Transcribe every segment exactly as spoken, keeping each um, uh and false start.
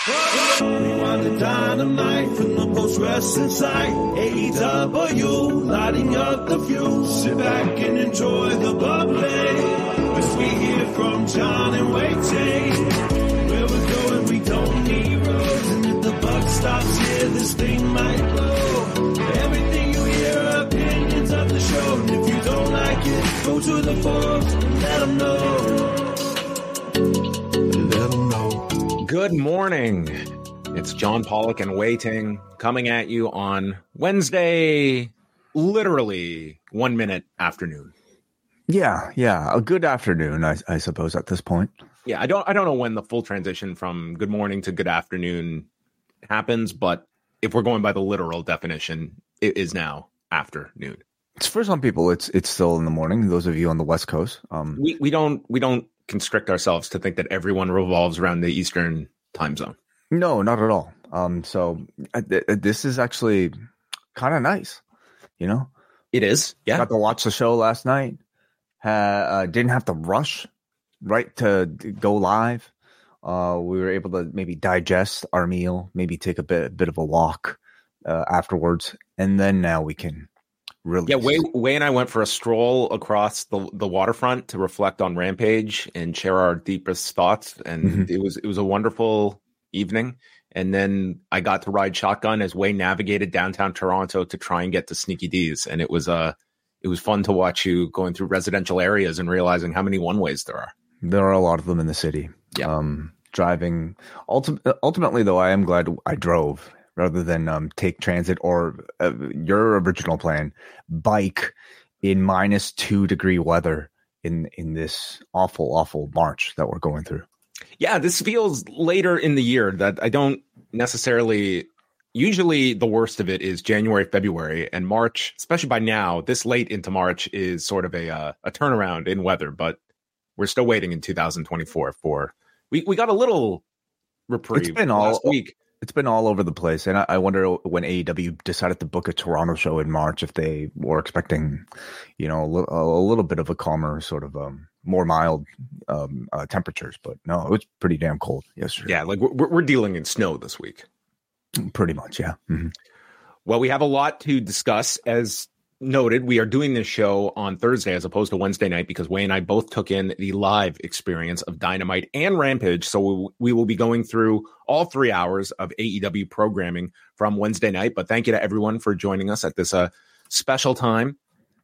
Rewind the dynamite from the post-wrestling site. A E W, lighting up the fuse. Sit back and enjoy the bubbly as we hear from John and Wai Ting. Where we're going, we don't need roads. And if the buck stops here, this thing might blow. Everything you hear are opinions of the show. And if you don't like it, go to the forums and let them know. Let them know. Good morning. It's John Pollock and Wai Ting coming at you on Wednesday, literally one minute afternoon. Yeah, yeah, a good afternoon, I, I suppose, at this point. Yeah, I don't, I don't know when the full transition from good morning to good afternoon happens, but if we're going by the literal definition, it is now afternoon. It's for some people, it's it's still in the morning. Those of you on the West Coast, um, we we don't we don't constrict ourselves to think that everyone revolves around the Eastern time zone. No, not at all. Um, so uh, th- this is actually kind of nice, you know. It is. Yeah, got to watch the show last night. Uh, uh, didn't have to rush right to go live. Uh, we were able to maybe digest our meal, maybe take a bit bit of a walk uh, afterwards, and then now we can release. Yeah, Wai, Wai and I went for a stroll across the the waterfront to reflect on Rampage and share our deepest thoughts, and mm-hmm. it was it was a wonderful evening. And then I got to ride shotgun as Wai navigated downtown Toronto to try and get to Sneaky D's, and it was uh it was fun to watch you going through residential areas and realizing how many one ways there are. There are a lot of them in the city. Yeah. Um, driving. Ulti- ultimately, though, I am glad I drove rather than um, take transit or uh, your original plan, bike in minus two degree weather in in this awful, awful March that we're going through. Yeah, this feels later in the year that I don't necessarily. Usually the worst of it is January, February, and March, especially by now, this late into March is sort of a uh, a turnaround in weather, but we're still waiting in two thousand twenty-four for we, we got a little reprieve it's been last all, week. It's been all over the place, and I, I wonder when A E W decided to book a Toronto show in March if they were expecting, you know, a, li- a little bit of a calmer, sort of um, more mild um, uh, temperatures. But no, it was pretty damn cold yesterday. Yeah, like we're we're dealing in snow this week. Pretty much, yeah. Mm-hmm. Well, we have a lot to discuss. As noted, we are doing this show on Thursday as opposed to Wednesday night because Wai and I both took in the live experience of Dynamite and Rampage. So we, we will be going through all three hours of A E W programming from Wednesday night. But thank you to everyone for joining us at this uh, special time.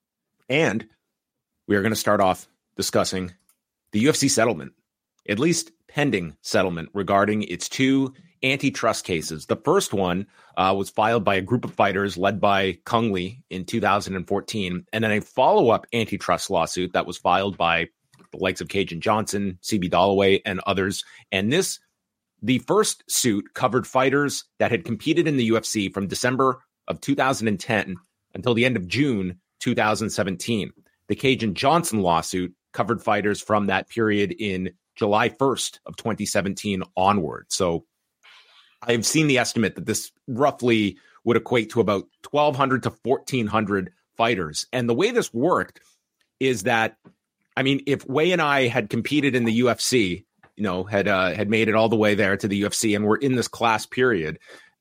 And we are going to start off discussing the U F C settlement, at least pending settlement regarding its two antitrust cases. The first one uh, was filed by a group of fighters led by Kung Lee in two thousand fourteen, and then a follow-up antitrust lawsuit that was filed by the likes of Cajun Johnson, C B Dollaway, and others. And this, the first suit covered fighters that had competed in the U F C from December of two thousand ten until the end of June two thousand seventeen. The Cajun Johnson lawsuit covered fighters from that period in July first of twenty seventeen onward. So I've seen the estimate that this roughly would equate to about twelve hundred to fourteen hundred fighters. And the way this worked is that, I mean, if Wai and I had competed in the U F C, you know, had uh, had made it all the way there to the U F C and we're in this class period,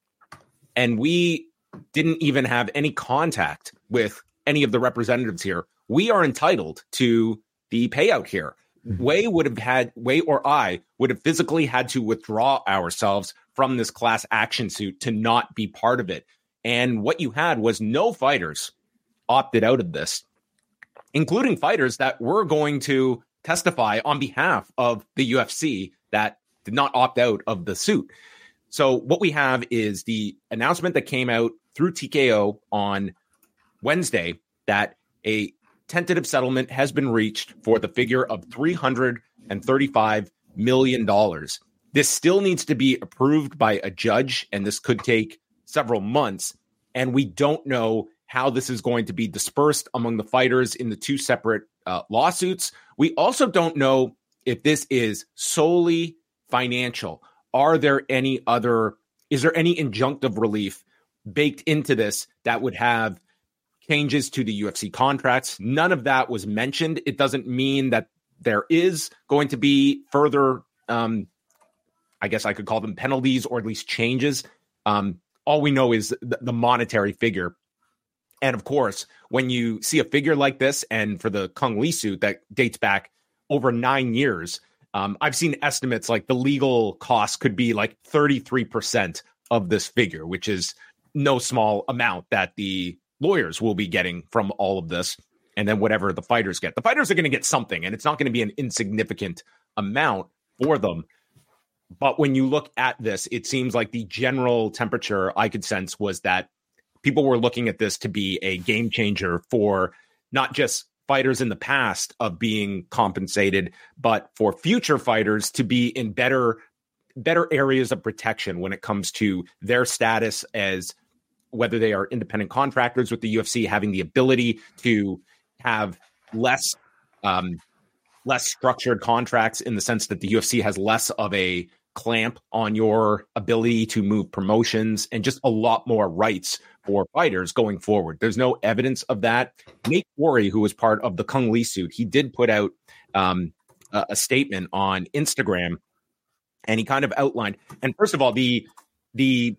and we didn't even have any contact with any of the representatives here, we are entitled to the payout here. Mm-hmm. Wai would have had, Wai or I would have physically had to withdraw ourselves from this class action suit to not be part of it. And what you had was no fighters opted out of this, including fighters that were going to testify on behalf of the U F C that did not opt out of the suit. So what we have is the announcement that came out through T K O on Wednesday that a tentative settlement has been reached for the figure of three hundred thirty-five million dollars. This still needs to be approved by a judge, and this could take several months. And we don't know how this is going to be dispersed among the fighters in the two separate uh, lawsuits. We also don't know if this is solely financial. Are there any other, is there any injunctive relief baked into this that would have changes to the U F C contracts? None of that was mentioned. It doesn't mean that there is going to be further um, I guess I could call them penalties or at least changes. Um, all we know is the, the monetary figure. And of course, when you see a figure like this, and for the Kung Lee suit that dates back over nine years, um, I've seen estimates like the legal cost could be like thirty-three percent of this figure, which is no small amount that the lawyers will be getting from all of this. And then whatever the fighters get, the fighters are going to get something, and it's not going to be an insignificant amount for them. But when you look at this, it seems like the general temperature I could sense was that people were looking at this to be a game changer for not just fighters in the past of being compensated, but for future fighters to be in better, better areas of protection when it comes to their status as whether they are independent contractors with the U F C, having the ability to have less, um, less structured contracts in the sense that the U F C has less of a clamp on your ability to move promotions and just a lot more rights for fighters going forward. There's no evidence of that. Nate Quarry, who was part of the Kung Lee suit, he did put out um, a, a statement on Instagram, and he kind of outlined. And first of all, the the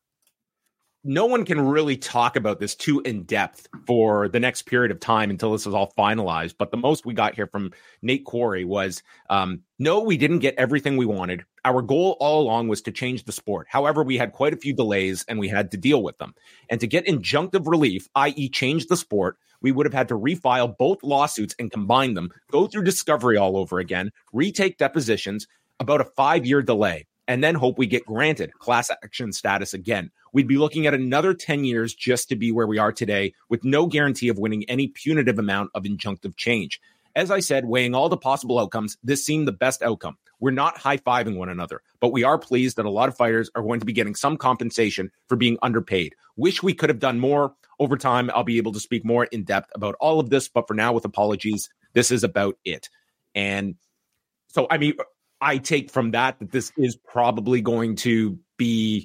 no one can really talk about this too in depth for the next period of time until this is all finalized. But the most we got here from Nate Quarry was, um, no, we didn't get everything we wanted. Our goal all along was to change the sport. However, we had quite a few delays and we had to deal with them. And to get injunctive relief, that is change the sport, we would have had to refile both lawsuits and combine them, go through discovery all over again, retake depositions, about a five-year delay, and then hope we get granted class action status again. We'd be looking at another ten years just to be where we are today, with no guarantee of winning any punitive amount of injunctive change. As I said, weighing all the possible outcomes, this seemed the best outcome. We're not high-fiving one another, but we are pleased that a lot of fighters are going to be getting some compensation for being underpaid. Wish we could have done more. Over time, I'll be able to speak more in depth about all of this, but for now, with apologies, this is about it. And so, I mean, I take from that that this is probably going to be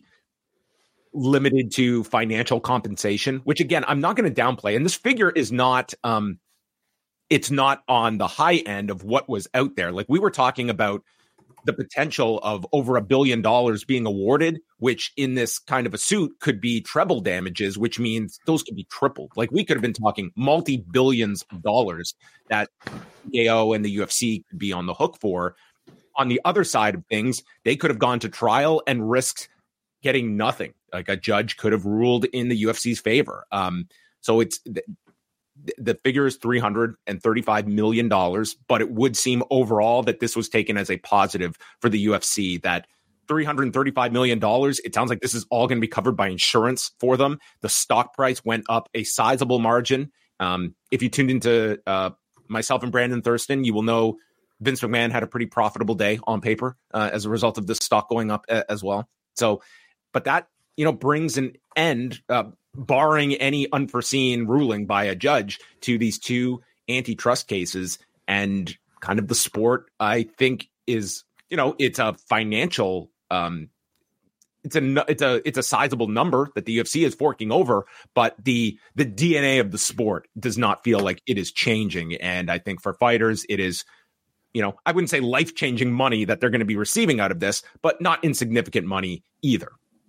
limited to financial compensation, which again, I'm not going to downplay. And this figure is not, um, it's not on the high end of what was out there. Like we were talking about the potential of over a billion dollars being awarded, which in this kind of a suit could be treble damages, which means those could be tripled. Like we could have been talking multi-billions of dollars that T K O and the U F C could be on the hook for. On the other side of things, they could have gone to trial and risked getting nothing. Like a judge could have ruled in the U F C's favor. Um, so it's the, the figure is three hundred thirty-five million dollars, but it would seem overall that this was taken as a positive for the U F C, that three hundred thirty-five million dollars, it sounds like this is all going to be covered by insurance for them. The stock price went up a sizable margin. Um, if you tuned into uh, myself and Brandon Thurston, you will know Vince McMahon had a pretty profitable day on paper uh, as a result of the stock going up a- as well. So, but that, you know, brings an end, uh, barring any unforeseen ruling by a judge, to these two antitrust cases. And kind of the sport, I think, is, you know, it's a financial, um, it's a it's a it's a sizable number that the U F C is forking over, but the the D N A of the sport does not feel like it is changing. And I think for fighters, it is, you know, I wouldn't say life-changing money that they're going to be receiving out of this, but not insignificant money either.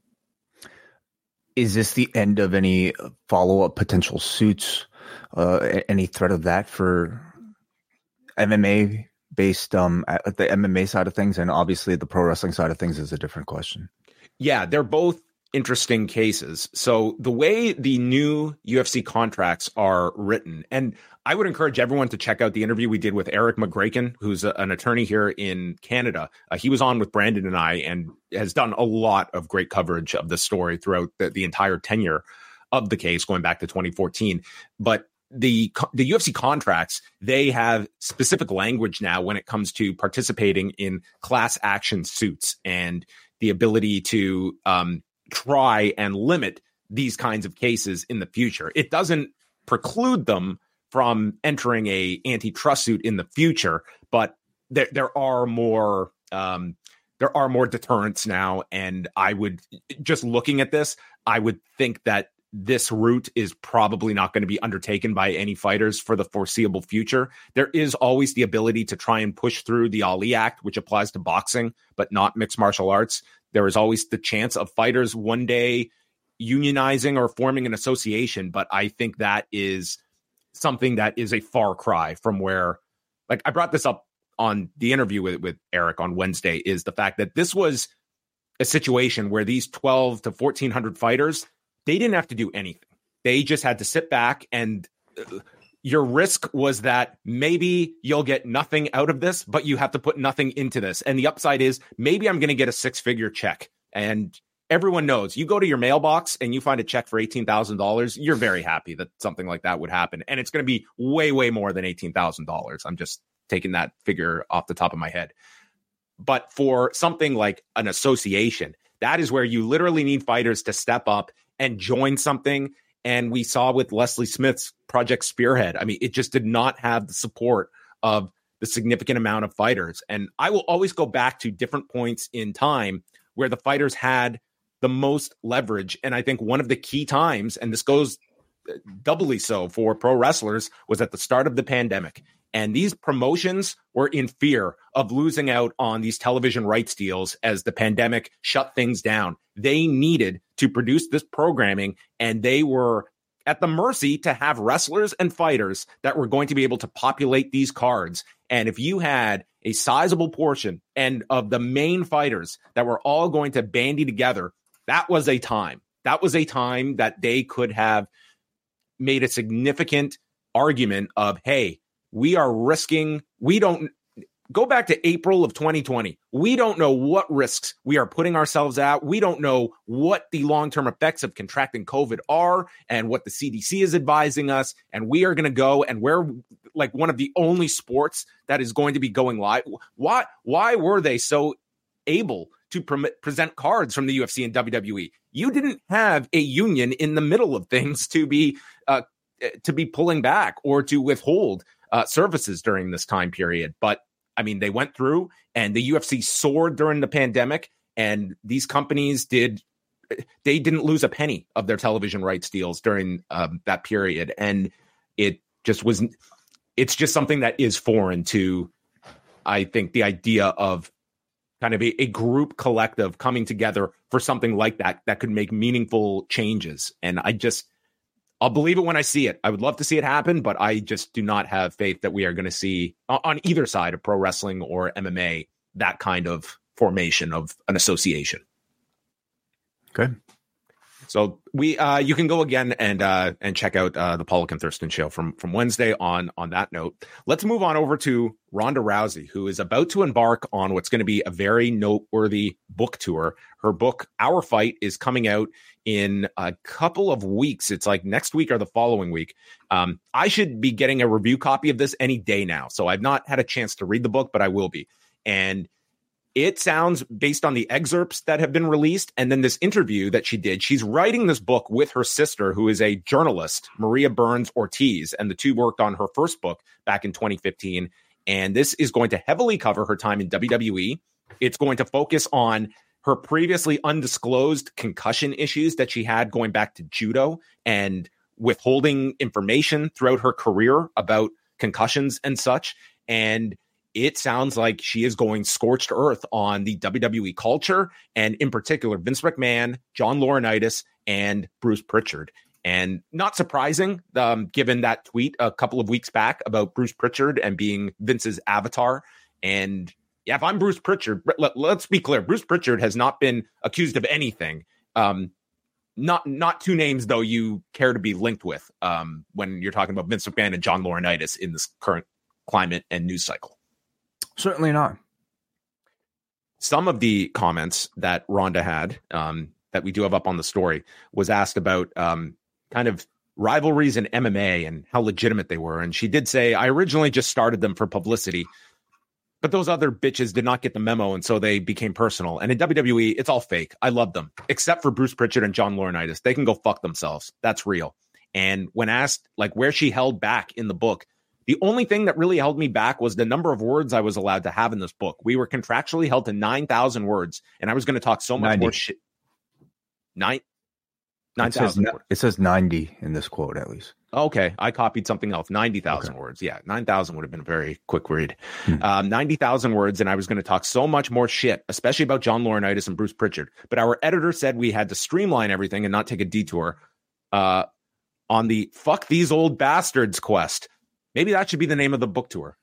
Is this the end of any follow-up potential suits? Uh, any threat of that for M M A-based, um, at the M M A side of things? And obviously the pro wrestling side of things is a different question. Yeah, they're both interesting cases. So the way the new U F C contracts are written, and I would encourage everyone to check out the interview we did with Eric McGraken, who's a, an attorney here in Canada. Uh, he was on with Brandon and I and has done a lot of great coverage of the story throughout the, the entire tenure of the case, going back to twenty fourteen. But the the U F C contracts, they have specific language now when it comes to participating in class action suits and the ability to um, try and limit these kinds of cases in the future. It doesn't preclude them from entering a antitrust suit in the future, but there there are more um, there are more deterrents now. And I would, just looking at this, I would think that this route is probably not going to be undertaken by any fighters for the foreseeable future. There is always the ability to try and push through the Ali Act, which applies to boxing, but not mixed martial arts. There is always the chance of fighters one day unionizing or forming an association, but I think that is something that is a far cry from where, like I brought this up on the interview with, with Eric on Wednesday, is the fact that this was a situation where these twelve to fourteen hundred fighters, they didn't have to do anything. They just had to sit back, and uh, your risk was that maybe you'll get nothing out of this, but you have to put nothing into this. And the upside is maybe I'm going to get a six figure check. And everyone knows you go to your mailbox and you find a check for eighteen thousand dollars. You're very happy that something like that would happen. And it's going to be way, way more than eighteen thousand dollars. I'm just taking that figure off the top of my head. But for something like an association, that is where you literally need fighters to step up and join something. And we saw with Leslie Smith's Project Spearhead, I mean, it just did not have the support of the significant amount of fighters. And I will always go back to different points in time where the fighters had the most leverage. And I think one of the key times, and this goes doubly so for pro wrestlers, was at the start of the pandemic. And these promotions were in fear of losing out on these television rights deals as the pandemic shut things down. They needed to produce this programming, and they were at the mercy to have wrestlers and fighters that were going to be able to populate these cards. And if you had a sizable portion and of the main fighters that were all going to bandy together, that was a time. That was a time that they could have made a significant argument of, hey, we are risking, we don't, go back to April of twenty twenty. We don't know what risks we are putting ourselves at. We don't know what the long-term effects of contracting COVID are and what the C D C is advising us. And we are going to go, and we're like one of the only sports that is going to be going live. Why, why were they so able to pre- present cards from the U F C and W W E? You didn't have a union in the middle of things to be, uh, to be pulling back or to withhold uh, services during this time period. But I mean, they went through, and the U F C soared during the pandemic, and these companies did, they didn't lose a penny of their television rights deals during um, that period. And it just was, it's just something that is foreign to, I think, the idea of kind of a, a group collective coming together for something like that, that could make meaningful changes. And I just, I'll believe it when I see it. I would love to see it happen, but I just do not have faith that we are going to see on either side of pro wrestling or M M A that kind of formation of an association. Good. So we, uh, you can go again and uh, and check out uh, the Pollock and Thurston show from from Wednesday. On on that note, let's move on over to Ronda Rousey, who is about to embark on what's going to be a very noteworthy book tour. Her book, Our Fight, is coming out in a couple of weeks. It's like next week or the following week. Um, I should be getting a review copy of this any day now. So I've not had a chance to read the book, but I will be. And it sounds, based on the excerpts that have been released and then this interview that she did, she's writing this book with her sister, who is a journalist, Maria Burns Ortiz, and the two worked on her first book back in twenty fifteen. And this is going to heavily cover her time in W W E. It's going to focus on her previously undisclosed concussion issues that she had going back to judo and withholding information throughout her career about concussions and such. And it sounds like she is going scorched earth on the W W E culture, and in particular, Vince McMahon, John Laurinaitis, and Bruce Pritchard. And not surprising, um, given that tweet a couple of weeks back about Bruce Pritchard and being Vince's avatar. And yeah, if I'm Bruce Pritchard, let, let's be clear, Bruce Pritchard has not been accused of anything. Um, not not two names, though, you care to be linked with um, when you're talking about Vince McMahon and John Laurinaitis in this current climate and news cycle. Certainly not. Some of the comments that Ronda had um, that we do have up on the story was asked about um, kind of rivalries in M M A and how legitimate they were. And she did say, I originally just started them for publicity, but those other bitches did not get the memo, and so they became personal. And in W W E, it's all fake. I love them, except for Bruce Pritchard and John Laurinaitis. They can go fuck themselves. That's real. And when asked like where she held back in the book, the only thing that really held me back was the number of words I was allowed to have in this book. We were contractually held to nine thousand words, and I was going to talk so much ninety. more shit. Nine? nine thousand. It says ninety in this quote, at least. Okay, I copied something else. ninety thousand okay. words. Yeah, nine thousand would have been a very quick read. Hmm. Um, ninety thousand words, and I was going to talk so much more shit, especially about John Laurinaitis and Bruce Pritchard. But our editor said we had to streamline everything and not take a detour uh, on the fuck these old bastards quest. Maybe that should be the name of the book tour.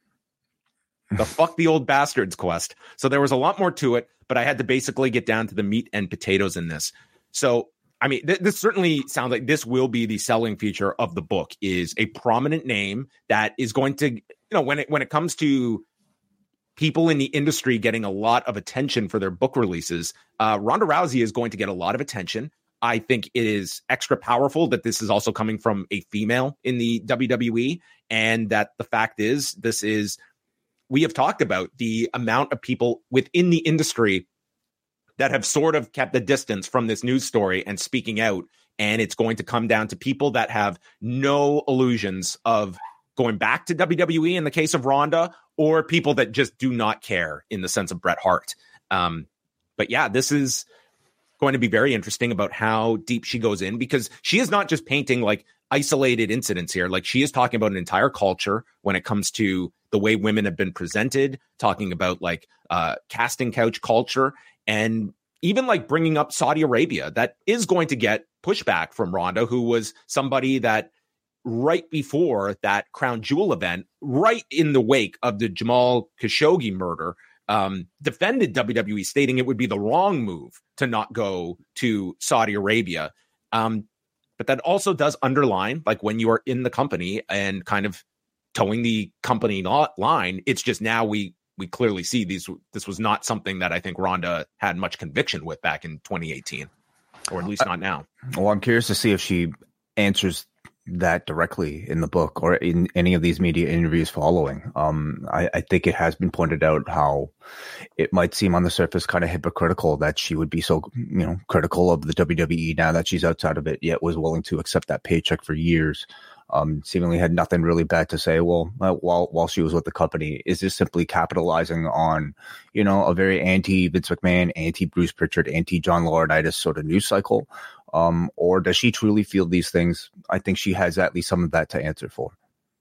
The fuck the old bastards quest. So there was a lot more to it, but I had to basically get down to the meat and potatoes in this. So I mean, th- this certainly sounds like this will be the selling feature of the book, is a prominent name that is going to, you know, when it when it comes to people in the industry getting a lot of attention for their book releases, uh, Ronda Rousey is going to get a lot of attention. I think it is extra powerful that this is also coming from a female in the W W E, and that the fact is, this is, we have talked about the amount of people within the industry that have sort of kept the distance from this news story and speaking out. And it's going to come down to people that have no illusions of going back to W W E in the case of Ronda, or people that just do not care in the sense of Bret Hart. Um, but yeah, this is going to be very interesting about how deep she goes in, because she is not just painting like isolated incidents here. Like, she is talking about an entire culture when it comes to the way women have been presented, talking about like uh, casting couch culture, and even like bringing up Saudi Arabia. That is going to get pushback from Ronda, who was somebody that right before that Crown Jewel event, right in the wake of the Jamal Khashoggi murder, um, defended W W E, stating it would be the wrong move to not go to Saudi Arabia. Um, but that also does underline, like, when you are in the company and kind of towing the company line, it's just now we we clearly see these. This was not something that I think Ronda had much conviction with back in twenty eighteen, or at least not now. Well, I'm curious to see if she answers that directly in the book or in any of these media interviews following. Um, I, I think it has been pointed out how it might seem on the surface kind of hypocritical that she would be so, you know, critical of the W W E now that she's outside of it, yet was willing to accept that paycheck for years. Um, seemingly had nothing really bad to say. Well, uh, while while she was with the company, is this simply capitalizing on, you know, a very anti Vince McMahon, anti Bruce Pritchard, anti John Laurinaitis sort of news cycle, um, or does she truly feel these things? I think she has at least some of that to answer for.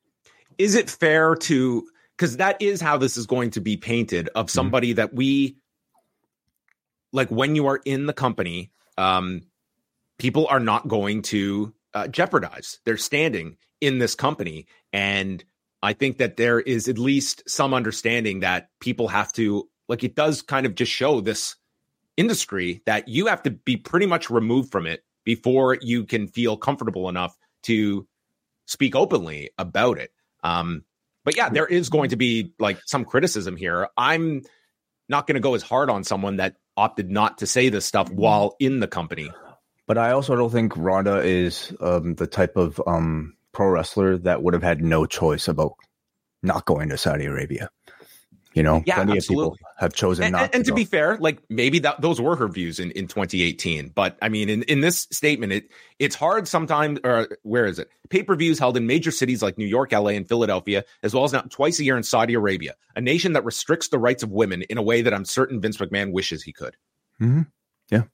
Is it fair to, because that is how this is going to be painted, of somebody mm-hmm. that we like when you are in the company, um, people are not going to Uh, jeopardize their standing in this company. And I think that there is at least some understanding that people have to, like, it does kind of just show this industry that you have to be pretty much removed from it before you can feel comfortable enough to speak openly about it. Um, but yeah, there is going to be like some criticism here. I'm not going to go as hard on someone that opted not to say this stuff while in the company. But I also don't think Ronda is um, the type of um, pro wrestler that would have had no choice about not going to Saudi Arabia. You know, yeah, plenty absolutely. of people have chosen and, not and, to And to go. be fair, like, maybe that those were her views in, in twenty eighteen. But I mean, in, in this statement, it it's hard sometimes, or where is it? Pay-per-views held in major cities like New York, L A, and Philadelphia, as well as now twice a year in Saudi Arabia, a nation that restricts the rights of women in a way that I'm certain Vince McMahon wishes he could. Mm-hmm. Yeah.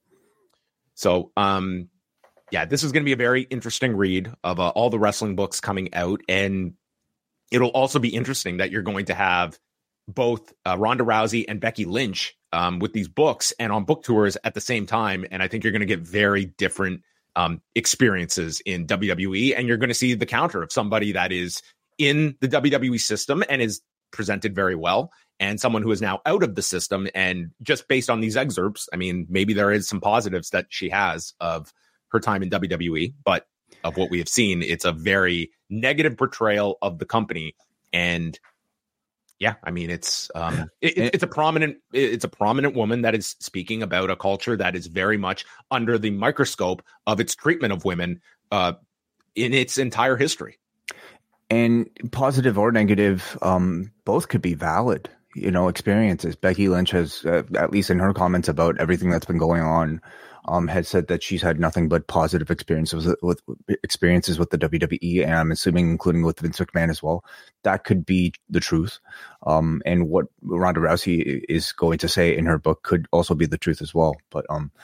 So, um, yeah, this is going to be a very interesting read of uh, all the wrestling books coming out. And it'll also be interesting that you're going to have both uh, Ronda Rousey and Becky Lynch um, with these books and on book tours at the same time. And I think you're going to get very different um, experiences in W W E. And you're going to see the counter of somebody that is in the W W E system and is presented very well, and someone who is now out of the system. And just based on these excerpts, I mean, maybe there is some positives that she has of her time in W W E, but of what we have seen, it's a very negative portrayal of the company. And yeah, I mean, it's um, it, it's a prominent it's a prominent woman that is speaking about a culture that is very much under the microscope of its treatment of women uh, in its entire history. And positive or negative, um, both could be valid, you know, experiences. Becky Lynch has, uh, at least in her comments about everything that's been going on, Um, had said that she's had nothing but positive experiences with, with experiences with the W W E, and I'm assuming including with Vince McMahon as well. That could be the truth. Um, and what Ronda Rousey is going to say in her book could also be the truth as well. But um,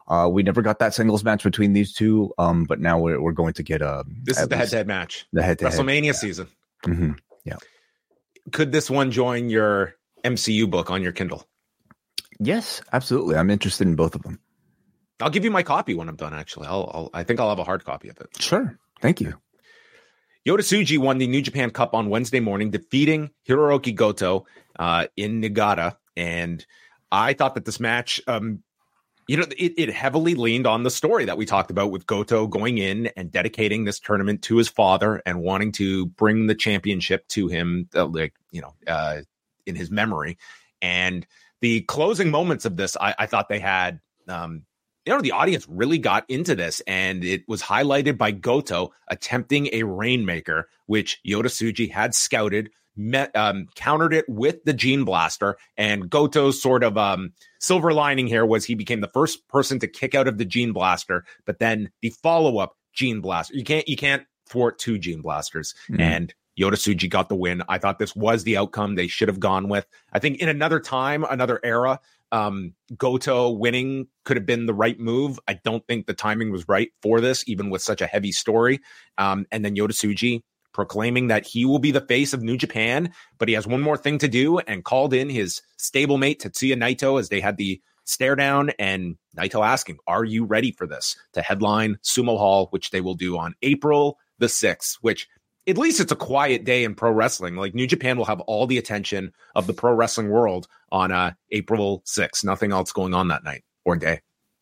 Uh, we never got that singles match between these two, um, but now we're we're going to get a. This is the head-to-head match. The head-to-head WrestleMania yeah. season. Mm-hmm. Yeah. Could this one join your M C U book on your Kindle? Yes, absolutely. I'm interested in both of them. I'll give you my copy when I'm done. Actually, I'll, I'll I think I'll have a hard copy of it. Sure. Thank you. Yota Tsuji won the New Japan Cup on Wednesday morning, defeating Hiroki Goto uh, in Niigata. And I thought that this match, um, you know, it, it heavily leaned on the story that we talked about with Goto going in and dedicating this tournament to his father and wanting to bring the championship to him, uh, like, you know, uh, in his memory. And the closing moments of this, I, I thought they had, um, you know, the audience really got into this, and it was highlighted by Goto attempting a Rainmaker, which Yota Tsuji had scouted, met, um, countered it with the Gene Blaster, and Goto's sort of um, silver lining here was he became the first person to kick out of the Gene Blaster, but then the follow-up Gene Blaster. You can't, you can't thwart two Gene Blasters, mm-hmm. and Yota Tsuji got the win. I thought this was the outcome they should have gone with. I think in another time, another era, Um, Goto winning could have been the right move. I don't think the timing was right for this, even with such a heavy story. Um, and then Yota Tsuji proclaiming that he will be the face of New Japan, but he has one more thing to do, and called in his stablemate Tetsuya Naito as they had the stare down, and Naito asking, are you ready for this? To headline Sumo Hall, which they will do on April the sixth, which at least it's a quiet day in pro wrestling. Like, New Japan will have all the attention of the pro wrestling world on uh, April sixth. Nothing else going on that night or day.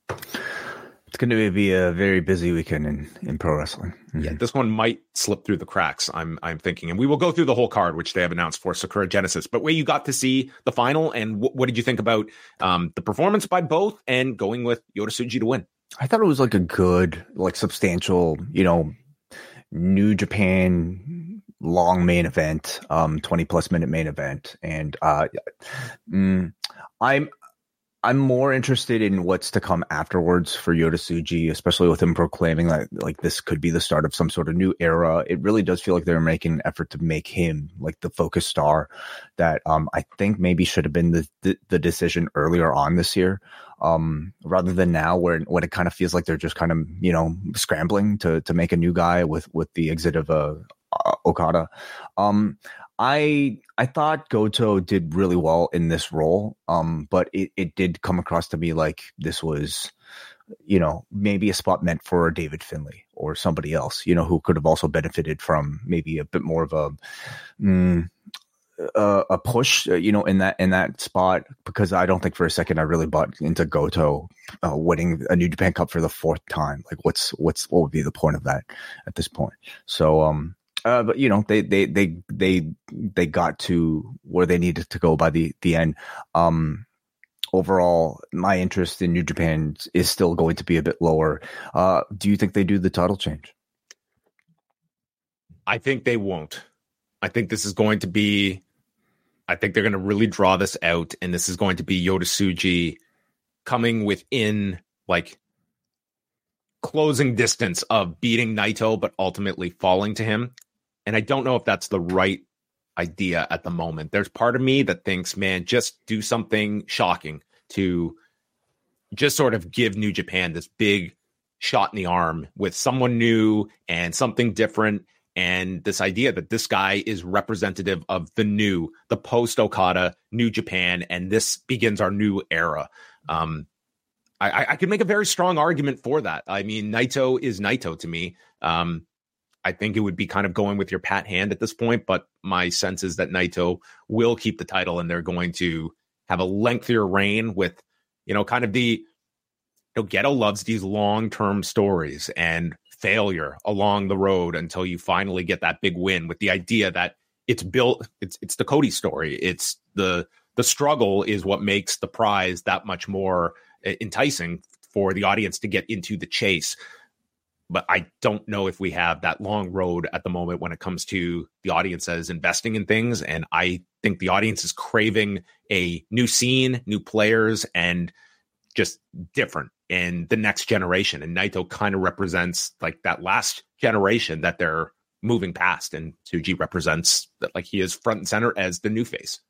It's going to be a very busy weekend in, in pro wrestling. Mm-hmm. Yeah, this one might slip through the cracks, I'm I'm thinking. And we will go through the whole card, which they have announced for Sakura Genesis. But wait, you got to see the final, and w- what did you think about um, the performance by both and going with Yota Tsuji to win? I thought it was like a good, like substantial, you know, New Japan long main event, um, twenty plus minute main event. And uh, mm, I'm, I'm more interested in what's to come afterwards for Yota Tsuji, especially with him proclaiming that like this could be the start of some sort of new era. It really does feel like they're making an effort to make him like the focus star that um, I think maybe should have been the, the, the decision earlier on this year. Um, rather than now where, when it kind of feels like they're just kind of, you know, scrambling to, to make a new guy with, with the exit of, uh, uh, Okada. Um, I, I thought Goto did really well in this role. Um, but it, it did come across to me like this was, you know, maybe a spot meant for David Finlay or somebody else, you know, who could have also benefited from maybe a bit more of a, mm, Uh, a push, uh, you know, in that in that spot, because I don't think for a second I really bought into Goto uh, winning a New Japan Cup for the fourth time. Like, what's what's what would be the point of that at this point? So, um, uh, but you know, they they they they they got to where they needed to go by the the end. Um, overall, my interest in New Japan is still going to be a bit lower. Uh, do you think they do the title change? I think they won't. I think this is going to be, I think they're going to really draw this out, and this is going to be Yota Tsuji coming within like closing distance of beating Naito, but ultimately falling to him. And I don't know if that's the right idea at the moment. There's part of me that thinks, man, just do something shocking to just sort of give New Japan this big shot in the arm with someone new and something different. And this idea that this guy is representative of the new, the post-Okada New Japan, and this begins our new era. Um, I, I could make a very strong argument for that. I mean, Naito is Naito to me. Um, I think it would be kind of going with your pat hand at this point, but my sense is that Naito will keep the title, and they're going to have a lengthier reign with, you know, kind of the, you know, Gedo loves these long-term stories and failure along the road until you finally get that big win, with the idea that it's built, it's it's the Cody story. It's the the struggle is what makes the prize that much more enticing for the audience to get into the chase. But I don't know if we have that long road at the moment when it comes to the audience that is investing in things. And I think the audience is craving a new scene, new players, and just different in the next generation. And Naito kind of represents like that last generation that they're moving past. And Tsuji represents that, like, he is front and center as the new face.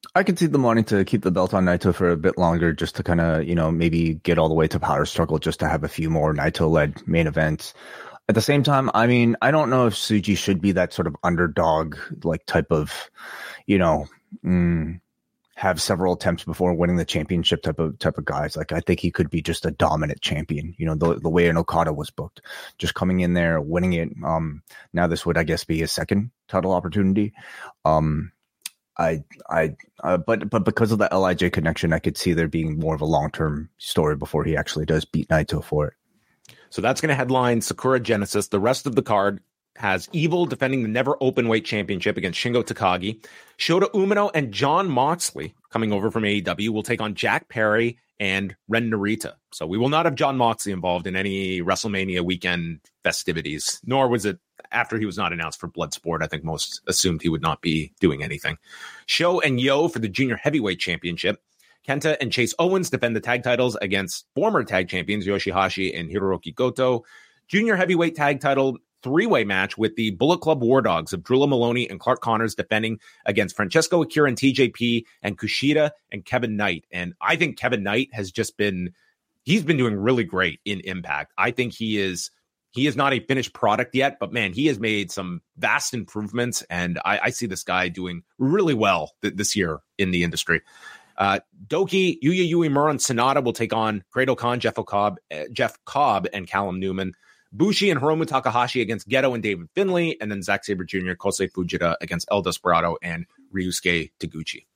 I could see them wanting to keep the belt on Naito for a bit longer, just to kind of, you know, maybe get all the way to Power Struggle, just to have a few more Naito-led main events. At the same time, I mean, I don't know if Tsuji should be that sort of underdog, like type of, you know, mm, have several attempts before winning the championship type of type of guys. Like, I think he could be just a dominant champion. You know, the the way an Okada was booked, just coming in there, winning it. Um, now this would, I guess, be his second title opportunity. Um. I, I, uh, but, but because of the L I J connection, I could see there being more of a long-term story before he actually does beat Naito for it. So that's going to headline Sakura Genesis. The rest of the card has Evil defending the Never Openweight Championship against Shingo Takagi. Shota Umino and Jon Moxley, coming over from A E W, will take on Jack Perry and Ren Narita. So we will not have Jon Moxley involved in any WrestleMania weekend festivities, nor was it after he was not announced for Bloodsport. I think most assumed he would not be doing anything. Sho and Yo for the Junior Heavyweight Championship. Kenta and Chase Owens defend the tag titles against former tag champions Yoshihashi and Hiroki Goto. Junior Heavyweight tag title three-way match with the Bullet Club War Dogs of Drilla Maloney and Clark Connors defending against Francesco Akira and T J P and Kushida and Kevin Knight. And I think Kevin Knight has just been, he's been doing really great in Impact. I think he is, he is not a finished product yet, but man, he has made some vast improvements. And I, I see this guy doing really well th- this year in the industry. Uh, Doki, Yuya Uemura, and Sonata will take on Great Khan, Jeff Cobb, uh, Jeff Cobb, and Callum Newman. Bushi and Hiromu Takahashi against Geto and David Finlay, and then Zack Sabre Junior, Kosei Fujita against El Desperado and Ryusuke Taguchi.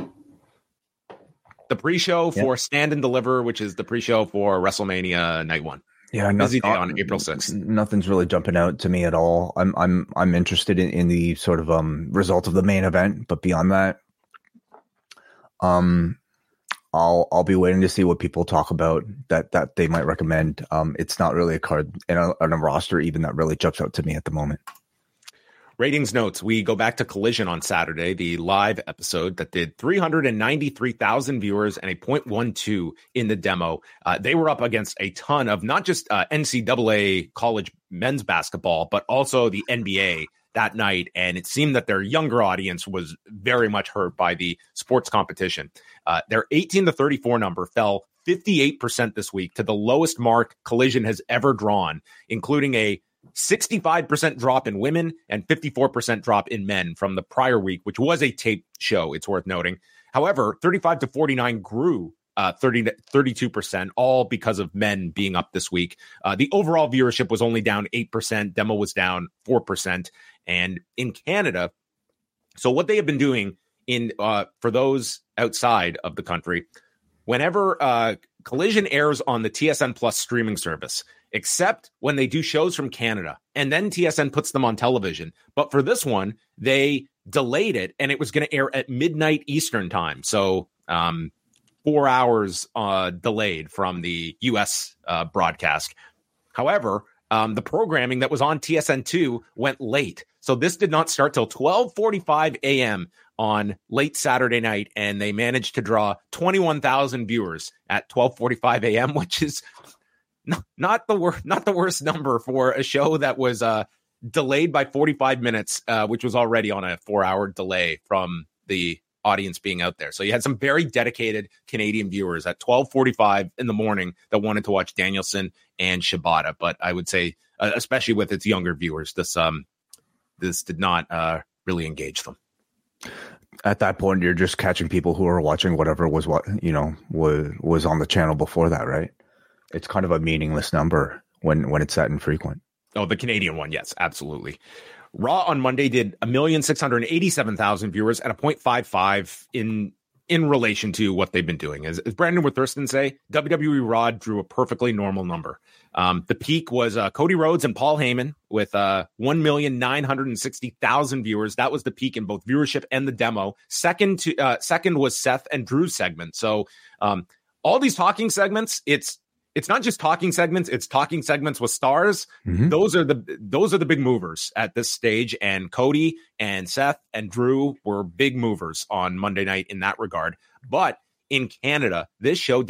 The pre-show for yep. Stand and Deliver, which is the pre-show for WrestleMania Night One. Yeah, busy day on April sixth. Nothing's really jumping out to me at all. I'm I'm I'm interested in, in the sort of um result of the main event, but beyond that, um. I'll I'll be waiting to see what people talk about that that they might recommend. Um, it's not really a card in a, in a roster even that really jumps out to me at the moment. Ratings notes. We go back to Collision on Saturday, the live episode that did three hundred ninety-three thousand viewers and a point one two in the demo. Uh, they were up against a ton of not just uh, N C double A college men's basketball, but also the N B A that night, and it seemed that their younger audience was very much hurt by the sports competition. Uh, their eighteen to thirty-four number fell fifty-eight percent this week to the lowest mark Collision has ever drawn, including a sixty-five percent drop in women and fifty-four percent drop in men from the prior week, which was a taped show, it's worth noting. However, thirty-five to forty-nine grew Uh, thirty to thirty-two percent, all because of men being up this week. Uh, the overall viewership was only down eight percent. Demo was down four percent. And in Canada, so what they have been doing in uh, for those outside of the country, whenever uh, Collision airs on the T S N Plus streaming service, except when they do shows from Canada, and then T S N puts them on television. But for this one, they delayed it, and it was going to air at midnight Eastern time. So, um, four hours uh, delayed from the U S uh, broadcast. However, um, the programming that was on T S N two went late. So this did not start till twelve forty-five a.m. on late Saturday night, and they managed to draw twenty-one thousand viewers at twelve forty-five a.m., which is not, not, the wor- not the worst number for a show that was uh, delayed by forty-five minutes, uh, which was already on a four-hour delay from the audience being out there. So you had some very dedicated Canadian viewers at twelve forty-five in the morning that wanted to watch Danielson and Shibata. But I would say, uh, especially with its younger viewers, this um this did not uh, really engage them. At that point, you're just catching people who are watching whatever was what you know was was on the channel before that, right? It's kind of a meaningless number when when it's that infrequent. Oh, the Canadian one, yes, absolutely. Raw on Monday did one million six hundred eighty-seven thousand viewers at a point five five in in relation to what they've been doing. As, as Brandon would Thurston say, W W E Raw drew a perfectly normal number. Um, the peak was uh, Cody Rhodes and Paul Heyman with uh, one million nine hundred sixty thousand viewers. That was the peak in both viewership and the demo. Second to uh, second was Seth and Drew's segment. So um, all these talking segments, it's It's not just talking segments, it's talking segments with stars. Mm-hmm. Those are the those are the big movers at this stage. And Cody and Seth and Drew were big movers on Monday night in that regard. But in Canada, this show did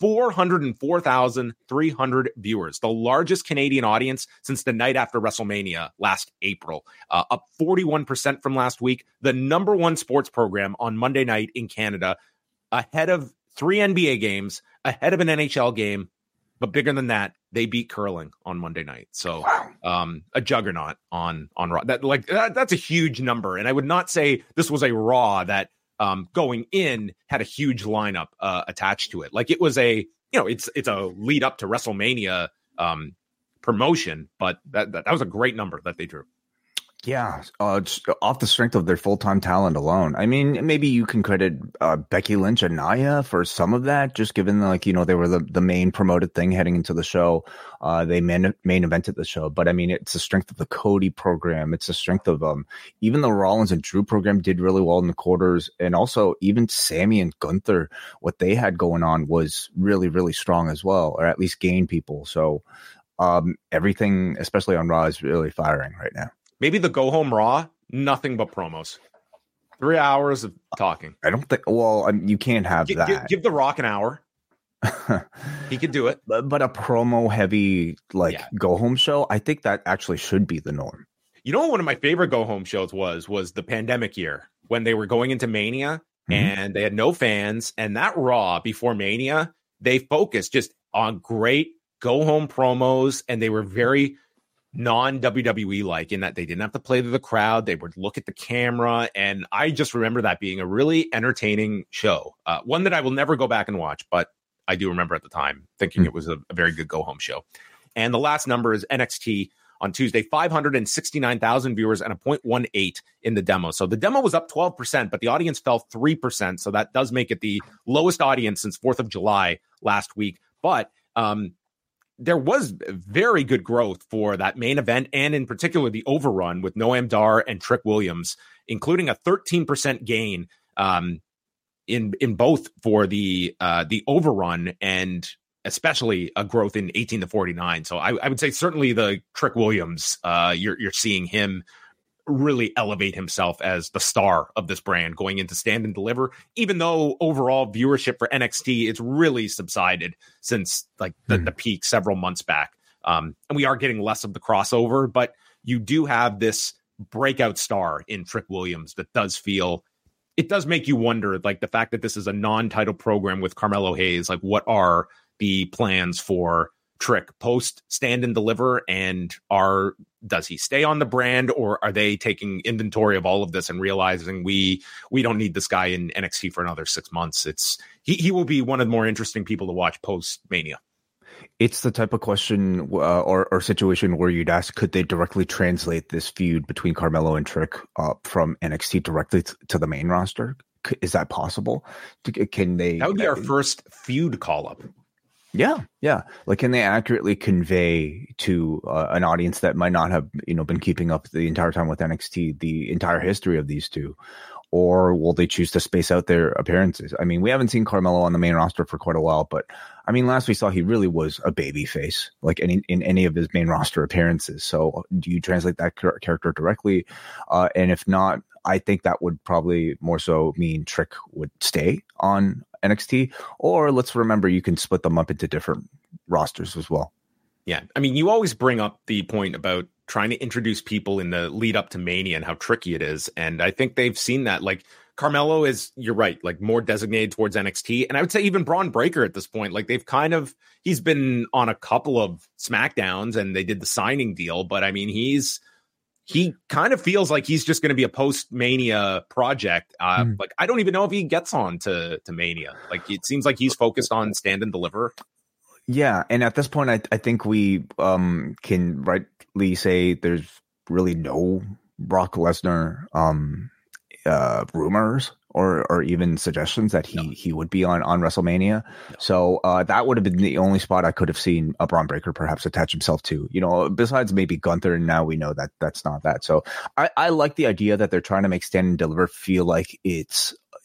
four hundred four thousand three hundred viewers, the largest Canadian audience since the night after WrestleMania last April, uh, up forty-one percent from last week. The number one sports program on Monday night in Canada, ahead of three N B A games, ahead of an N H L game. But bigger than that, they beat curling on Monday night. So um, a juggernaut on on Raw. That like that, that's a huge number. And I would not say this was a Raw that um, going in had a huge lineup uh, attached to it. Like it was a, you know, it's it's a lead up to WrestleMania um, promotion. But that, that that was a great number that they drew. Yeah, uh, just off the strength of their full-time talent alone. I mean, maybe you can credit uh, Becky Lynch and Nia for some of that, just given, like, you know, they were the, the main promoted thing heading into the show. Uh, they main, main evented the show. But, I mean, it's the strength of the Cody program. It's the strength of um, even the Rollins and Drew program did really well in the quarters. And also, even Sammy and Gunther, what they had going on was really, really strong as well, or at least gained people. So um, everything, especially on Raw, is really firing right now. Maybe the go home Raw, nothing but promos. Three hours of talking. I don't think. Well, um, you can't have G- that. Give, give The Rock an hour. He could do it. But, but a promo heavy like Yeah. go home show, I think that actually should be the norm. You know, one of my favorite go home shows was was the pandemic year when they were going into Mania Mhm. and they had no fans. And that Raw before Mania, they focused just on great go home promos, and they were very non-W W E like in that they didn't have to play to the crowd. They would look at the camera. And I just remember that being a really entertaining show. Uh, one that I will never go back and watch, but I do remember at the time thinking Mm. it was a, a very good go home show. And the last number is N X T on Tuesday, five hundred sixty-nine thousand viewers and a point one eight in the demo. So the demo was up twelve percent, but the audience fell three percent. So that does make it the lowest audience since fourth of July last week. But, um, there was very good growth for that main event, and in particular the overrun with Noam Dar and Trick Williams, including a thirteen percent gain um, in in both for the uh, the overrun, and especially a growth in eighteen to forty-nine. So I, I would say certainly the Trick Williams, uh, you're you're seeing him really elevate himself as the star of this brand going into Stand and Deliver, even though overall viewership for N X T it's really subsided since like the, mm. the peak several months back. Um, and we are getting less of the crossover, but you do have this breakout star in Trick Williams that does feel, it does make you wonder, like the fact that this is a non-title program with Carmelo Hayes, like what are the plans for Trick post Stand and Deliver, and are does he stay on the brand, or are they taking inventory of all of this and realizing we we don't need this guy in N X T for another six months? It's he he will be one of the more interesting people to watch post Mania. It's the type of question uh, or or situation where you'd ask, could they directly translate this feud between Carmelo and Trick uh, from N X T directly t- to the main roster? C- is that possible? Can they? That would be our first feud call up. Yeah, yeah. Like, can they accurately convey to uh, an audience that might not have, you know, been keeping up the entire time with N X T the entire history of these two, or will they choose to space out their appearances? I mean, we haven't seen Carmelo on the main roster for quite a while, but I mean, last we saw, he really was a baby face, like any in any of his main roster appearances. So, do you translate that char- character directly? Uh, and if not, I think that would probably more so mean Trick would stay on N X T, or let's remember you can split them up into different rosters as well. Yeah. I mean, you always bring up the point about trying to introduce people in the lead up to Mania and how tricky it is. And I think they've seen that. Like Carmelo is, you're right, like more designated towards N X T. And I would say even Braun Breaker at this point, like they've kind of, he's been on a couple of SmackDowns and they did the signing deal, but I mean, he's, he kind of feels like he's just going to be a post-Mania project. Uh, mm. Like, I don't even know if he gets on to, to Mania. Like, it seems like he's focused on Stand and Deliver. Yeah, and at this point, I, I think we um, can rightly say there's really no Brock Lesnar um, uh, rumors or or even suggestions that he, no. he would be on, on WrestleMania. No. So uh, that would have been the only spot I could have seen a Braun Breaker perhaps attach himself to. You know, besides maybe Gunther, and now we know that that's not that. So I, I like the idea that they're trying to make Stand and Deliver feel like it's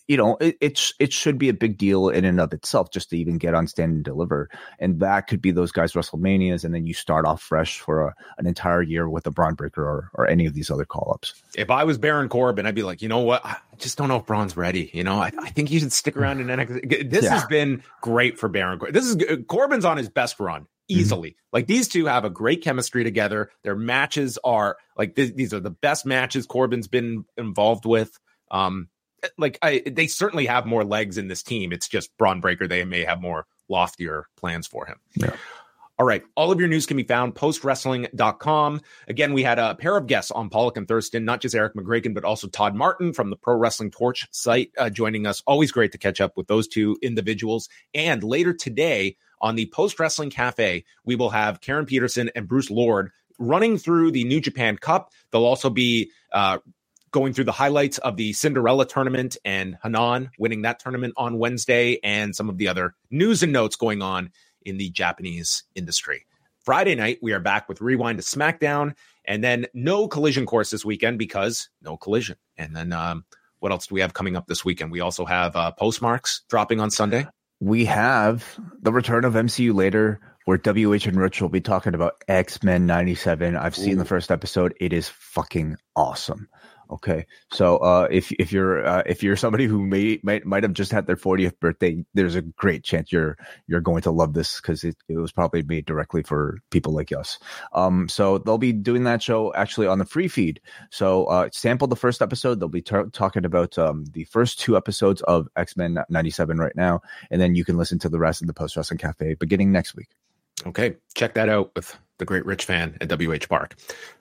you know, it, it, it should be a big deal in and of itself just to even get on Stand and Deliver. And that could be those guys' WrestleManias. And then you start off fresh for a, an entire year with a Braun Breaker or, or any of these other call-ups. If I was Baron Corbin, I'd be like, you know what? I just don't know if Braun's ready. You know, I, I think you should stick around in N X T. This yeah. has been great for Baron Corbin. This is Corbin's on his best run. Easily. Mm-hmm. Like these two have a great chemistry together. Their matches are like, th- these are the best matches Corbin's been involved with. Um, like I, they certainly have more legs in this team. It's just Braun Breaker. They may have more loftier plans for him. Yeah. All right. All of your news can be found post wrestling dot com. Again, we had a pair of guests on Pollock and Thurston, not just Eric McGregor, but also Todd Martin from the Pro Wrestling Torch site uh, joining us. Always great to catch up with those two individuals. And later today on the Post Wrestling Cafe, we will have Karen Peterson and Bruce Lord running through the New Japan Cup. They'll also be uh, going through the highlights of the Cinderella tournament and Hanan winning that tournament on Wednesday and some of the other news and notes going on in the Japanese industry. Friday night, we are back with Rewind to SmackDown, and then no Collision course this weekend because no Collision. And then um, what else do we have coming up this weekend? We also have uh, Postmarks dropping on Sunday. We have the return of M C U later, where W H and Rich will be talking about X-Men ninety-seven. I've seen Ooh. the first episode. It is fucking awesome. Okay, so uh, if if you're uh, if you're somebody who may might might have just had their fortieth birthday, there's a great chance you're you're going to love this because it, it was probably made directly for people like us. Um, so they'll be doing that show actually on the free feed. So uh, sample the first episode. They'll be t- talking about um, the first two episodes of X-Men ninety-seven right now, and then you can listen to the rest in the Post Wrestling Cafe beginning next week. Okay, check that out with the great Rich Fan at W H Park.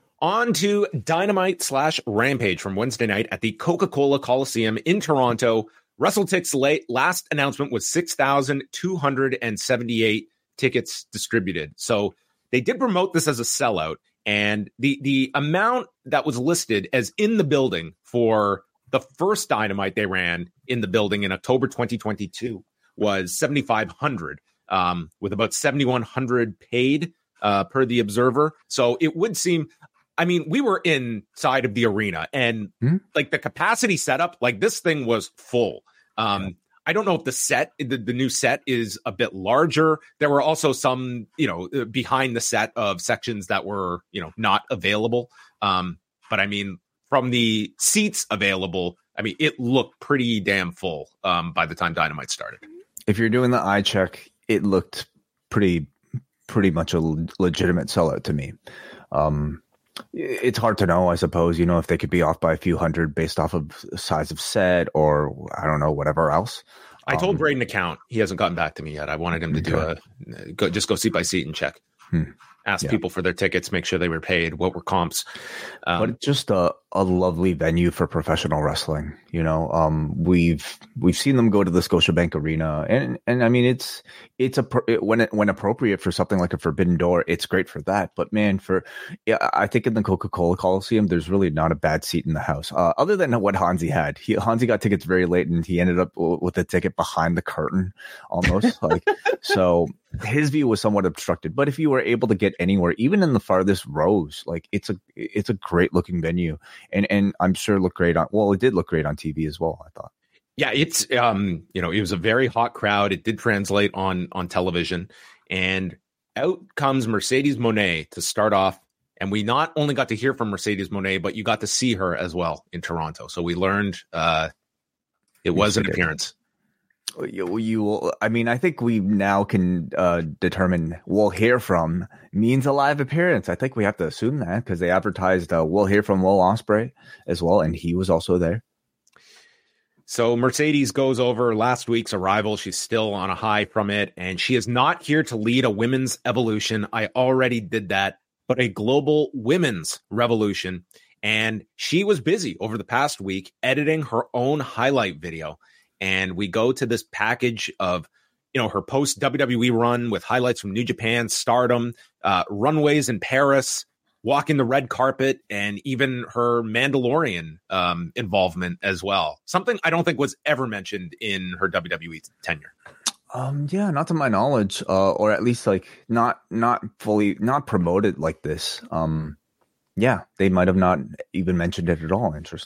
On to Dynamite slash Rampage from Wednesday night at the Coca-Cola Coliseum in Toronto. WrestleTic's late last announcement was six thousand two hundred seventy-eight tickets distributed. So they did promote this as a sellout, and the the amount that was listed as in the building for the first Dynamite they ran in the building in October twenty twenty-two was seventy-five hundred, um, with about seventy-one hundred paid uh, per the Observer. So it would seem... I mean, we were inside of the arena and hmm? like the capacity setup, like this thing was full. Um, yeah. I don't know if the set, the, the new set is a bit larger. There were also some, you know, behind the set of sections that were, you know, not available. Um, but I mean, from the seats available, I mean, it looked pretty damn full um, by the time Dynamite started. If you're doing the eye check, it looked pretty, pretty much a legitimate sellout to me. Um, It's hard to know, I suppose, you know, if they could be off by a few hundred based off of size of set or I don't know, whatever else. I told um, Braden to count. He hasn't gotten back to me yet. I wanted him to okay. do a go, just go seat by seat and check. Hmm. Ask yeah. people for their tickets, make sure they were paid, what were comps. Um, but just a, a lovely venue for professional wrestling. You know, um, we've we've seen them go to the Scotiabank Arena, and and I mean it's it's a it, when it, when appropriate for something like a Forbidden Door, it's great for that. But man, for yeah, I think in the Coca-Cola Coliseum, there's really not a bad seat in the house, uh, other than what Hansi had. He Hansi got tickets very late, and he ended up with a ticket behind the curtain, almost like so. His view was somewhat obstructed, but if you were able to get anywhere, even in the farthest rows, like it's a it's a great looking venue, and and I'm sure it looked great on. Well, it did look great on T V as well, I thought. Yeah, it's um you know it was a very hot crowd. It did translate on on television, and out comes Mercedes Moné to start off, and we not only got to hear from Mercedes Moné, but you got to see her as well in Toronto. So we learned uh, it was an appearance. You, you will, I mean, I think we now can uh, determine we'll hear from means a live appearance. I think we have to assume that because they advertised uh, we'll hear from Will Ospreay as well, and he was also there. So Mercedes goes over last week's arrival. She's still on a high from it, and she is not here to lead a women's evolution. I already did that, but a global women's revolution. And she was busy over the past week editing her own highlight video. And we go to this package of, you know, her post W W E run with highlights from New Japan, Stardom, uh, runways in Paris, walking the red carpet, and even her Mandalorian um, involvement as well. Something I don't think was ever mentioned in her W W E tenure. Um, yeah, not to my knowledge, uh, or at least like not not fully not promoted like this. Um, yeah, they might have not even mentioned it at all. Interestingly.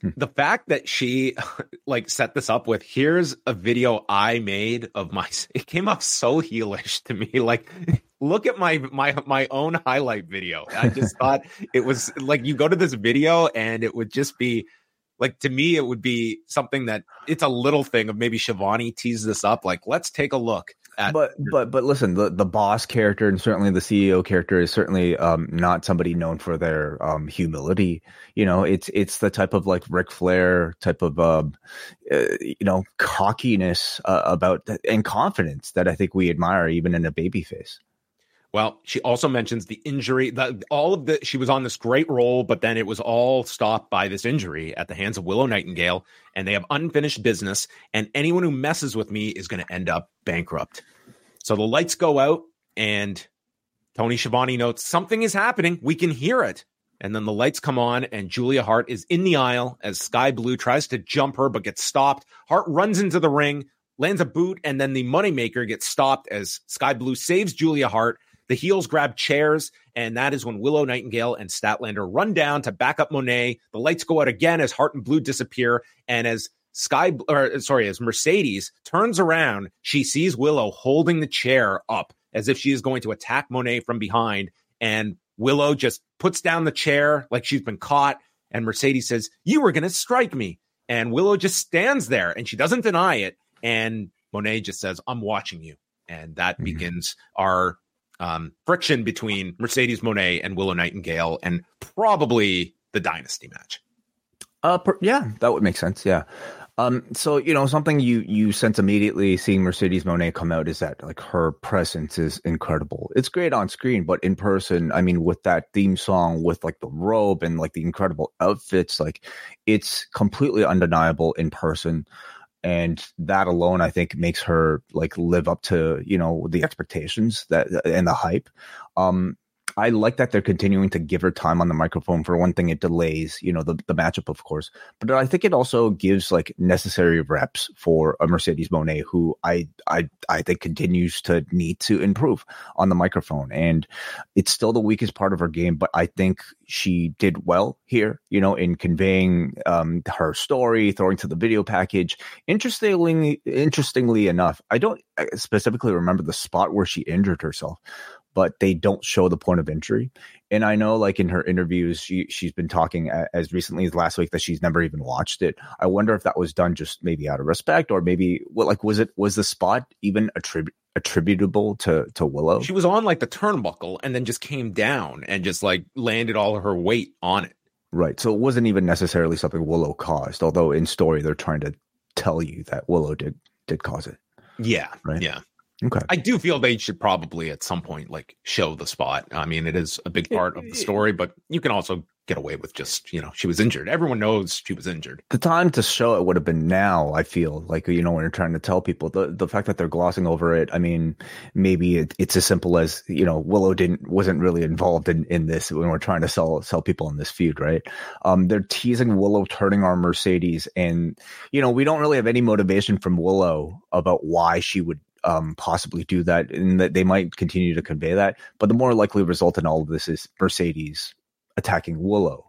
the fact that she like set this up with, here's a video I made of my, it came off so heelish to me. Like, look at my my my own highlight video. I just thought it was like, you go to this video and it would just be like, to me, it would be something that it's a little thing of maybe Shivani teased this up. Like, let's take a look. At- but but but listen, the, the boss character and certainly the C E O character is certainly um, not somebody known for their um, humility. You know, it's it's the type of like Ric Flair type of uh, uh, you know cockiness uh, about and confidence that I think we admire even in a babyface. Well, she also mentions the injury, the, all of the, she was on this great roll, but then it was all stopped by this injury at the hands of Willow Nightingale, and they have unfinished business, and anyone who messes with me is going to end up bankrupt. So the lights go out, and Tony Schiavone notes, something is happening. We can hear it. And then the lights come on, and Julia Hart is in the aisle as Sky Blue tries to jump her, but gets stopped. Hart runs into the ring, lands a boot, and then the Moneymaker gets stopped as Sky Blue saves Julia Hart. The heels grab chairs, and that is when Willow Nightingale and Statlander run down to back up Monet. The lights go out again as Hart and Blue disappear, and as Sky, or sorry, as Mercedes turns around, she sees Willow holding the chair up as if she is going to attack Monet from behind, and Willow just puts down the chair like she's been caught, and Mercedes says, "You were going to strike me," and Willow just stands there, and she doesn't deny it, and Monet just says, "I'm watching you," and that mm-hmm. begins our Um, friction between Mercedes Moné and Willow Nightingale, and probably the Dynasty match. Uh, per, yeah, that would make sense. Yeah. Um, so, you know, something you, you sense immediately seeing Mercedes Moné come out is that like her presence is incredible. It's great on screen, but in person, I mean, with that theme song, with like the robe and like the incredible outfits, like it's completely undeniable in person. And that alone, I think, makes her like live up to, you know, the expectations that and the hype. Um, I like that they're continuing to give her time on the microphone. For one thing, it delays, you know, the, the matchup, of course. But I think it also gives like necessary reps for a Mercedes Moné, who I I I think continues to need to improve on the microphone. And it's still the weakest part of her game, but I think she did well here, you know, in conveying um, her story, throwing to the video package. Interestingly, interestingly enough, I don't specifically remember the spot where she injured herself, but they don't show the point of injury. And I know, like in her interviews, she, she's been talking as recently as last week that she's never even watched it. I wonder if that was done just maybe out of respect, or maybe well, like, was it, was the spot even attrib- attributable to, to Willow? She was on like the turnbuckle and then just came down and just like landed all of her weight on it. Right. So it wasn't even necessarily something Willow caused, although in story, they're trying to tell you that Willow did, did cause it. Yeah. Right. Yeah. Okay. I do feel they should probably at some point like show the spot. I mean, it is a big part of the story, but you can also get away with just, you know, she was injured. Everyone knows she was injured. The time to show it would have been now, I feel like, you know, when you're trying to tell people. The the fact that they're glossing over it, I mean, maybe it, it's as simple as, you know, Willow didn't wasn't really involved in, in this when we're trying to sell sell people in this feud, right? Um, they're teasing Willow turning on Mercedes, and, you know, we don't really have any motivation from Willow about why she would Um, possibly do that, and that they might continue to convey that. But the more likely result in all of this is Mercedes attacking Willow,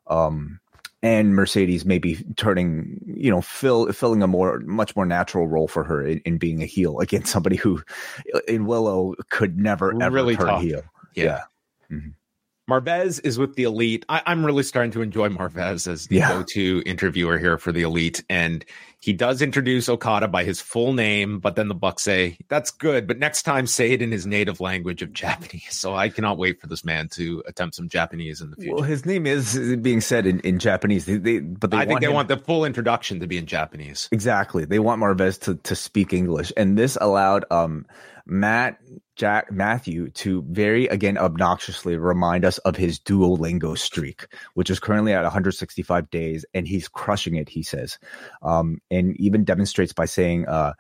um, and Mercedes maybe turning, you know, fill, filling a more, much more natural role for her in, in being a heel against somebody who, in Willow, could never ever really turn tough. heel. Yeah. yeah. Mm-hmm. Marvez is with the Elite. I, I'm really starting to enjoy Marvez as the Yeah. go-to interviewer here for the Elite. And he does introduce Okada by his full name, but then the Bucks say, that's good, but next time say it in his native language of Japanese. So I cannot wait for this man to attempt some Japanese in the future. Well, his name is being said in, in Japanese, they, they, but they I think want they him- want the full introduction to be in Japanese. Exactly. They want Marvez to, to speak English. And this allowed um, Matt Jack Matthew to very, again, obnoxiously remind us of his Duolingo streak, which is currently at one hundred sixty-five days, and he's crushing it, he says. Um, and even demonstrates by saying, uh,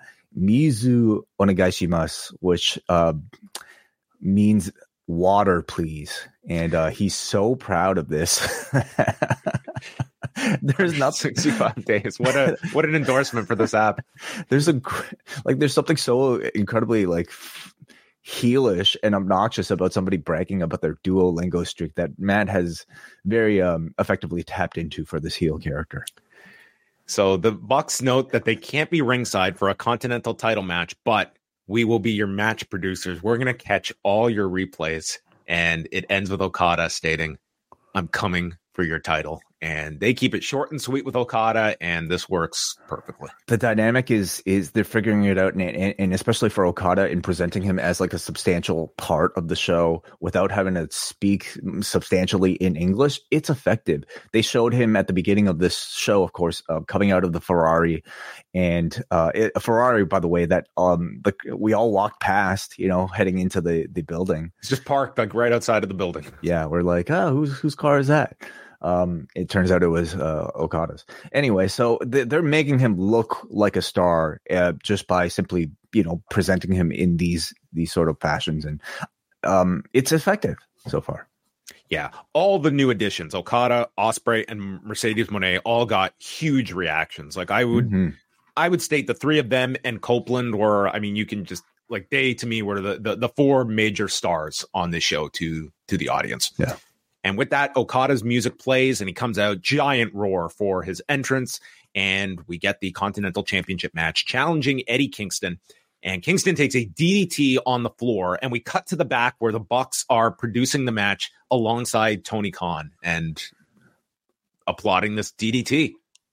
Mizu onegaishimasu, which uh, means water, please. And uh, he's so proud of this. There's not sixty-five days. What a what an endorsement for this app. There's a like there's something so incredibly like f- heelish and obnoxious about somebody bragging about their Duolingo streak that Matt has very um, effectively tapped into for this heel character. So the Bucks note that they can't be ringside for a Continental title match, but we will be your match producers. We're going to catch all your replays. And it ends with Okada stating, I'm coming for your title. And they keep it short and sweet with Okada, and this works perfectly. The dynamic is is they're figuring it out, and, and, and especially for Okada in presenting him as like a substantial part of the show without having to speak substantially in English. It's effective. They showed him at the beginning of this show, of course, uh, coming out of the Ferrari, and uh, it, a Ferrari, by the way, that um the, we all walked past, you know, heading into the the building. It's just parked like right outside of the building. Yeah, we're like, oh, whose whose car is that? Um, it turns out it was uh, Okada's. Anyway, so th- they're making him look like a star uh, just by simply, you know, presenting him in these these sort of fashions, and um, it's effective so far. Yeah, all the new additions, Okada, Ospreay, and Mercedes Moné, all got huge reactions. Like I would, mm-hmm. I would state the three of them and Copeland were. I mean, you can just like they to me were the the, the four major stars on this show to to the audience. Yeah. And with that, Okada's music plays and he comes out, giant roar for his entrance. And we get the Continental Championship match challenging Eddie Kingston. And Kingston takes a D D T on the floor. And we cut to the back where the Bucks are producing the match alongside Tony Khan and applauding this D D T.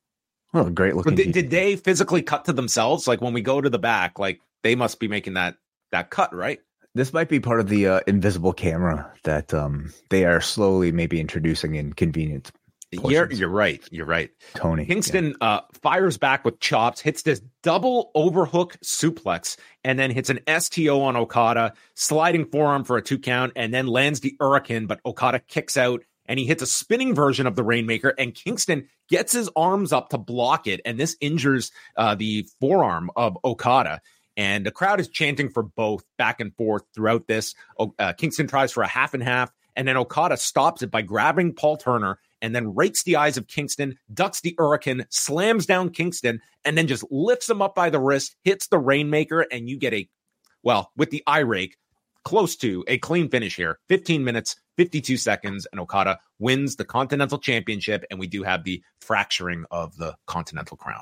Oh, great looking. Did, did they physically cut to themselves? Like when we go to the back, like they must be making that that cut, right? This might be part of the uh, invisible camera that um, they are slowly maybe introducing in convenient portions. You're, you're right. You're right. Tony. Kingston yeah. uh, fires back with chops, hits this double overhook suplex, and then hits an S T O on Okada, sliding forearm for a two count, and then lands the Hurricane, but Okada kicks out, and he hits a spinning version of the Rainmaker, and Kingston gets his arms up to block it, and this injures uh, the forearm of Okada. And the crowd is chanting for both back and forth throughout this. Uh, Kingston tries for a half and half, and then Okada stops it by grabbing Paul Turner and then rakes the eyes of Kingston, ducks the Hurricane, slams down Kingston, and then just lifts him up by the wrist, hits the Rainmaker, and you get a, well, with the eye rake, close to a clean finish here. fifteen minutes, fifty-two seconds, and Okada wins the Continental Championship, and we do have the fracturing of the Continental crown.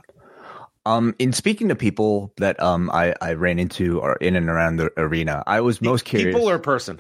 Um, in speaking to people that um I, I ran into or in and around the arena, I was most curious. People or person?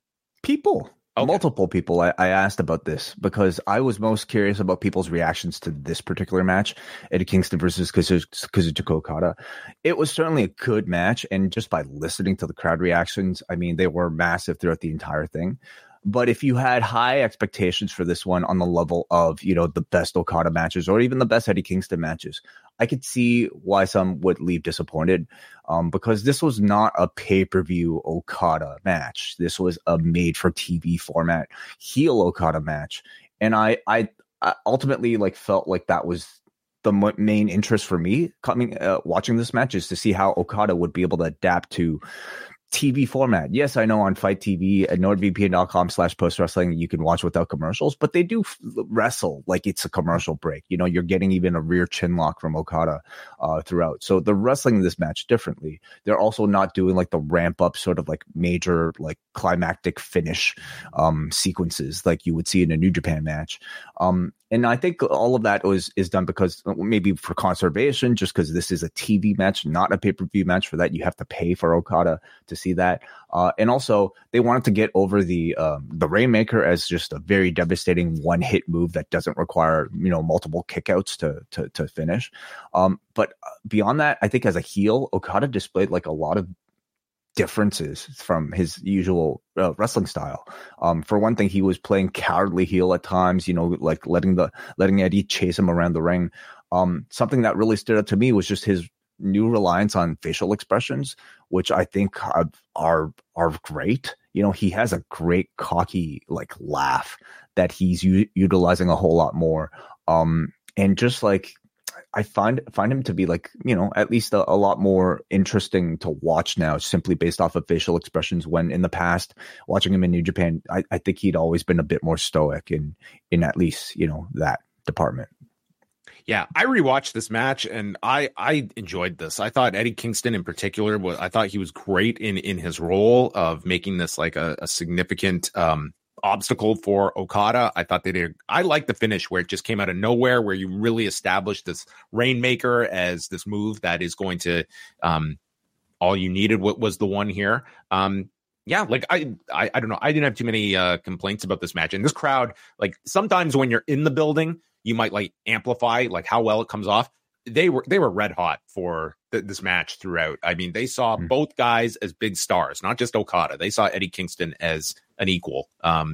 People. Okay. Multiple people I, I asked about this because I was most curious about people's reactions to this particular match, Eddie Kingston versus Kazuchika Okada. It was certainly a good match, and just by listening to the crowd reactions, I mean, they were massive throughout the entire thing. But if you had high expectations for this one on the level of, you know, the best Okada matches or even the best Eddie Kingston matches, I could see why some would leave disappointed um, because this was not a pay-per-view Okada match. This was a made-for-T V format heel Okada match. And I, I, I ultimately like felt like that was the m- main interest for me coming uh, watching this match is to see how Okada would be able to adapt to T V format. Yes, I know on Fight T V at nordvpn.com slash post wrestling, you can watch without commercials, but they do f- wrestle like it's a commercial break. You know, you're getting even a rear chin lock from Okada uh, throughout. So they're wrestling this match differently. They're also not doing like the ramp up sort of like major, like climactic finish um, sequences like you would see in a New Japan match. Um, And I think all of that was is done because maybe for conservation, just because this is a T V match, not a pay-per-view match. For that, you have to pay for Okada to see that. Uh, and also, they wanted to get over the um, the Rainmaker as just a very devastating one-hit move that doesn't require, you know, multiple kickouts to to to finish. Um, but beyond that, I think as a heel, Okada displayed like a lot of differences from his usual uh, wrestling style. Um, for one thing, he was playing cowardly heel at times, you know, like letting the letting Eddie chase him around the ring. Um, something that really stood out to me was just his new reliance on facial expressions, which I think are are, are great. You know, he has a great cocky like laugh that he's u- utilizing a whole lot more. Um, and just like I find find him to be like, you know, at least a, a lot more interesting to watch now, simply based off of facial expressions. When in the past, watching him in New Japan, I, I think he'd always been a bit more stoic in in at least, you know, that department. Yeah, I rewatched this match and I I enjoyed this. I thought Eddie Kingston in particular was I thought he was great in in his role of making this like a, a significant um obstacle for Okada. I thought they did I liked the finish where it just came out of nowhere, where you really established this Rainmaker as this move that is going to um all you needed what was the one here. Um yeah, like I, I I don't know. I didn't have too many uh complaints about this match. And this crowd, like sometimes when you're in the building, you might like amplify like how well it comes off. They were they were red hot for th- this match throughout. I mean, they saw mm. both guys as big stars, not just Okada. They saw Eddie Kingston as an equal. Um,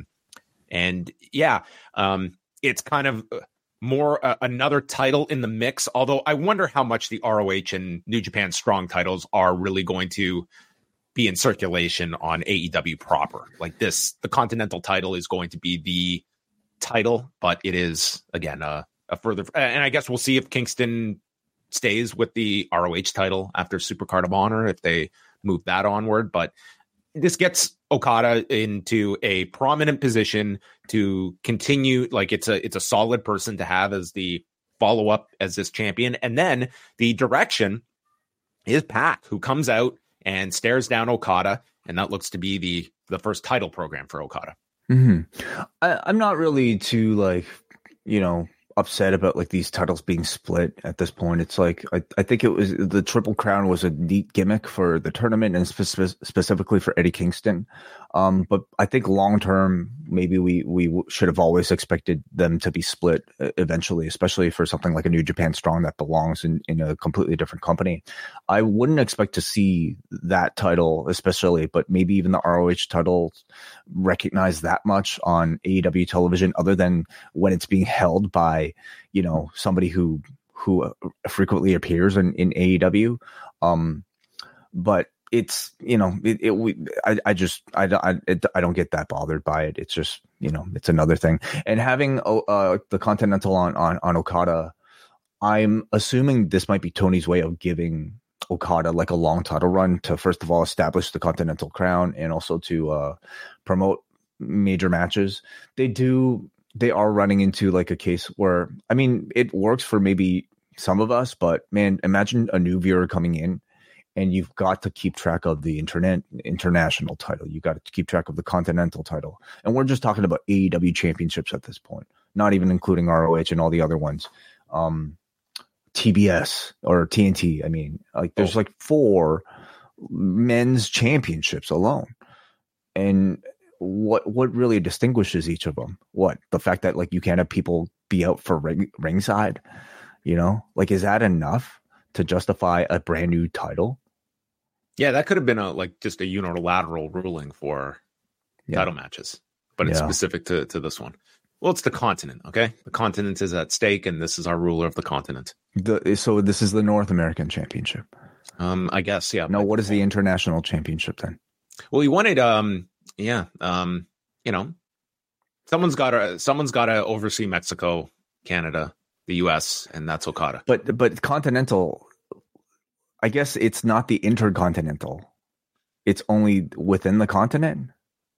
and yeah, um, it's kind of more uh, another title in the mix. Although I wonder how much the R O H and New Japan Strong titles are really going to be in circulation on A E W proper. Like this, the Continental title is going to be the title, but it is again uh, a further, and I guess we'll see if Kingston stays with the R O H title after Supercard of Honor, if they move that onward. But this gets Okada into a prominent position to continue. Like it's a it's a solid person to have as the follow up as this champion, and then the direction is Pac, who comes out and stares down Okada, and that looks to be the the first title program for Okada. Mm-hmm. I, I'm not really too like, you know, upset about like these titles being split at this point. It's like I, I think it was the Triple Crown was a neat gimmick for the tournament and spe- specifically for Eddie Kingston. Um, but I think long term, maybe we we should have always expected them to be split eventually, especially for something like a New Japan Strong that belongs in, in a completely different company. I wouldn't expect to see that title, especially, but maybe even the R O H title recognized that much on A E W television, other than when it's being held by, you know, somebody who who frequently appears in, in A E W. Um, but it's, you know, it, it we, I, I just, I, I, it, I don't get that bothered by it. It's just, you know, it's another thing. And having uh, the Continental on, on, on Okada, I'm assuming this might be Tony's way of giving Okada like a long title run to, first of all, establish the Continental crown and also to uh, promote major matches. They do, they are running into like a case where, I mean, it works for maybe some of us, but man, imagine a new viewer coming in and you've got to keep track of the internet international title. You got to keep track of the Continental title. And we're just talking about A E W championships at this point, not even including R O H and all the other ones. Um, T B S or T N T. I mean, like there's oh. like four men's championships alone. And what what really distinguishes each of them? What? The fact that like you can't have people be out for ring, ringside, you know? Like, is that enough to justify a brand new title? Yeah, that could have been a like just a unilateral ruling for yeah. title matches, but it's yeah. specific to, to this one. Well, it's the continent, okay? The continent is at stake, and this is our ruler of the continent. The, so this is the North American Championship. Um, I guess, yeah. No, what is the International Championship then? Well, he wanted, um, yeah, um, you know, someone's got to someone's got to oversee Mexico, Canada, the U S, and that's Okada. But but Continental, I guess it's not the Intercontinental. It's only within the continent.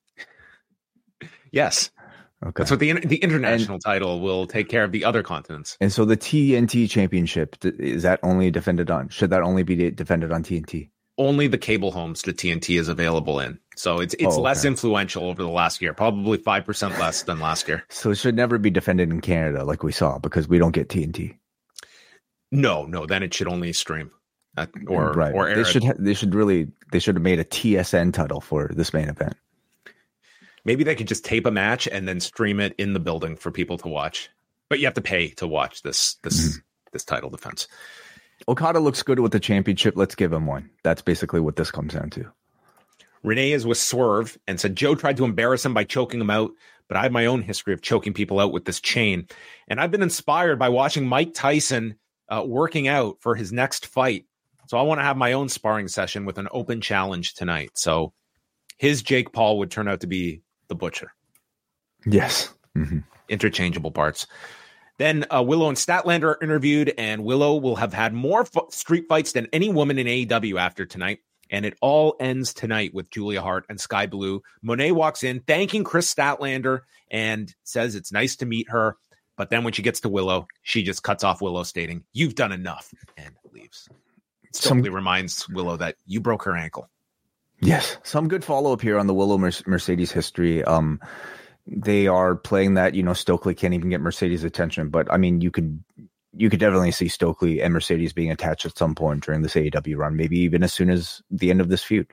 Yes. Okay. That's what the the international and, title will take care of the other continents. And so the T N T Championship, is that only defended on? Should that only be defended on T N T? Only the cable homes that T N T is available in. So it's it's oh, okay. less influential over the last year, probably five percent less than last year. So it should never be defended in Canada like we saw because we don't get T N T. No, no, then it should only stream at, or right. or air. They should ha- they should really they should have made a T S N title for this main event. Maybe they could just tape a match and then stream it in the building for people to watch. But you have to pay to watch this this mm-hmm. this title defense. Okada looks good with the championship. Let's give him one. That's basically what this comes down to. Renee is with Swerve and said Joe tried to embarrass him by choking him out, but I have my own history of choking people out with this chain. And I've been inspired by watching Mike Tyson uh, working out for his next fight. So I want to have my own sparring session with an open challenge tonight. So his Jake Paul would turn out to be the Butcher. Yes. Mm-hmm. Interchangeable parts. Then uh, Willow and Statlander are interviewed, and Willow will have had more f- street fights than any woman in A E W after tonight. And it all ends tonight with Julia Hart and Sky Blue. Monet walks in, thanking Chris Statlander, and says it's nice to meet her. But then when she gets to Willow, she just cuts off Willow, stating, "You've done enough," and leaves. Stokely Some... reminds Willow that you broke her ankle. Yes. Some good follow-up here on the Willow Mercedes history. Um, they are playing that, you know, Stokely can't even get Mercedes' attention. But, I mean, you could you could definitely see Stokely and Mercedes being attached at some point during this A E W run, maybe even as soon as the end of this feud.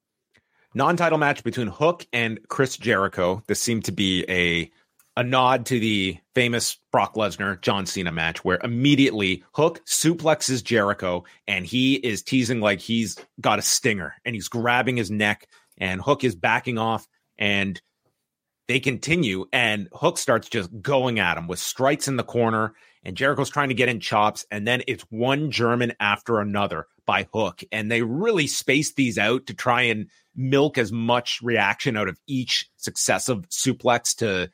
Non-title match between Hook and Chris Jericho. This seemed to be a a nod to the famous Brock Lesnar John Cena match, where immediately Hook suplexes Jericho and he is teasing like he's got a stinger and he's grabbing his neck, and Hook is backing off, and they continue, and Hook starts just going at him with strikes in the corner, and Jericho's trying to get in chops, and then it's one German after another by Hook, and they really space these out to try and milk as much reaction out of each successive suplex to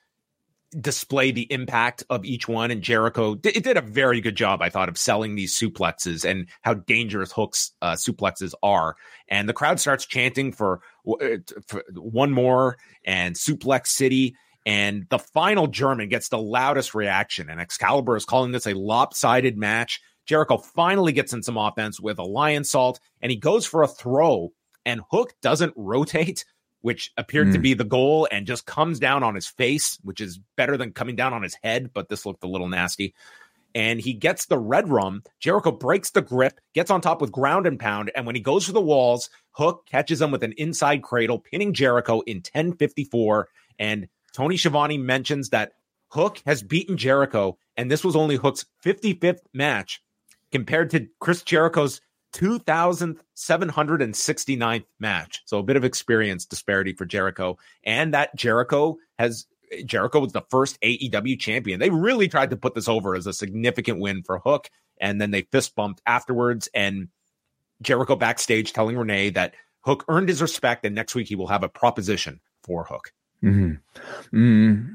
display the impact of each one. And Jericho, it did a very good job, I thought, of selling these suplexes and how dangerous Hook's uh, suplexes are. And the crowd starts chanting for, for one more and Suplex City. And the final German gets the loudest reaction. And Excalibur is calling this a lopsided match. Jericho finally gets in some offense with a lion salt, and he goes for a throw, and Hook doesn't rotate, which appeared mm. to be the goal, and just comes down on his face, which is better than coming down on his head, but this looked a little nasty. And he gets the red rum. Jericho breaks the grip, gets on top with ground and pound, and when he goes for the walls, Hook catches him with an inside cradle, pinning Jericho in ten fifty-four. And Tony Schiavone mentions that Hook has beaten Jericho, and this was only Hook's fifty-fifth match, compared to Chris Jericho's two thousand seven hundred sixty-ninth match. So a bit of experience disparity for Jericho. And that Jericho has Jericho was the first A E W champion. They really tried to put this over as a significant win for Hook. And then they fist bumped afterwards. And Jericho backstage telling Renee that Hook earned his respect, and next week he will have a proposition for Hook. Mm-hmm. Mm-hmm.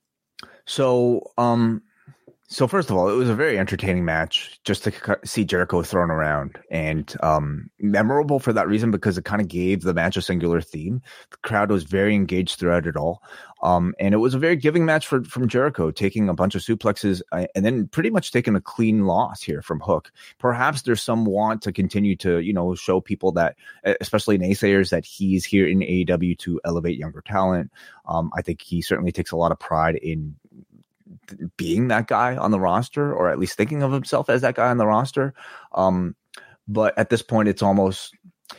So, um, So first of all, it was a very entertaining match just to see Jericho thrown around, and um, memorable for that reason because it kind of gave the match a singular theme. The crowd was very engaged throughout it all. Um, and it was a very giving match for from Jericho, taking a bunch of suplexes uh, and then pretty much taking a clean loss here from Hook. Perhaps there's some want to continue to, you know, show people that, especially naysayers, that he's here in A E W to elevate younger talent. Um, I think he certainly takes a lot of pride in being that guy on the roster, or at least thinking of himself as that guy on the roster. Um, but at this point, it's almost,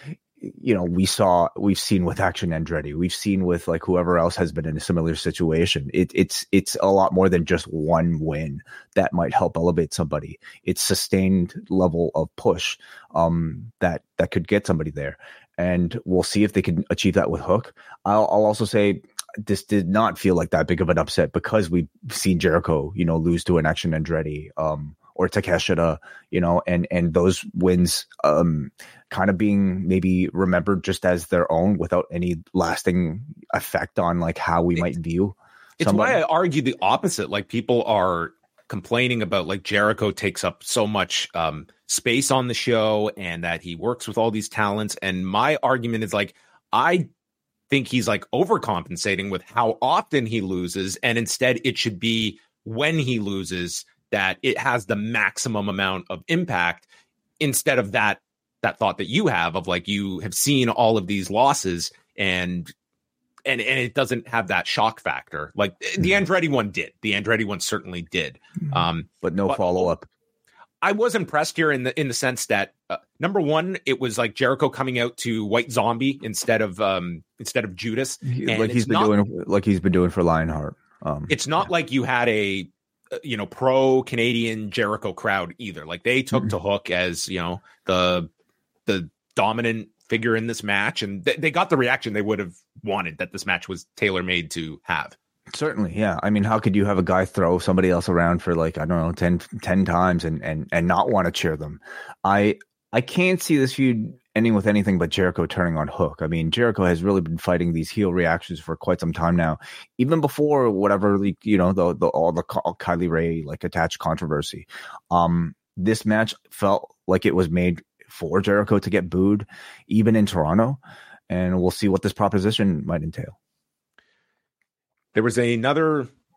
you know, we saw, we've seen with Action Andretti, we've seen with like whoever else has been in a similar situation. It, it's, it's a lot more than just one win that might help elevate somebody. It's sustained level of push um, that, that could get somebody there. And we'll see if they can achieve that with Hook. I'll, I'll also say, this did not feel like that big of an upset because we've seen Jericho, you know, lose to an Action Andretti um, or Takeshita, you know, and, and those wins um, kind of being maybe remembered just as their own without any lasting effect on like how we it, might view. It's somebody. Why I argue the opposite. Like people are complaining about like Jericho takes up so much um, space on the show and that he works with all these talents. And my argument is like, I think he's like overcompensating with how often he loses, and instead it should be when he loses that it has the maximum amount of impact, instead of that that thought that you have of like you have seen all of these losses and and and it doesn't have that shock factor like the Andretti one did. The Andretti one certainly did, um, but no but, follow up. I was impressed here in the in the sense that uh, number one, it was like Jericho coming out to White Zombie instead of um, instead of Judas, and like he's been not, doing like he's been doing for Lionheart. Um, it's not yeah. like you had a uh, you know pro Canadian Jericho crowd either. Like they took mm-hmm. to Hook as you know the the dominant figure in this match, and th- they got the reaction they would have wanted that this match was tailor made to have. Certainly, yeah. I mean, how could you have a guy throw somebody else around for like, I don't know, ten, ten times and, and, and not want to cheer them? I I can't see this feud ending with anything but Jericho turning on Hook. I mean, Jericho has really been fighting these heel reactions for quite some time now, even before whatever, you know, the, the all the Kylie Ray like attached controversy. Um, this match felt like it was made for Jericho to get booed, even in Toronto, and we'll see what this proposition might entail. There was another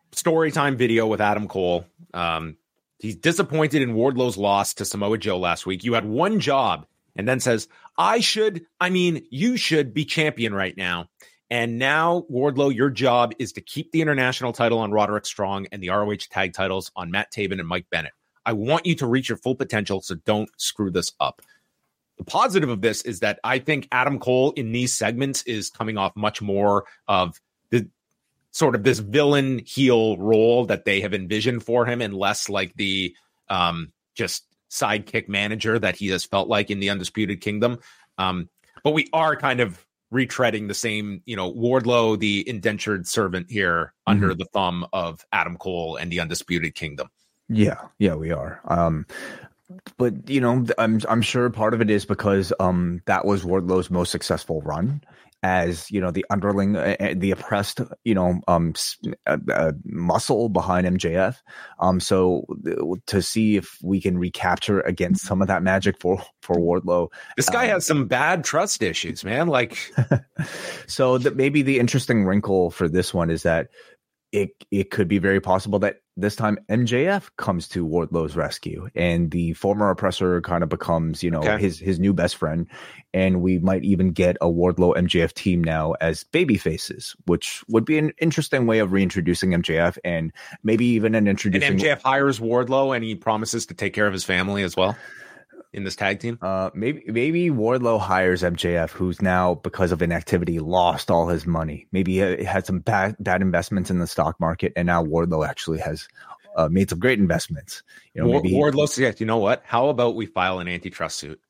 story time video with Adam Cole. Um, he's disappointed in Wardlow's loss to Samoa Joe last week. You had one job, and then says, I should, I mean, you should be champion right now. And now, Wardlow, your job is to keep the international title on Roderick Strong and the R O H tag titles on Matt Taven and Mike Bennett. I want you to reach your full potential, so don't screw this up. The positive of this is that I think Adam Cole in these segments is coming off much more of the sort of this villain heel role that they have envisioned for him, and less like the um, just sidekick manager that he has felt like in the Undisputed Kingdom. Um, but we are kind of retreading the same, you know, Wardlow, the indentured servant here, mm-hmm. under the thumb of Adam Cole and the Undisputed Kingdom. Yeah, yeah, we are. Um, but you know, I'm I'm sure part of it is because um that was Wardlow's most successful run as, you know, the underling, uh, the oppressed, you know, um uh, uh, muscle behind M J F. Um, so to see if we can recapture against some of that magic for for Wardlow. This guy um, has some bad trust issues, man. Like, so that maybe the interesting wrinkle for this one is that it it could be very possible that this time M J F comes to Wardlow's rescue, and the former oppressor kind of becomes, you know, okay. his his new best friend, and we might even get a Wardlow M J F team now as baby faces, which would be an interesting way of reintroducing M J F, and maybe even an introducing. And M J F hires Wardlow, and he promises to take care of his family as well in this tag team. Uh, maybe maybe Wardlow hires M J F, who's now, because of inactivity, lost all his money. Maybe he had some bad bad investments in the stock market, and now Wardlow actually has uh, made some great investments. You know, maybe Wardlow says, "You know what? How about we file an antitrust suit?"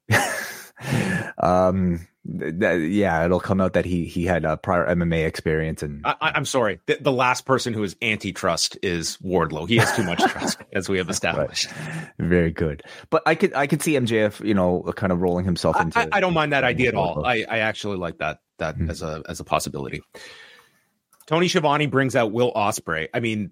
um. That, yeah, it'll come out that he he had a prior M M A experience, and I, I'm sorry, the, the last person who is antitrust is Wardlow. He has too much trust, as we have established. Right. Very good, but I could I could see M J F, you know, kind of rolling himself into. I, I don't mind that idea at all. I, I actually like that that mm-hmm. as a as a possibility. Tony Schiavone brings out Will Ospreay. I mean,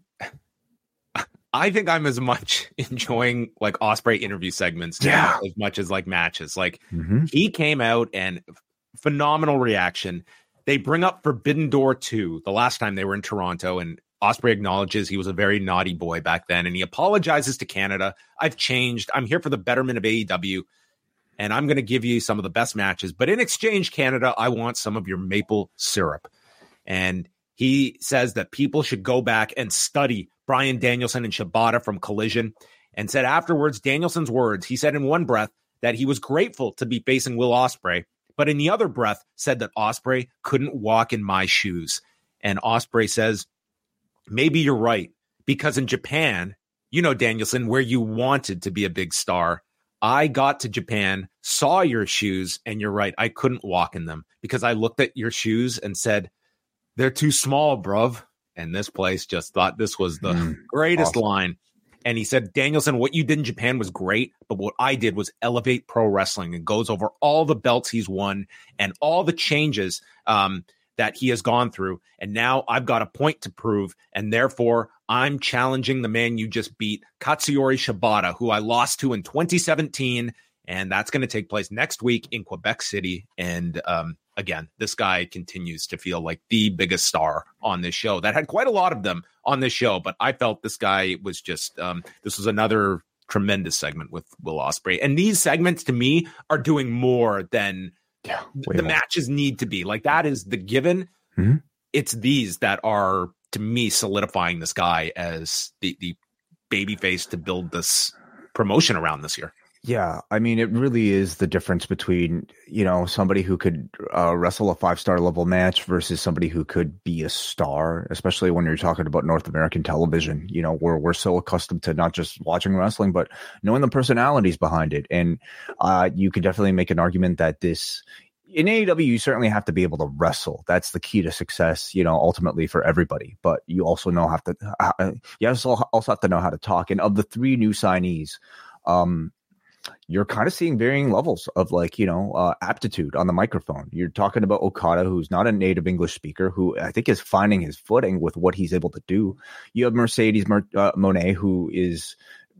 I think I'm as much enjoying like Ospreay interview segments yeah. as much as like matches. Like mm-hmm. he came out and phenomenal reaction. They bring up Forbidden Door two the last time they were in Toronto, and Ospreay acknowledges he was a very naughty boy back then, and he apologizes to Canada. I've changed. I'm here for the betterment of A E W, and I'm going to give you some of the best matches. But in exchange, Canada, I want some of your maple syrup. And he says that people should go back and study Bryan Danielson and Shibata from Collision, and said afterwards, Danielson's words, he said in one breath that he was grateful to be facing Will Ospreay, but in the other breath said that Ospreay couldn't walk in my shoes. And Ospreay says, maybe you're right, because in Japan, you know, Danielson, where you wanted to be a big star, I got to Japan, saw your shoes, and you're right, I couldn't walk in them because I looked at your shoes and said, they're too small, bruv. And this place just thought this was the mm, greatest awesome. line. And he said, Danielson, what you did in Japan was great, but what I did was elevate pro wrestling, and goes over all the belts he's won and all the changes um, that he has gone through. And now I've got a point to prove, and therefore I'm challenging the man you just beat, Katsuyori Shibata, who I lost to in twenty seventeen. And that's going to take place next week in Quebec City. And um, again, this guy continues to feel like the biggest star on this show. That had quite a lot of them on this show, but I felt this guy was just, um, this was another tremendous segment with Will Ospreay. And these segments to me are doing more than yeah, the more. matches need to be. Like that is the given. Mm-hmm. It's these that are, to me, solidifying this guy as the, the babyface to build this promotion around this year. Yeah, I mean, it really is the difference between, you know, somebody who could uh, wrestle a five-star level match versus somebody who could be a star, especially when you're talking about North American television, you know, where we're so accustomed to not just watching wrestling, but knowing the personalities behind it. And uh, you could definitely make an argument that this, in A E W, you certainly have to be able to wrestle. That's the key to success, you know, ultimately for everybody. But you also know have to, uh, you also have to know how to talk. And of the three new signees, um, you're kind of seeing varying levels of like, you know, uh, aptitude on the microphone. You're talking about Okada, who's not a native English speaker, who I think is finding his footing with what he's able to do. You have Mercedes Mer- uh, Moné, who is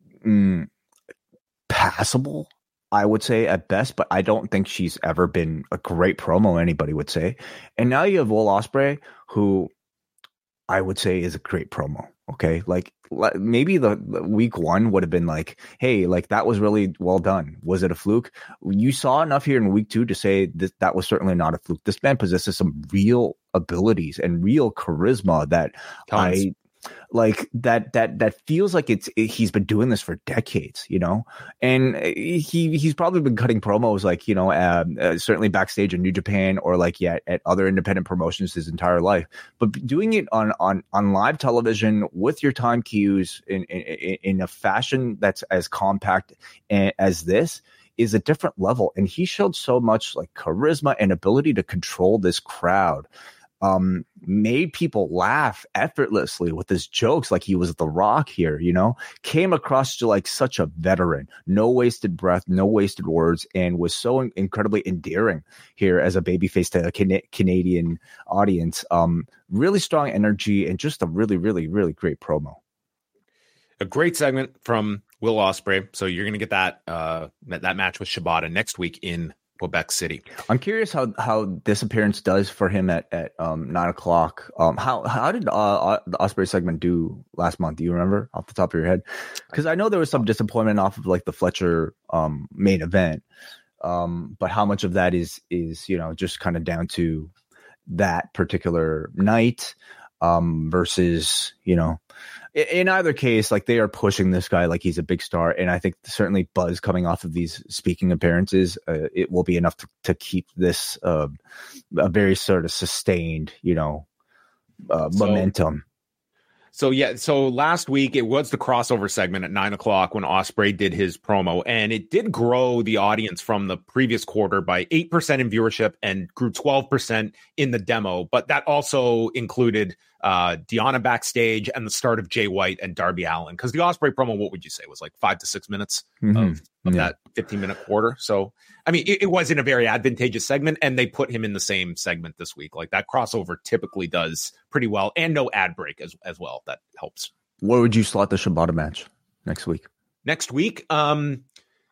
mm, passable, I would say at best, but I don't think she's ever been a great promo, anybody would say. And now you have Will Ospreay, who I would say is a great promo. Okay. Like maybe the, the week one would have been like, hey, like that was really well done. Was it a fluke? You saw enough here in week two to say that that was certainly not a fluke. This man possesses some real abilities and real charisma that Tons. I like that, that, that feels like it's, it, he's been doing this for decades, you know, and he, he's probably been cutting promos like, you know, uh, uh, certainly backstage in New Japan or like, yeah, at other independent promotions his entire life, but doing it on, on, on live television with your time cues in, in, in a fashion that's as compact as this is a different level. And he showed so much like charisma and ability to control this crowd. Um, made people laugh effortlessly with his jokes like he was The Rock here, you know, came across to like such a veteran, no wasted breath, no wasted words, and was so in- incredibly endearing here as a babyface to a Can- Canadian audience. Um, really strong energy and just a really, really, really great promo. A great segment from Will Ospreay. So you're going to get that, uh, that match with Shibata next week in Quebec City. I'm curious how, how this appearance does for him at, at um, nine o'clock. Um, how how did uh, the Ospreay segment do last month? Do you remember off the top of your head? Because I know there was some disappointment off of like the Fletcher um, main event, um, but how much of that is is you know just kind of down to that particular night um, versus you know. In either case, like they are pushing this guy like he's a big star, and I think certainly buzz coming off of these speaking appearances, uh, it will be enough to, to keep this uh, a very sort of sustained, you know, uh, so, momentum. So yeah, so last week it was the crossover segment at nine o'clock when Ospreay did his promo, and it did grow the audience from the previous quarter by eight percent in viewership and grew twelve percent in the demo, but that also included uh, Deonna backstage and the start of Jay White and Darby Allin. Because the Ospreay promo, what would you say, was like five to six minutes mm-hmm. of, of yeah. that fifteen minute quarter. So, I mean, it, it wasn't a very advantageous segment, and they put him in the same segment this week. Like that crossover typically does pretty well, and no ad break as as well. That helps. Where would you slot the Shibata match next week? Next week, um,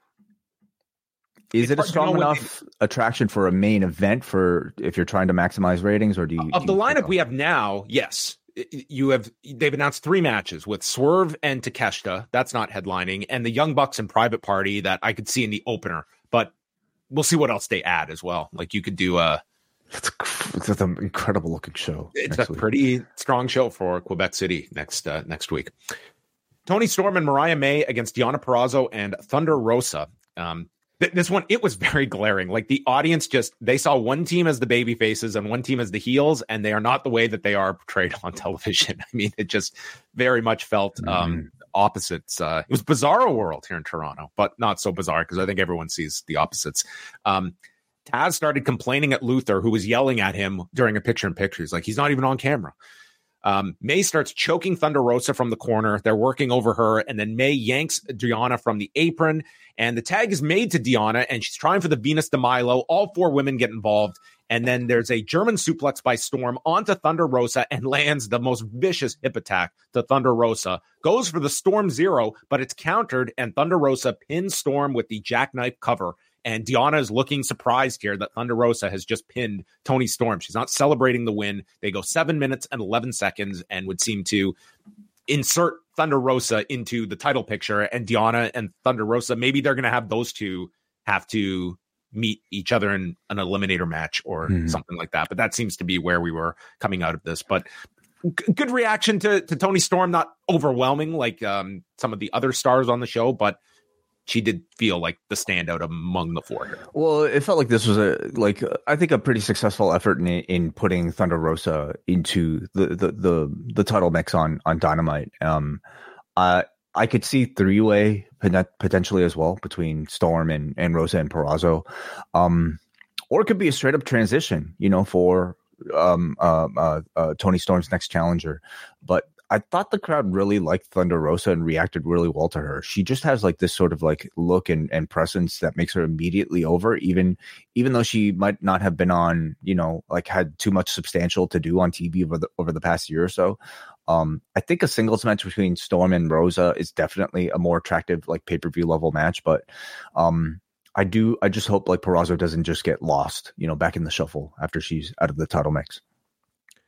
is it a strong enough they, attraction for a main event for if you're trying to maximize ratings, or do you of do the you lineup we have now? Yes, you have. They've announced three matches with Swerve and Takeshita. That's not headlining, and the Young Bucks and Private Party that I could see in the opener, but we'll see what else they add as well. Like you could do a. It's, it's an incredible looking show. It's a week. Pretty strong show for Quebec City next uh, next week. Toni Storm and Mariah May against Deonna Purrazzo and Thunder Rosa. Um, th- this one, it was very glaring. Like the audience just, they saw one team as the baby faces and one team as the heels, and they are not the way that they are portrayed on television. I mean, it just very much felt mm-hmm. um, opposites. Uh, it was Bizarro World here in Toronto, but not so bizarre because I think everyone sees the opposites. Um, Taz started complaining at Luther, who was yelling at him during a picture-in-picture. He's like, he's not even on camera. Um, May starts choking Thunder Rosa from the corner. They're working over her, and then May yanks Deonna from the apron, and the tag is made to Deonna, and she's trying for the Venus de Milo. All four women get involved, and then there's a German suplex by Storm onto Thunder Rosa and lands the most vicious hip attack to Thunder Rosa. Goes for the Storm Zero, but it's countered, and Thunder Rosa pins Storm with the jackknife cover. And Deonna is looking surprised here that Thunder Rosa has just pinned Toni Storm. She's not celebrating the win. They go seven minutes and eleven seconds and would seem to insert Thunder Rosa into the title picture. And Deonna and Thunder Rosa, maybe they're going to have those two have to meet each other in an eliminator match or mm-hmm. something like that. But that seems to be where we were coming out of this. But g- good reaction to, to Toni Storm, not overwhelming like um, some of the other stars on the show, but she did feel like the standout among the four here. Well, it felt like this was a like I think a pretty successful effort in in putting Thunder Rosa into the the the, the title mix on on Dynamite. Um, uh, I could see three way potentially as well between Storm and and Rosa and Purrazzo, um, or it could be a straight up transition, you know, for um uh, uh, uh Toni Storm's next challenger, but. I thought the crowd really liked Thunder Rosa and reacted really well to her. She just has like this sort of like look and, and presence that makes her immediately over, even even though she might not have been on, you know, like had too much substantial to do on T V over the over the past year or so. Um, I think a singles match between Storm and Rosa is definitely a more attractive like pay-per-view level match, but um, I do I just hope like Purrazzo doesn't just get lost, you know, back in the shuffle after she's out of the title mix.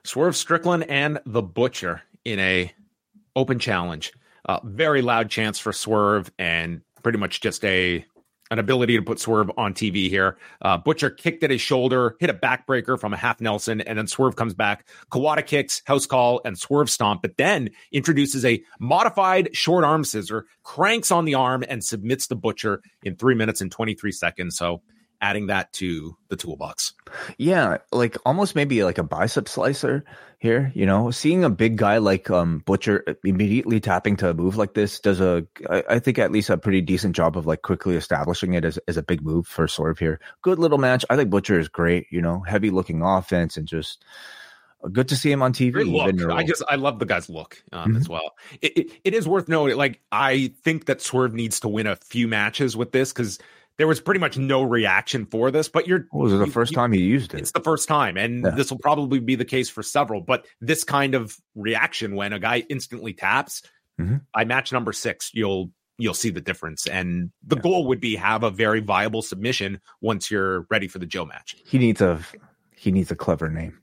Swerve Strickland and the Butcher in a open challenge. Uh, very loud chants for Swerve, and pretty much just a an ability to put Swerve on T V here. Uh, Butcher kicked at his shoulder, hit a backbreaker from a half Nelson, and then Swerve comes back. Kawada kicks, house call, and Swerve stomp, but then introduces a modified short arm scissor, cranks on the arm, and submits the Butcher in three minutes and twenty-three seconds. So adding that to the toolbox. Yeah, like almost maybe like a bicep slicer here, you know, seeing a big guy like um Butcher immediately tapping to a move like this does a, I, I think at least a pretty decent job of like quickly establishing it as, as a big move for Swerve here. Good little match. I think Butcher is great, you know, heavy looking offense and just good to see him on T V. Look, I just, I love the guy's look um, mm-hmm. as well. It, it, it is worth noting, like, I think that Swerve needs to win a few matches with this because there was pretty much no reaction for this, but you're. Was it the you, first you, time he used it? It's the first time, and yeah. this will probably be the case for several. But this kind of reaction, when a guy instantly taps, mm-hmm. by match number six, you'll you'll see the difference. And the yeah. goal would be have a very viable submission once you're ready for the Joe match. He needs a he needs a clever name.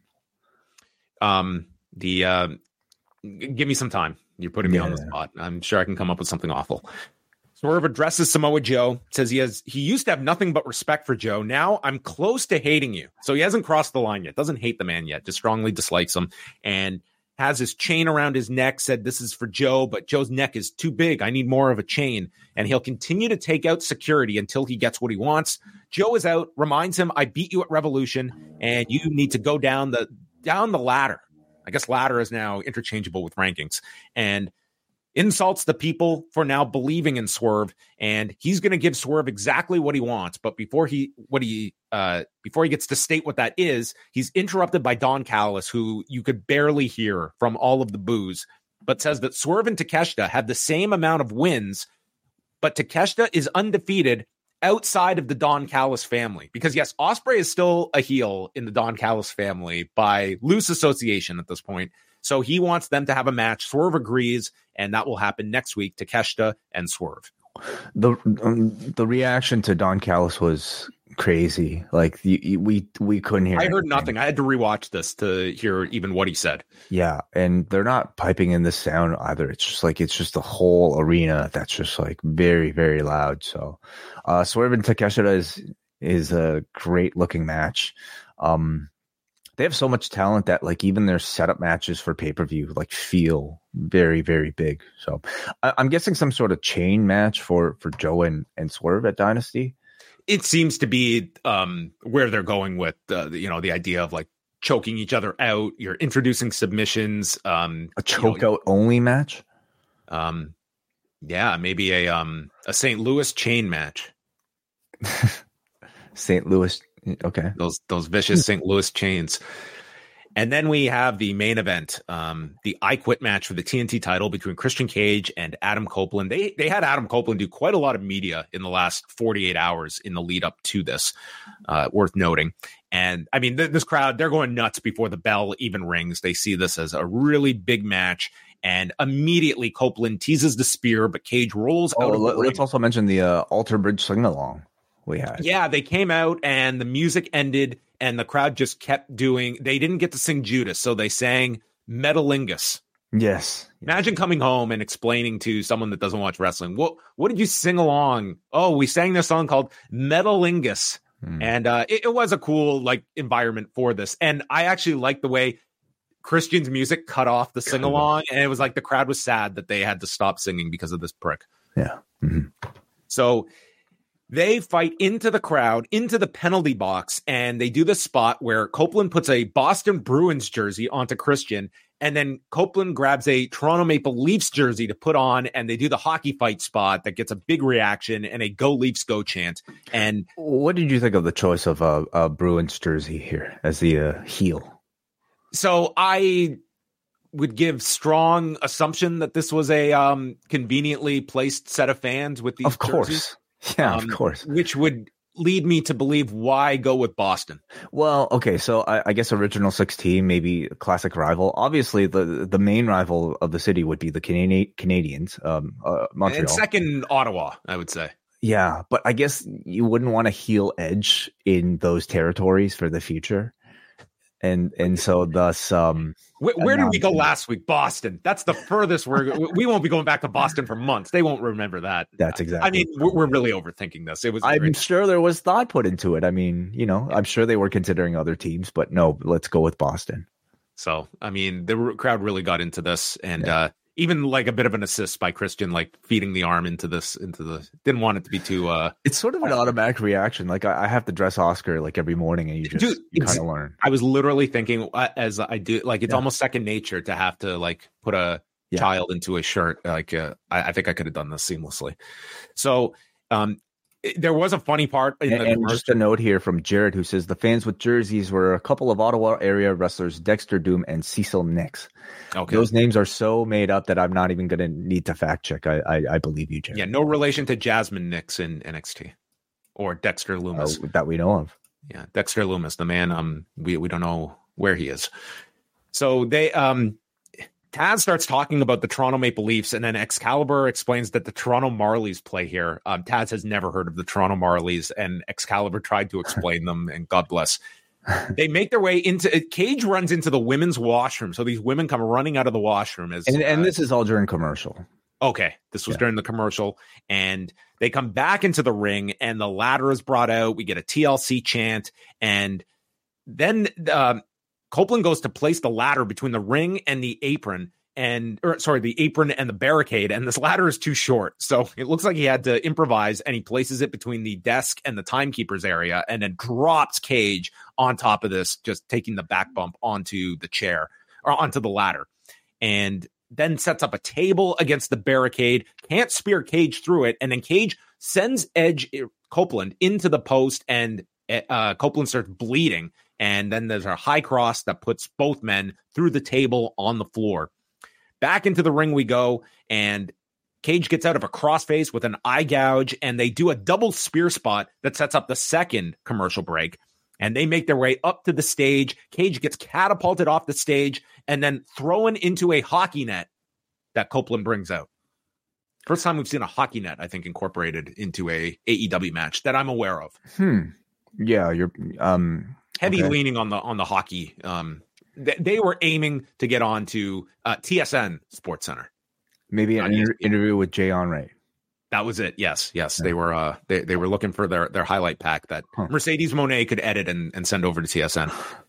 Um, the uh, give me some time. You're putting me yeah. on the spot. I'm sure I can come up with something awful. Swerve addresses Samoa Joe, says he has he used to have nothing but respect for Joe. Now I'm close to hating you. So he hasn't crossed the line yet, doesn't hate the man yet, just strongly dislikes him, and has his chain around his neck, said this is for Joe, but Joe's neck is too big. I need more of a chain. And he'll continue to take out security until he gets what he wants. Joe is out, reminds him, I beat you at Revolution, and you need to go down the down the ladder. I guess ladder is now interchangeable with rankings. And insults the people for now believing in Swerve, and he's going to give Swerve exactly what he wants. But before he what he uh, before he gets to state what that is, he's interrupted by Don Callis, who you could barely hear from all of the boos, but says that Swerve and Takeshita have the same amount of wins, but Takeshita is undefeated outside of the Don Callis family. Because yes, Ospreay is still a heel in the Don Callis family by loose association at this point. So he wants them to have a match. Swerve agrees, and that will happen next week. Takeshita and Swerve. The um, the reaction to Don Callis was crazy. Like you, you, we we couldn't hear. I heard anything. Nothing. I had to rewatch this to hear even what he said. Yeah, and they're not piping in the sound either. It's just like it's just the whole arena that's just like very very loud. So, uh, Swerve and Takeshita is is a great looking match. Um, They have so much talent that like even their setup matches for pay-per-view like feel very, very big. So I- I'm guessing some sort of chain match for, for Joe and, and Swerve at Dynasty. It seems to be um, where they're going with uh, you know, the idea of like choking each other out. You're introducing submissions. Um, a choke you know, out only match. Um, yeah, maybe a um a Saint Louis chain match. Saint Louis. Okay. Those those vicious Saint Louis chains. And then we have the main event, um, the I Quit match for the T N T title between Christian Cage and Adam Copeland. They they had Adam Copeland do quite a lot of media in the last forty-eight hours in the lead up to this, uh, worth noting. And I mean, th- this crowd, they're going nuts before the bell even rings. They see this as a really big match. And immediately Copeland teases the spear, but Cage rolls oh, out of the let, ring. Let's also mention the uh, Alter Bridge sing-along. We had. Yeah, they came out and the music ended and the crowd just kept doing, they didn't get to sing Judas, so they sang Metalingus. Yes. Imagine coming home and explaining to someone that doesn't watch wrestling, what what did you sing along? Oh, we sang this song called Metalingus. Hmm. And uh, it, it was a cool like environment for this. And I actually like the way Christian's music cut off the sing along, and it was like the crowd was sad that they had to stop singing because of this prick. Yeah. Mm-hmm. So they fight into the crowd, into the penalty box, and they do the spot where Copeland puts a Boston Bruins jersey onto Christian, and then Copeland grabs a Toronto Maple Leafs jersey to put on, and they do the hockey fight spot that gets a big reaction and a Go Leafs Go chant. And what did you think of the choice of a, a Bruins jersey here as the uh, heel? So I would give strong assumption that this was a um, conveniently placed set of fans with these Of course. jerseys. Yeah, um, of course. Which would lead me to believe why go with Boston. Well, okay, so I, I guess original sixteen, maybe a classic rival. Obviously, the the main rival of the city would be the Canadi- Canadians, um, uh, Montreal. And second, Ottawa, I would say. Yeah, but I guess you wouldn't want to heel edge in those territories for the future. And and so thus, um, where, where did we go last week? Boston. That's the furthest we're. We won't be going back to Boston for months. They won't remember that. That's exactly. I mean, we're, we're really overthinking this. It was. I'm great. sure there was thought put into it. I mean, you know, I'm sure they were considering other teams, but no, let's go with Boston. So, I mean, the crowd really got into this, and Yeah. uh, even like a bit of an assist by Christian, like feeding the arm into this, into the. Didn't want it to be too. Uh, It's sort of an automatic reaction. Like I, I have to dress Oscar like every morning, and you just Dude, you it's- kind of learn. I was literally thinking uh, as I do, like it's Yeah. almost second nature to have to like put a Yeah. child into a shirt. Like uh, I, I think I could have done this seamlessly. So um, it- there was a funny part in And, the and commercial. just a note here from Jared, who says the fans with jerseys were a couple of Ottawa area wrestlers, Dexter Doom and Cecil Nix. Okay. Those names are so made up that I'm not even going to need to fact check. I, I I believe you, Jared. Yeah, no relation to Jasmine Nix in N X T or Dexter Uh, Loomis. that we know of. Yeah, Dexter Loomis, the man. Um, we we don't know where he is. So they um, Taz starts talking about the Toronto Maple Leafs, and then Excalibur explains that the Toronto Marlies play here. Um, Taz has never heard of the Toronto Marlies, and Excalibur tried to explain them, and God bless. They make their way into Cage runs into the women's washroom, so these women come running out of the washroom. As And and uh, this is all during commercial. Okay, this was Yeah. during the commercial, and they come back into the ring, and the ladder is brought out. We get a T L C chant, and then um, Copeland goes to place the ladder between the ring and the apron, and or sorry, the apron and the barricade, and this ladder is too short, so it looks like he had to improvise, and he places it between the desk and the timekeeper's area, and then drops Cage on top of this, just taking the back bump onto the chair or onto the ladder, and then sets up a table against the barricade, can't spear Cage through it, and then Cage sends Edge Copeland into the post, and uh, Copeland starts bleeding, and then there's a high cross that puts both men through the table on the floor. Back into the ring we go, and Cage gets out of a crossface with an eye gouge, and they do a double spear spot that sets up the second commercial break. And they make their way up to the stage. Cage gets catapulted off the stage and then thrown into a hockey net that Copeland brings out. First time we've seen a hockey net, I think, incorporated into a A E W match that I'm aware of. Hmm. Yeah, you're um Heavy okay. leaning on the on the hockey. Um, they, they were aiming to get on to uh, T S N Sports Center. Maybe an Not inter- E S P N. interview with Jay Onray. That was it. Yes, yes. Yeah. They were uh they, they were looking for their their highlight pack that Huh. Mercedes Moné could edit and, and send over to T S N.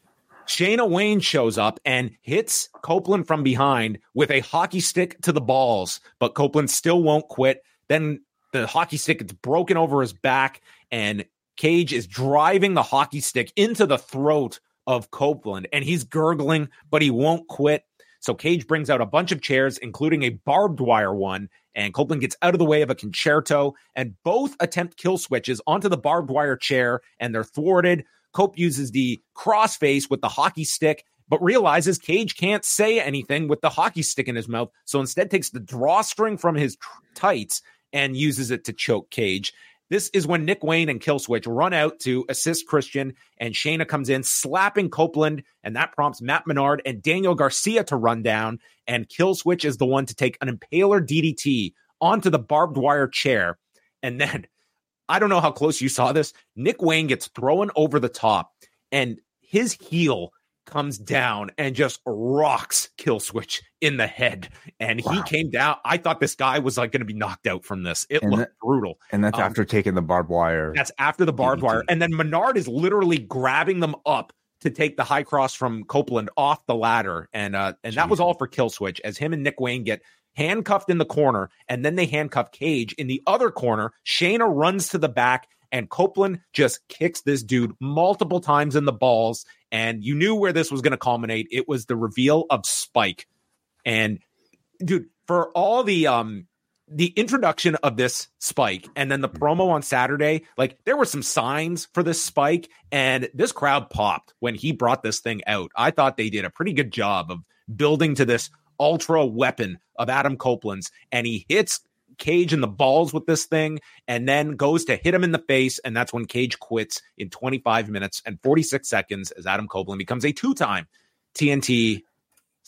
Shayna Wayne shows up and hits Copeland from behind with a hockey stick to the balls, but Copeland still won't quit. Then the hockey stick gets broken over his back, and Cage is driving the hockey stick into the throat of Copeland, and he's gurgling, but he won't quit. So Cage brings out a bunch of chairs, including a barbed wire one, and Copeland gets out of the way of a concerto, and both attempt kill switches onto the barbed wire chair, and they're thwarted. Cope uses the crossface with the hockey stick, but realizes Cage can't say anything with the hockey stick in his mouth, so instead takes the drawstring from his tr- tights and uses it to choke Cage. This is when Nick Wayne and Killswitch run out to assist Christian, and Shayna comes in, slapping Copeland, and that prompts Matt Menard and Daniel Garcia to run down, and Killswitch is the one to take an Impaler D D T onto the barbed wire chair. And then, I don't know how close you saw this, Nick Wayne gets thrown over the top, and his heel comes down and just rocks Killswitch in the head. And he Wow. came down. I thought this guy was like going to be knocked out from this. It And looked that- brutal. And that's Um, after taking the barbed wire. That's after the barbed D D T. wire. And then Menard is literally grabbing them up to take the high cross from Copeland off the ladder. And uh, and that was all for Killswitch, as him and Nick Wayne get handcuffed in the corner, and then they handcuff Cage in the other corner. Shayna runs to the back, and Copeland just kicks this dude multiple times in the balls. And you knew where this was going to culminate. It was the reveal of Spike. And dude, for all the um the introduction of this Spike and then the promo on Saturday, like there were some signs for this Spike, and this crowd popped when he brought this thing out. I thought they did a pretty good job of building to this ultra weapon of Adam Copeland's, and he hits Cage in the balls with this thing and then goes to hit him in the face, and that's when Cage quits in twenty-five minutes and forty-six seconds as Adam Copeland becomes a two-time T N T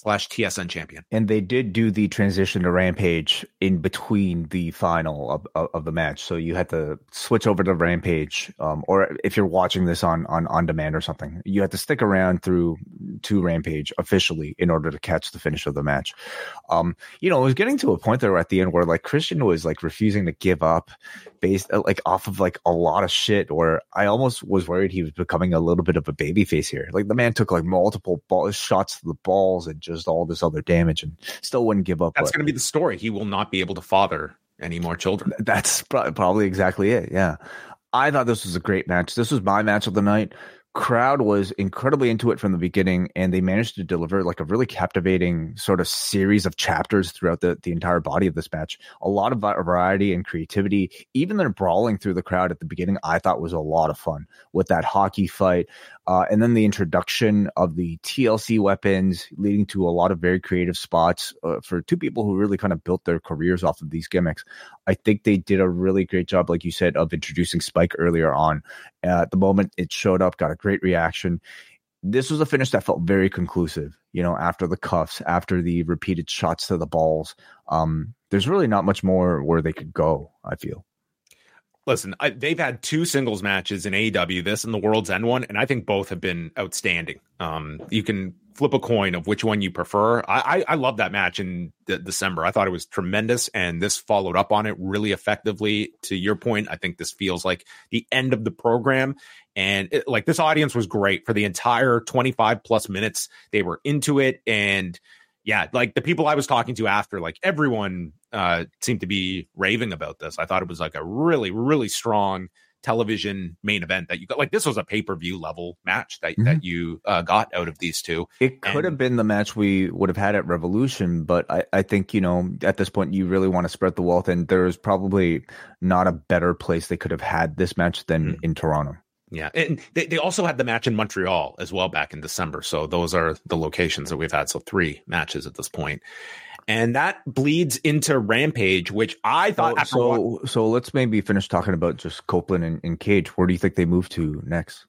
slash T S N champion. And they did do the transition to Rampage in between the final of, of, of the match. So you had to switch over to Rampage, um, or if you're watching this on, on, on demand or something, you had to stick around through to Rampage officially in order to catch the finish of the match. Um, you know, it was getting to a point there at the end where like Christian was like refusing to give up based like off of like a lot of shit, where I almost was worried he was becoming a little bit of a babyface here. Like the man took like multiple ball, shots to the balls and just all this other damage and still wouldn't give up. That's going to be the story. He will not be able to father any more children. That's probably exactly it. Yeah. I thought this was a great match. This was my match of the night. Crowd was incredibly into it from the beginning, and they managed to deliver like a really captivating sort of series of chapters throughout the, the entire body of this match. A lot of variety and creativity. Even their brawling through the crowd at the beginning, I thought was a lot of fun with that hockey fight. Uh, and then the introduction of the T L C weapons, leading to a lot of very creative spots uh, for two people who really kind of built their careers off of these gimmicks. I think they did a really great job, like you said, of introducing Spike earlier on. Uh, at the moment it showed up, got a great reaction. This was a finish that felt very conclusive, you know, after the cuffs, after the repeated shots to the balls. Um, there's really not much more where they could go, I feel. Listen, I, they've had two singles matches in A E W, this and the World's End one, and I think both have been outstanding. Um, you can flip a coin of which one you prefer. I, I, I love that match in de- December. I thought it was tremendous, and this followed up on it really effectively. To your point, I think this feels like the end of the program, and it, like this audience was great for the entire twenty-five plus minutes. They were into it, and yeah, like the people I was talking to after, like everyone uh, seemed to be raving about this. I thought it was like a really, really strong television main event that you got. Like this was a pay-per-view level match that, mm-hmm. that you uh, got out of these two. It could and, have been the match we would have had at Revolution, but I, I think, you know, at this point you really want to spread the wealth, and there's probably not a better place they could have had this match than mm-hmm. in Toronto. Yeah, and they, they also had the match in Montreal as well back in December. So those are the locations that we've had. So three matches at this point. And that bleeds into Rampage, which I thought... So, after so, one- so let's maybe finish talking about just Copeland and, and Cage. Where do you think they move to next?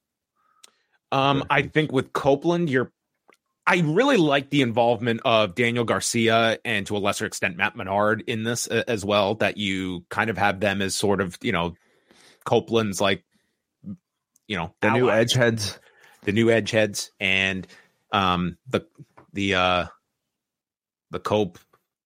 Um, I think with Copeland, you're... I really like the involvement of Daniel Garcia and to a lesser extent Matt Menard in this uh, as well, that you kind of have them as sort of, you know, Copeland's like, you know, the allies, new edge heads, the new edge heads, and um, the the uh, the Cope,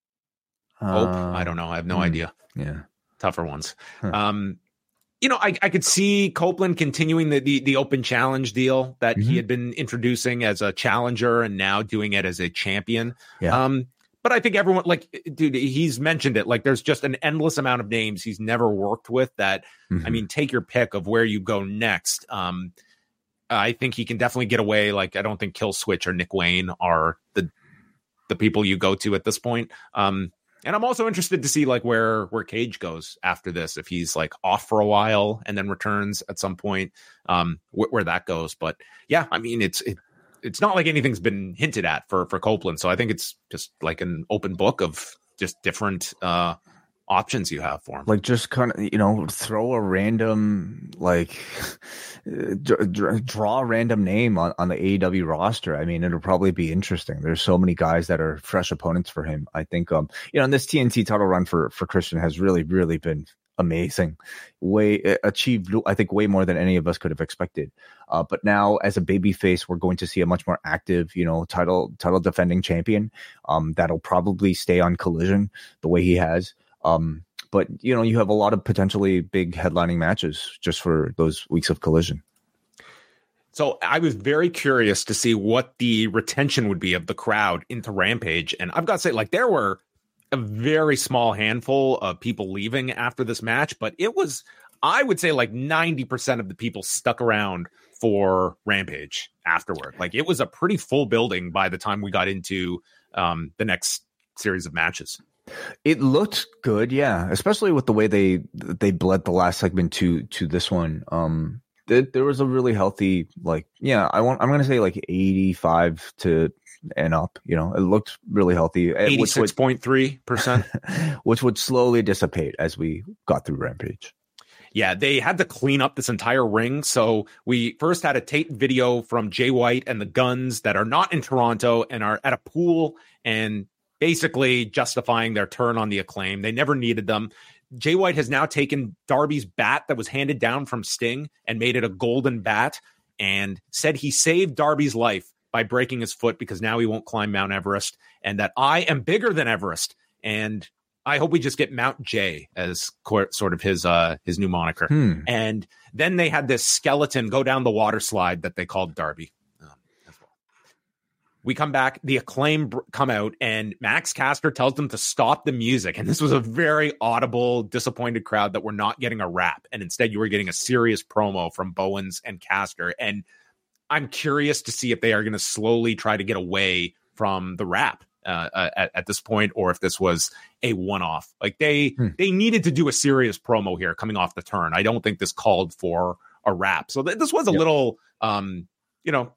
Cope. Uh, I don't know. I have no hmm, idea. Yeah, tougher ones. Huh. Um, you know, I I could see Copeland continuing the the, the open challenge deal that mm-hmm. he had been introducing as a challenger and now doing it as a champion. Yeah. Um, but I think everyone, like, dude, he's mentioned it. Like, there's just an endless amount of names he's never worked with that, mm-hmm. I mean, take your pick of where you go next. Um, I think he can definitely get away. Like, I don't think Kill Switch or Nick Wayne are the the people you go to at this point. Um, and I'm also interested to see, like, where where Cage goes after this, if he's, like, off for a while and then returns at some point, um, wh- where that goes. But, yeah, I mean, it's it, it's not like anything's been hinted at for, for Copeland. So I think it's just like an open book of just different uh, options you have for him. Like just kind of, you know, throw a random, like d- d- draw a random name on, on the A E W roster. I mean, it'll probably be interesting. There's so many guys that are fresh opponents for him. I think, um, you know, and this T N T title run for, for Christian has really, really been amazing. Way achieved, I think, way more than any of us could have expected. Uh, but now, as a babyface, we're going to see a much more active, you know, title title defending champion. Um, that'll probably stay on Collision the way he has. Um, but you know, you have a lot of potentially big headlining matches just for those weeks of Collision. So I was very curious to see what the retention would be of the crowd into Rampage, and I've got to say, like, there were a very small handful of people leaving after this match, but it was, I would say, like ninety percent of the people stuck around for Rampage afterward. Like, it was a pretty full building by the time we got into um, the next series of matches. It looked good, yeah, especially with the way they they bled the last segment to to this one. Um, there, there was a really healthy, like, yeah, I want I'm going to say like eighty-five to and up, you know, it looked really healthy. eighty-six point three percent, which would slowly dissipate as we got through Rampage. Yeah, they had to clean up this entire ring. So we first had a tape video from Jay White and the Guns that are not in Toronto and are at a pool and basically justifying their turn on the Acclaim. They never needed them. Jay White has now taken Darby's bat that was handed down from Sting and made it a golden bat and said he saved Darby's life by breaking his foot because now he won't climb Mount Everest and that I am bigger than Everest. And I hope we just get Mount J as co- sort of his uh, his new moniker. Hmm. And then they had this skeleton go down the water slide that they called Darby. Um, as well. We come back, the Acclaim br- come out, and Max Caster tells them to stop the music. And this was a very audible, disappointed crowd that were not getting a rap. And instead, you were getting a serious promo from Bowens and Caster. And I'm curious to see if they are going to slowly try to get away from the rap. Uh, at, at this point, or if this was a one-off. Like they hmm. they needed to do a serious promo here coming off the turn. I don't think this called for a rap. So th- this was a yep. little, um, you know,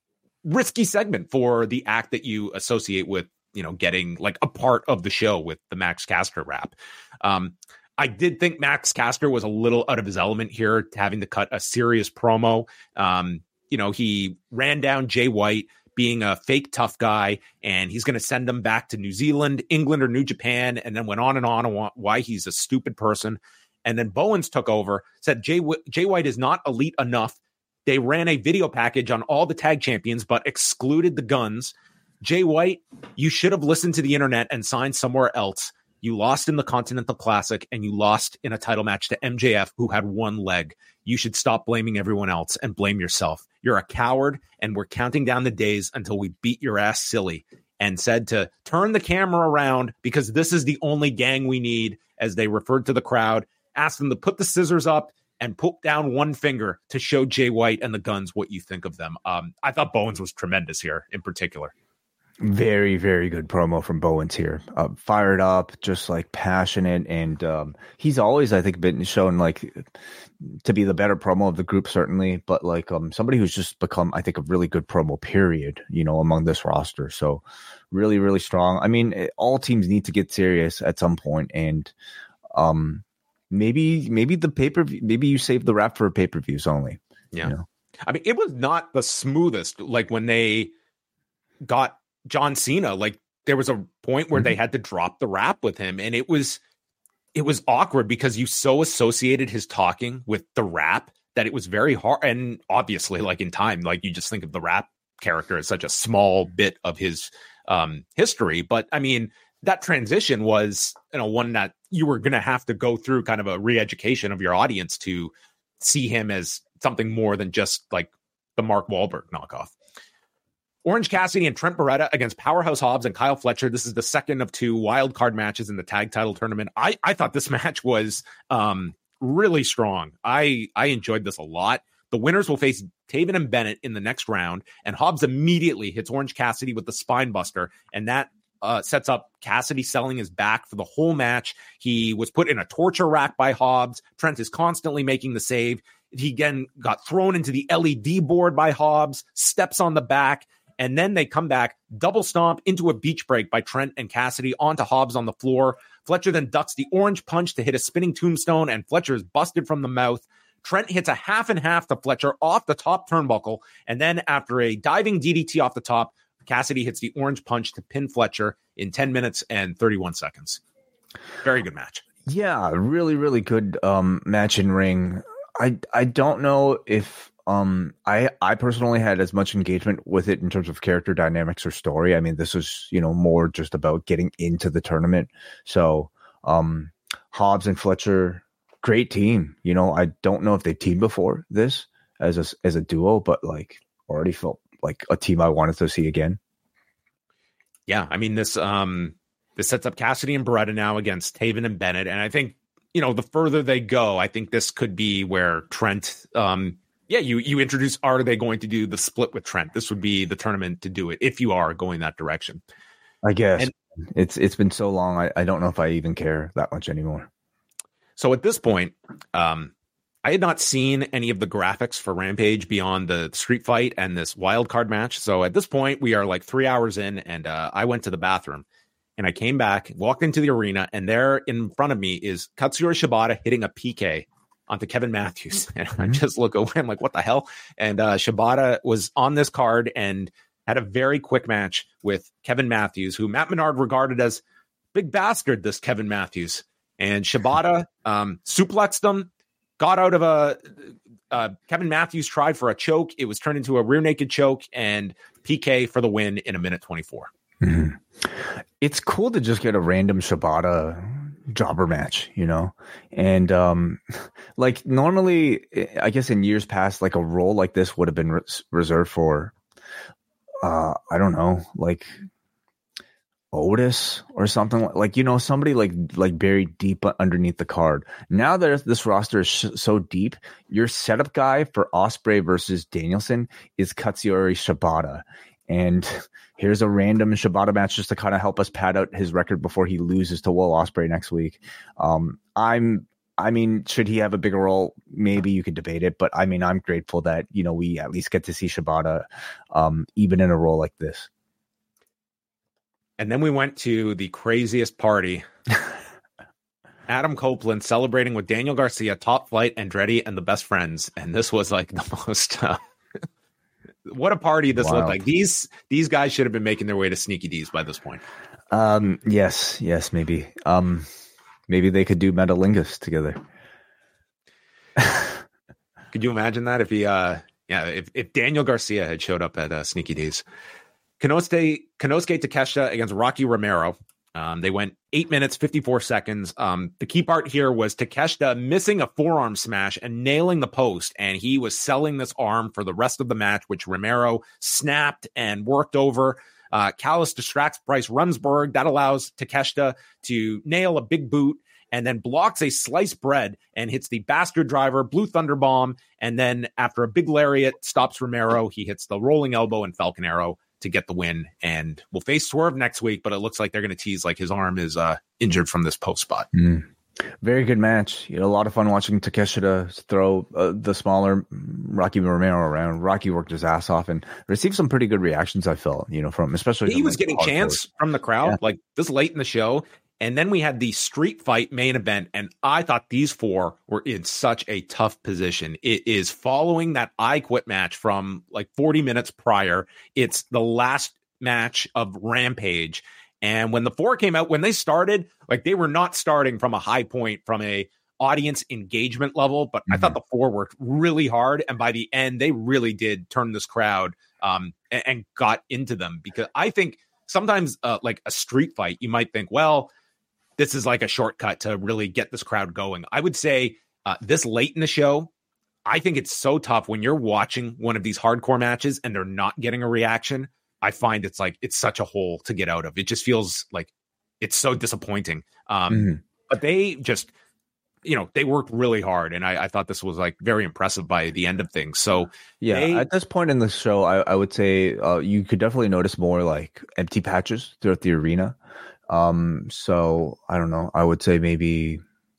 risky segment for the act that you associate with, you know, getting like a part of the show with the Max Caster rap. Um, I did think Max Caster was a little out of his element here, having to cut a serious promo. Um, you know, he ran down Jay White being a fake tough guy, and he's going to send him back to New Zealand, England, or New Japan, and then went on and on on why he's a stupid person. And then Bowens took over, said Jay, Jay White is not elite enough. They ran a video package on all the tag champions, but excluded the Guns. Jay White, you should have listened to the internet and signed somewhere else. You lost in the Continental Classic, and you lost in a title match to M J F, who had one leg. You should stop blaming everyone else and blame yourself. You're a coward, and we're counting down the days until we beat your ass silly. And said to turn the camera around because this is the only gang we need, as they referred to the crowd. Asked them to put the scissors up and put down one finger to show Jay White and the Guns what you think of them. Um, I thought Bowens was tremendous here in particular. Very, very good promo from Bowens here. Uh, fired up, just like passionate. And um, he's always, I think, been shown like to be the better promo of the group, certainly. But like um, somebody who's just become, I think, a really good promo, period, you know, among this roster. So really, really strong. I mean, all teams need to get serious at some point. And um, maybe, maybe the pay-per-view, maybe you save the rap for pay-per-views only. Yeah. You know? I mean, it was not the smoothest, like when they got John Cena, like there was a point where mm-hmm. they had to drop the rap with him, and it was it was awkward because you so associated his talking with the rap that it was very hard. And obviously, like in time, like you just think of the rap character as such a small bit of his um history. But I mean, that transition was, you know, one that you were going to have to go through kind of a re-education of your audience to see him as something more than just like the Mark Wahlberg knockoff. Orange Cassidy and Trent Beretta against Powerhouse Hobbs and Kyle Fletcher. This is the second of two wild card matches in the tag title tournament. I, I thought this match was um, really strong. I, I enjoyed this a lot. The winners will face Taven and Bennett in the next round, and Hobbs immediately hits Orange Cassidy with the spine buster, and that uh, sets up Cassidy selling his back for the whole match. He was put in a torture rack by Hobbs. Trent is constantly making the save. He again got thrown into the L E D board by Hobbs, steps on the back, and then they come back, double stomp into a beach break by Trent and Cassidy onto Hobbs on the floor. Fletcher then ducks the orange punch to hit a spinning tombstone, and Fletcher is busted from the mouth. Trent hits a half and half to Fletcher off the top turnbuckle, and then after a diving D D T off the top, Cassidy hits the orange punch to pin Fletcher in ten minutes and thirty-one seconds. Very good match. Yeah, really, really good um, match in ring. I I don't know if um I I personally had as much engagement with it in terms of character dynamics or story. I mean, this was, you know, more just about getting into the tournament. So um Hobbs and Fletcher, great team. You know, I don't know if they teamed before this as a as a duo, but like already felt like a team I wanted to see again. Yeah, I mean this um this sets up Cassidy and Beretta now against Taven and Bennett, and I think, you know, the further they go, I think this could be where Trent um yeah, you you introduce, are they going to do the split with Trent? This would be the tournament to do it if you are going that direction. I guess. And, it's it's been so long, I, I don't know if I even care that much anymore. So at this point, um, I had not seen any of the graphics for Rampage beyond the street fight and this wild card match. So at this point, we are like three hours in, and uh, I went to the bathroom. And I came back, walked into the arena, and there in front of me is Katsuyori Shibata hitting a P K onto Kevin Matthews. And Mm-hmm. I just look away. I'm like, what the hell? And uh, Shibata was on this card and had a very quick match with Kevin Matthews, who Matt Menard regarded as big bastard, this Kevin Matthews. And Shibata um, suplexed him, got out of a uh, Kevin Matthews tried for a choke. It was turned into a rear naked choke, and P K for the win in a minute twenty-four. Mm-hmm. It's cool to just get a random Shibata jobber match, you know? And um, like normally, I guess in years past, like a role like this would have been re- reserved for, uh, I don't know, like Otis or something like, you know, somebody like like buried deep underneath the card. Now that this roster is sh- so deep, your setup guy for Ospreay versus Danielson is Katsuyori Shibata. And here's a random Shibata match just to kind of help us pad out his record before he loses to Will Ospreay next week. Um, I'm, I mean, should he have a bigger role? Maybe you could debate it, but I mean, I'm grateful that, you know, we at least get to see Shibata um, even in a role like this. And then we went to the craziest party. Adam Copeland celebrating with Daniel Garcia, Top Flight, Andretti, and the Best Friends. And this was like the most... Uh, what a party this Wow. looked like. These these guys should have been making their way to Sneaky D's by this point. Um, yes, yes, maybe. Um, maybe they could do Metalingus together. Could you imagine that if he... Uh, yeah, if, if Daniel Garcia had showed up at uh, Sneaky D's. Konosuke, Konosuke Takeshita against Rocky Romero. Um, they went eight minutes, fifty-four seconds. Um, the key part here was Takeshita missing a forearm smash and nailing the post, and he was selling this arm for the rest of the match, which Romero snapped and worked over. Uh, Callis distracts Bryce Rumsberg. That allows Takeshita to nail a big boot and then blocks a sliced bread and hits the bastard driver, Blue Thunder Bomb, and then after a big lariat, stops Romero. He hits the rolling elbow and Falcon Arrow to get the win, and we'll face Swerve next week, but it looks like they're going to tease like his arm is uh, injured from this post spot. Mm. Very good match. You know, a lot of fun watching Takeshita throw uh, the smaller Rocky Romero around. Rocky worked his ass off and received some pretty good reactions, I felt, you know, from especially. He from, was like, getting hardcore. chants from the crowd, Yeah. like this late in the show. And then we had the street fight main event, and I thought these four were in such a tough position. It is following that I Quit match from like forty minutes prior. It's the last match of Rampage. And when the four came out, when they started, like they were not starting from a high point from a audience engagement level, but mm-hmm. I thought the four worked really hard. And by the end, they really did turn this crowd um, and, and got into them, because I think sometimes uh, like a street fight, you might think, well, this is like a shortcut to really get this crowd going. I would say uh, this late in the show, I think it's so tough when you're watching one of these hardcore matches and they're not getting a reaction. I find it's like, it's such a hole to get out of. It just feels like it's so disappointing. Um, mm-hmm. But they just, you know, they worked really hard. And I, I thought this was like very impressive by the end of things. So yeah, they, at this point in the show, I, I would say uh, you could definitely notice more like empty patches throughout the arena. Um, so I don't know. I would say maybe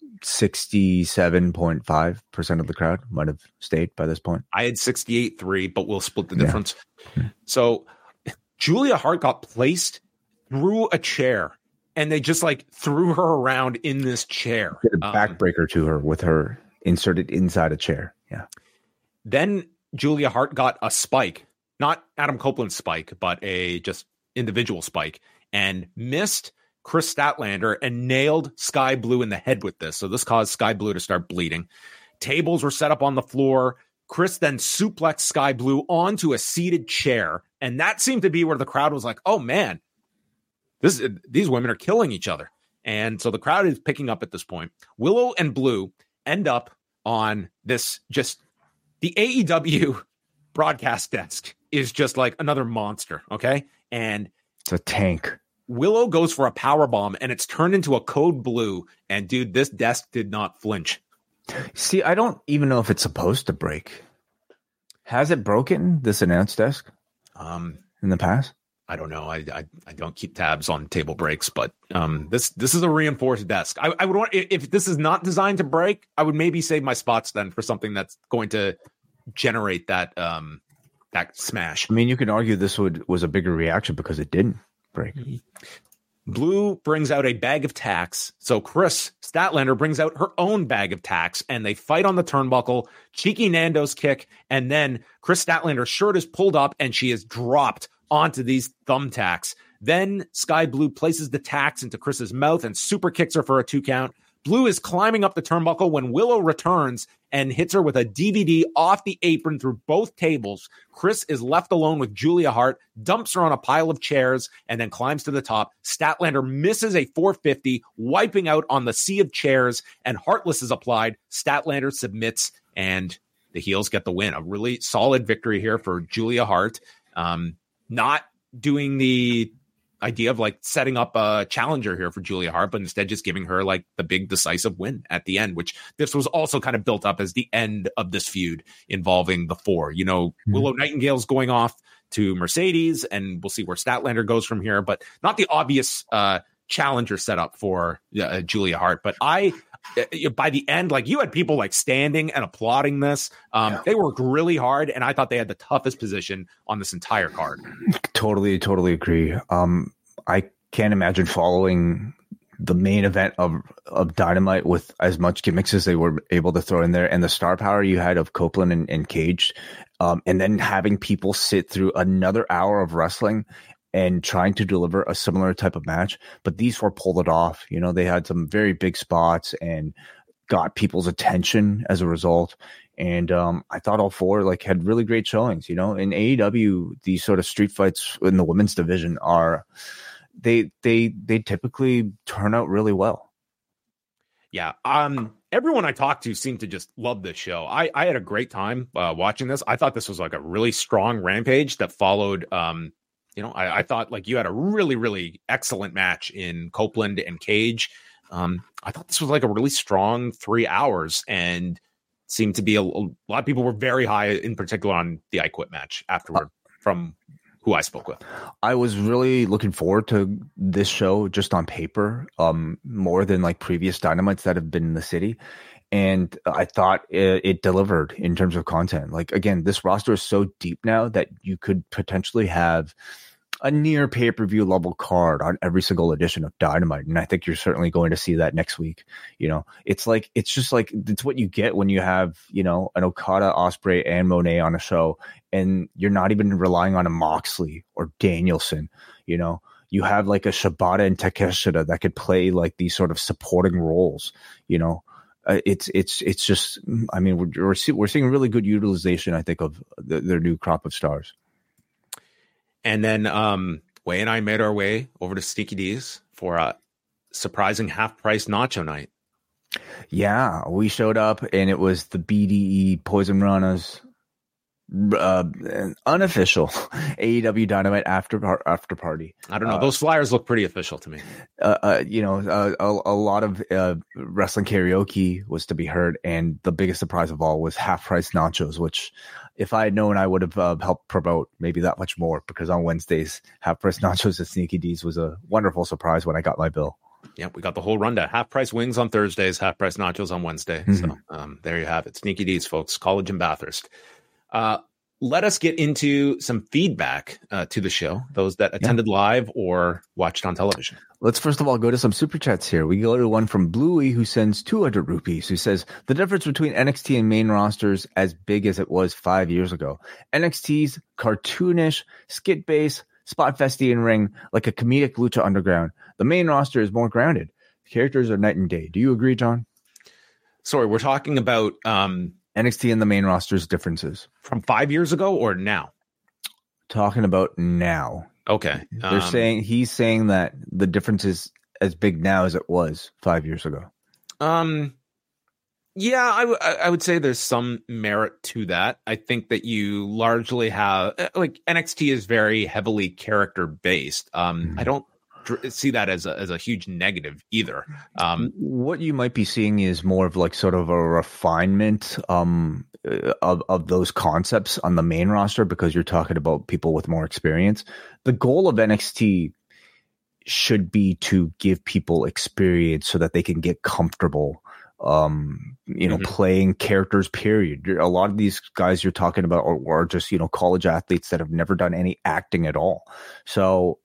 sixty-seven point five percent of the crowd might have stayed by this point. I had sixty-eight three, but we'll split the difference. Yeah. So Julia Hart got placed through a chair, and they just like threw her around in this chair. Did a backbreaker um, to her with her inserted inside a chair. Yeah. Then Julia Hart got a spike, not Adam Copeland's spike, but a just individual spike, and missed Chris Statlander and nailed Sky Blue in the head with this. So this caused Sky Blue to start bleeding. Tables were set up on the floor. Chris then suplexed Sky Blue onto a seated chair. And that seemed to be where the crowd was like, oh man, this these women are killing each other. And so the crowd is picking up at this point. Willow and Blue end up on this, just the A E W broadcast desk is just like another monster. Okay. And it's a tank. Willow goes for a power bomb, and it's turned into a code blue. And dude, this desk did not flinch. See, I don't even know if it's supposed to break. Has it broken, this announce desk? Um, in the past? I don't know. I, I I don't keep tabs on table breaks, but um, this this is a reinforced desk. I, I would want, if this is not designed to break, I would maybe save my spots then for something that's going to generate that um that smash. I mean, you can argue this would was a bigger reaction because it didn't break. Blue brings out a bag of tacks. So Chris Statlander brings out her own bag of tacks and they fight on the turnbuckle. Cheeky Nando's kick. And then Chris Statlander's shirt is pulled up and she is dropped onto these thumbtacks. Then Sky Blue places the tacks into Chris's mouth and super kicks her for a two count. Blue is climbing up the turnbuckle when Willow returns and hits her with a D V D off the apron through both tables. Chris is left alone with Julia Hart, dumps her on a pile of chairs, and then climbs to the top. Statlander misses a four fifty, wiping out on the sea of chairs, and Heartless is applied. Statlander submits, and the heels get the win. A really solid victory here for Julia Hart. Um, not doing the idea of like setting up a challenger here for Julia Hart, but instead just giving her like the big decisive win at the end, which this was also kind of built up as the end of this feud involving the four. You know, mm-hmm. Willow Nightingale's going off to Mercedes, and we'll see where Statlander goes from here, but not the obvious uh, challenger setup for uh, Julia Hart. But I, uh, by the end, like you had people like standing and applauding this. Um, yeah. They worked really hard, and I thought they had the toughest position on this entire card. Totally, totally agree. Um, I can't imagine following the main event of, of Dynamite with as much gimmicks as they were able to throw in there, and the star power you had of Copeland and, and Cage, um, and then having people sit through another hour of wrestling and trying to deliver a similar type of match. But these four pulled it off. You know, they had some very big spots and got people's attention as a result. And um, I thought all four like had really great showings. You know, in A E W, these sort of street fights in the women's division are they they they typically turn out really well. Yeah. Um. Everyone I talked to seemed to just love this show. I I had a great time uh, watching this. I thought this was like a really strong Rampage that followed. Um. You know, I, I thought like you had a really really excellent match in Copeland and Cage. Um. I thought this was like a really strong three hours and. Seemed to be a, a lot of people were very high, in particular on the I Quit match afterward, from who I spoke with. I was really looking forward to this show just on paper, um, more than like previous Dynamites that have been in the city. And I thought it, it delivered in terms of content. Like, again, this roster is so deep now that you could potentially have a near pay-per-view level card on every single edition of Dynamite. And I think you're certainly going to see that next week. You know, it's like, it's just like, it's what you get when you have, you know, an Okada, Ospreay, and Monet on a show, and you're not even relying on a Moxley or Danielson. You know, you have like a Shibata and Takeshita that could play like these sort of supporting roles, you know. Uh, it's it's it's just, I mean, we're we're, see, we're seeing really good utilization, I think, of the, their new crop of stars. And then um, Way and I made our way over to Sneaky D's for a surprising half-price nacho night. Yeah, we showed up, and it was the B D E Poison Rana's uh, unofficial A E W Dynamite after after party. I don't know. Uh, Those flyers look pretty official to me. Uh, uh, you know, uh, a, a lot of uh, wrestling karaoke was to be heard, and the biggest surprise of all was half-price nachos, which, if I had known, I would have uh, helped promote maybe that much more, because on Wednesdays, half-price nachos at Sneaky D's was a wonderful surprise when I got my bill. Yeah, we got the whole rundown. Half-price wings on Thursdays, half-price nachos on Wednesday. Mm-hmm. So um, there you have it. Sneaky D's, folks. College and Bathurst. Uh, let us get into some feedback uh, to the show, those that attended yeah. live or watched on television. Let's first of all go to some super chats here. We go to one from Bluey, who sends two hundred rupees, who says, the difference between N X T and main rosters as big as it was five years ago. N X T's cartoonish, skit base, spot festy in ring, like a comedic Lucha Underground. The main roster is more grounded. The characters are night and day. Do you agree, John? Sorry, we're talking about um, N X T and the main roster's differences. From five years ago or now? Talking about now. Okay. They're um, saying, he's saying that the difference is as big now as it was five years ago. Um, yeah, I, w- I would say there's some merit to that. I think that you largely have, like, N X T is very heavily character based. Um, mm-hmm. I don't see that as a, as a huge negative either. Um, what you might be seeing is more of like sort of a refinement um, of, of those concepts on the main roster, because you're talking about people with more experience. The goal of N X T should be to give people experience so that they can get comfortable, um, you know, mm-hmm. playing characters, period. A lot of these guys you're talking about are, are just, you know, college athletes that have never done any acting at all. So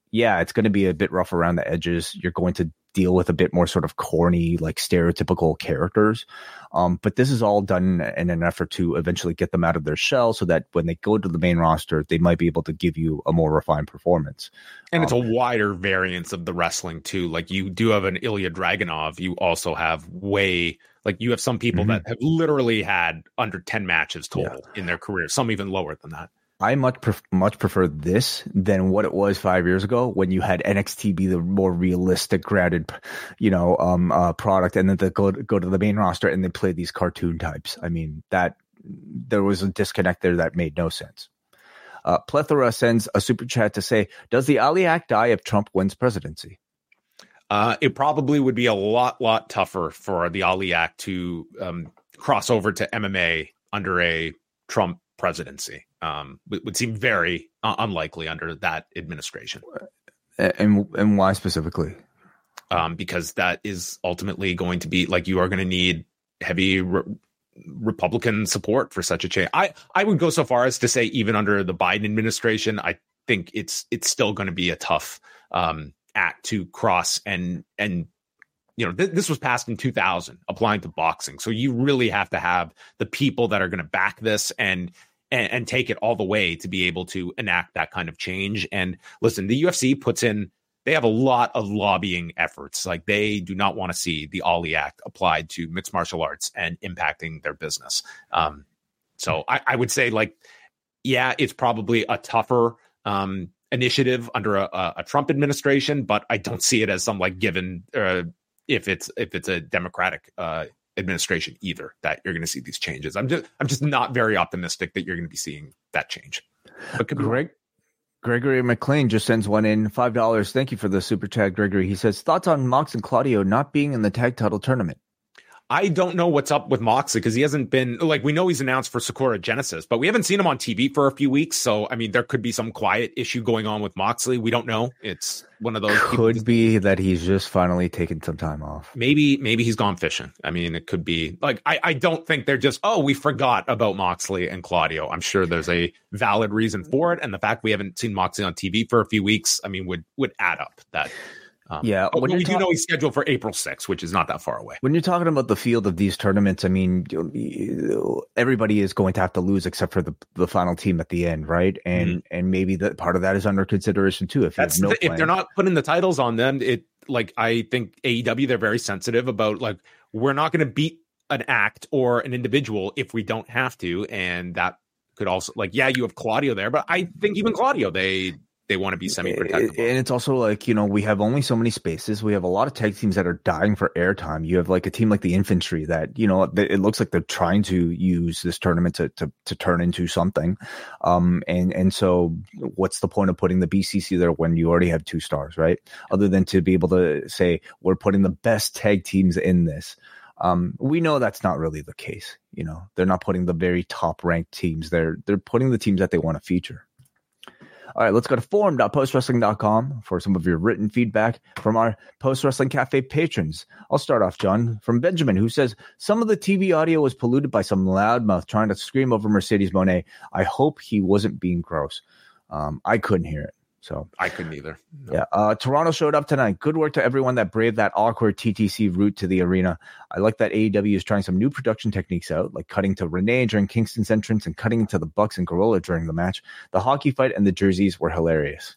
yeah, it's going to be a bit rough around the edges. You're going to deal with a bit more sort of corny, like stereotypical characters. Um, but this is all done in an effort to eventually get them out of their shell so that when they go to the main roster, they might be able to give you a more refined performance. And it's um, a wider variance of the wrestling too. Like you do have an Ilya Dragunov. You also have way, like you have some people mm-hmm. that have literally had under ten matches total yeah. in their career, some even lower than that. I much pref- much prefer this than what it was five years ago when you had N X T be the more realistic, grounded, you know, um, uh, product, and then they go to, go to the main roster and they play these cartoon types. I mean, that there was a disconnect there that made no sense. Uh, Plethora sends a super chat to say, "Does the Ali Act die if Trump wins presidency?" Uh, it probably would be a lot, lot tougher for the Ali Act to um, cross over to M M A under a Trump presidency. Um, it would seem very uh, unlikely under that administration. And and why specifically? Um, because that is ultimately going to be like you are going to need heavy re- Republican support for such a change. I, I would go so far as to say even under the Biden administration, I think it's it's still going to be a tough um, act to cross and and you know th- this was passed in two thousand applying to boxing, so you really have to have the people that are going to back this and. And, and take it all the way to be able to enact that kind of change. And listen, the U F C puts in, they have a lot of lobbying efforts. Like they do not want to see the Ali Act applied to mixed martial arts and impacting their business. Um, so I, I would say like, yeah, it's probably a tougher um, initiative under a, a Trump administration, but I don't see it as some like given uh, if it's if it's a Democratic uh administration either that you're going to see these changes. I'm just I'm just not very optimistic that you're going to be seeing that change. But could Greg Gregory McLean just sends one in five dollars. Thank you for the super chat, Gregory. He says thoughts on Mox and Claudio not being in the tag title tournament. I don't know what's up with Moxley because he hasn't been like we know he's announced for Sakura Genesis, but we haven't seen him on T V for a few weeks. So I mean, there could be some quiet issue going on with Moxley. We don't know. It's one of those. Could be that he's just finally taken some time off. Maybe maybe he's gone fishing. I mean, it could be like I, I don't think they're just oh we forgot about Moxley and Claudio. I'm sure there's a valid reason for it, and the fact we haven't seen Moxley on T V for a few weeks, I mean, would would add up that. Um, yeah, when we ta- do know he's scheduled for April sixth, which is not that far away. When you're talking about the field of these tournaments, I mean, everybody is going to have to lose except for the, the final team at the end, right? And mm-hmm. and maybe that part of that is under consideration too. If That's you have no the, if they're not putting the titles on them, it like I think A E W they're very sensitive about like we're not going to beat an act or an individual if we don't have to, and that could also like yeah, you have Claudio there, but I think even Claudio they. They want to be semi-protected. And it's also like, you know, we have only so many spaces. We have a lot of tag teams that are dying for airtime. You have like a team like the Infantry that, you know, it looks like they're trying to use this tournament to to, to turn into something. Um, and, and so what's the point of putting the B C C there when you already have two stars, right? Other than to be able to say, we're putting the best tag teams in this. Um, we know that's not really the case. You know, they're not putting the very top ranked teams. They're, they're putting the teams that they want to feature. All right, let's go to forum dot post wrestling dot com for some of your written feedback from our Post Wrestling Cafe patrons. I'll start off, John, from Benjamin, who says, some of the T V audio was polluted by some loudmouth trying to scream over Mercedes Moné. I hope he wasn't being gross. Um, I couldn't hear it. So I couldn't either. No. Yeah. Uh, Toronto showed up tonight. Good work to everyone that braved that awkward T T C route to the arena. I like that A E W is trying some new production techniques out, like cutting to Renee during Kingston's entrance and cutting into the Bucks and Gorilla during the match. The hockey fight and the jerseys were hilarious.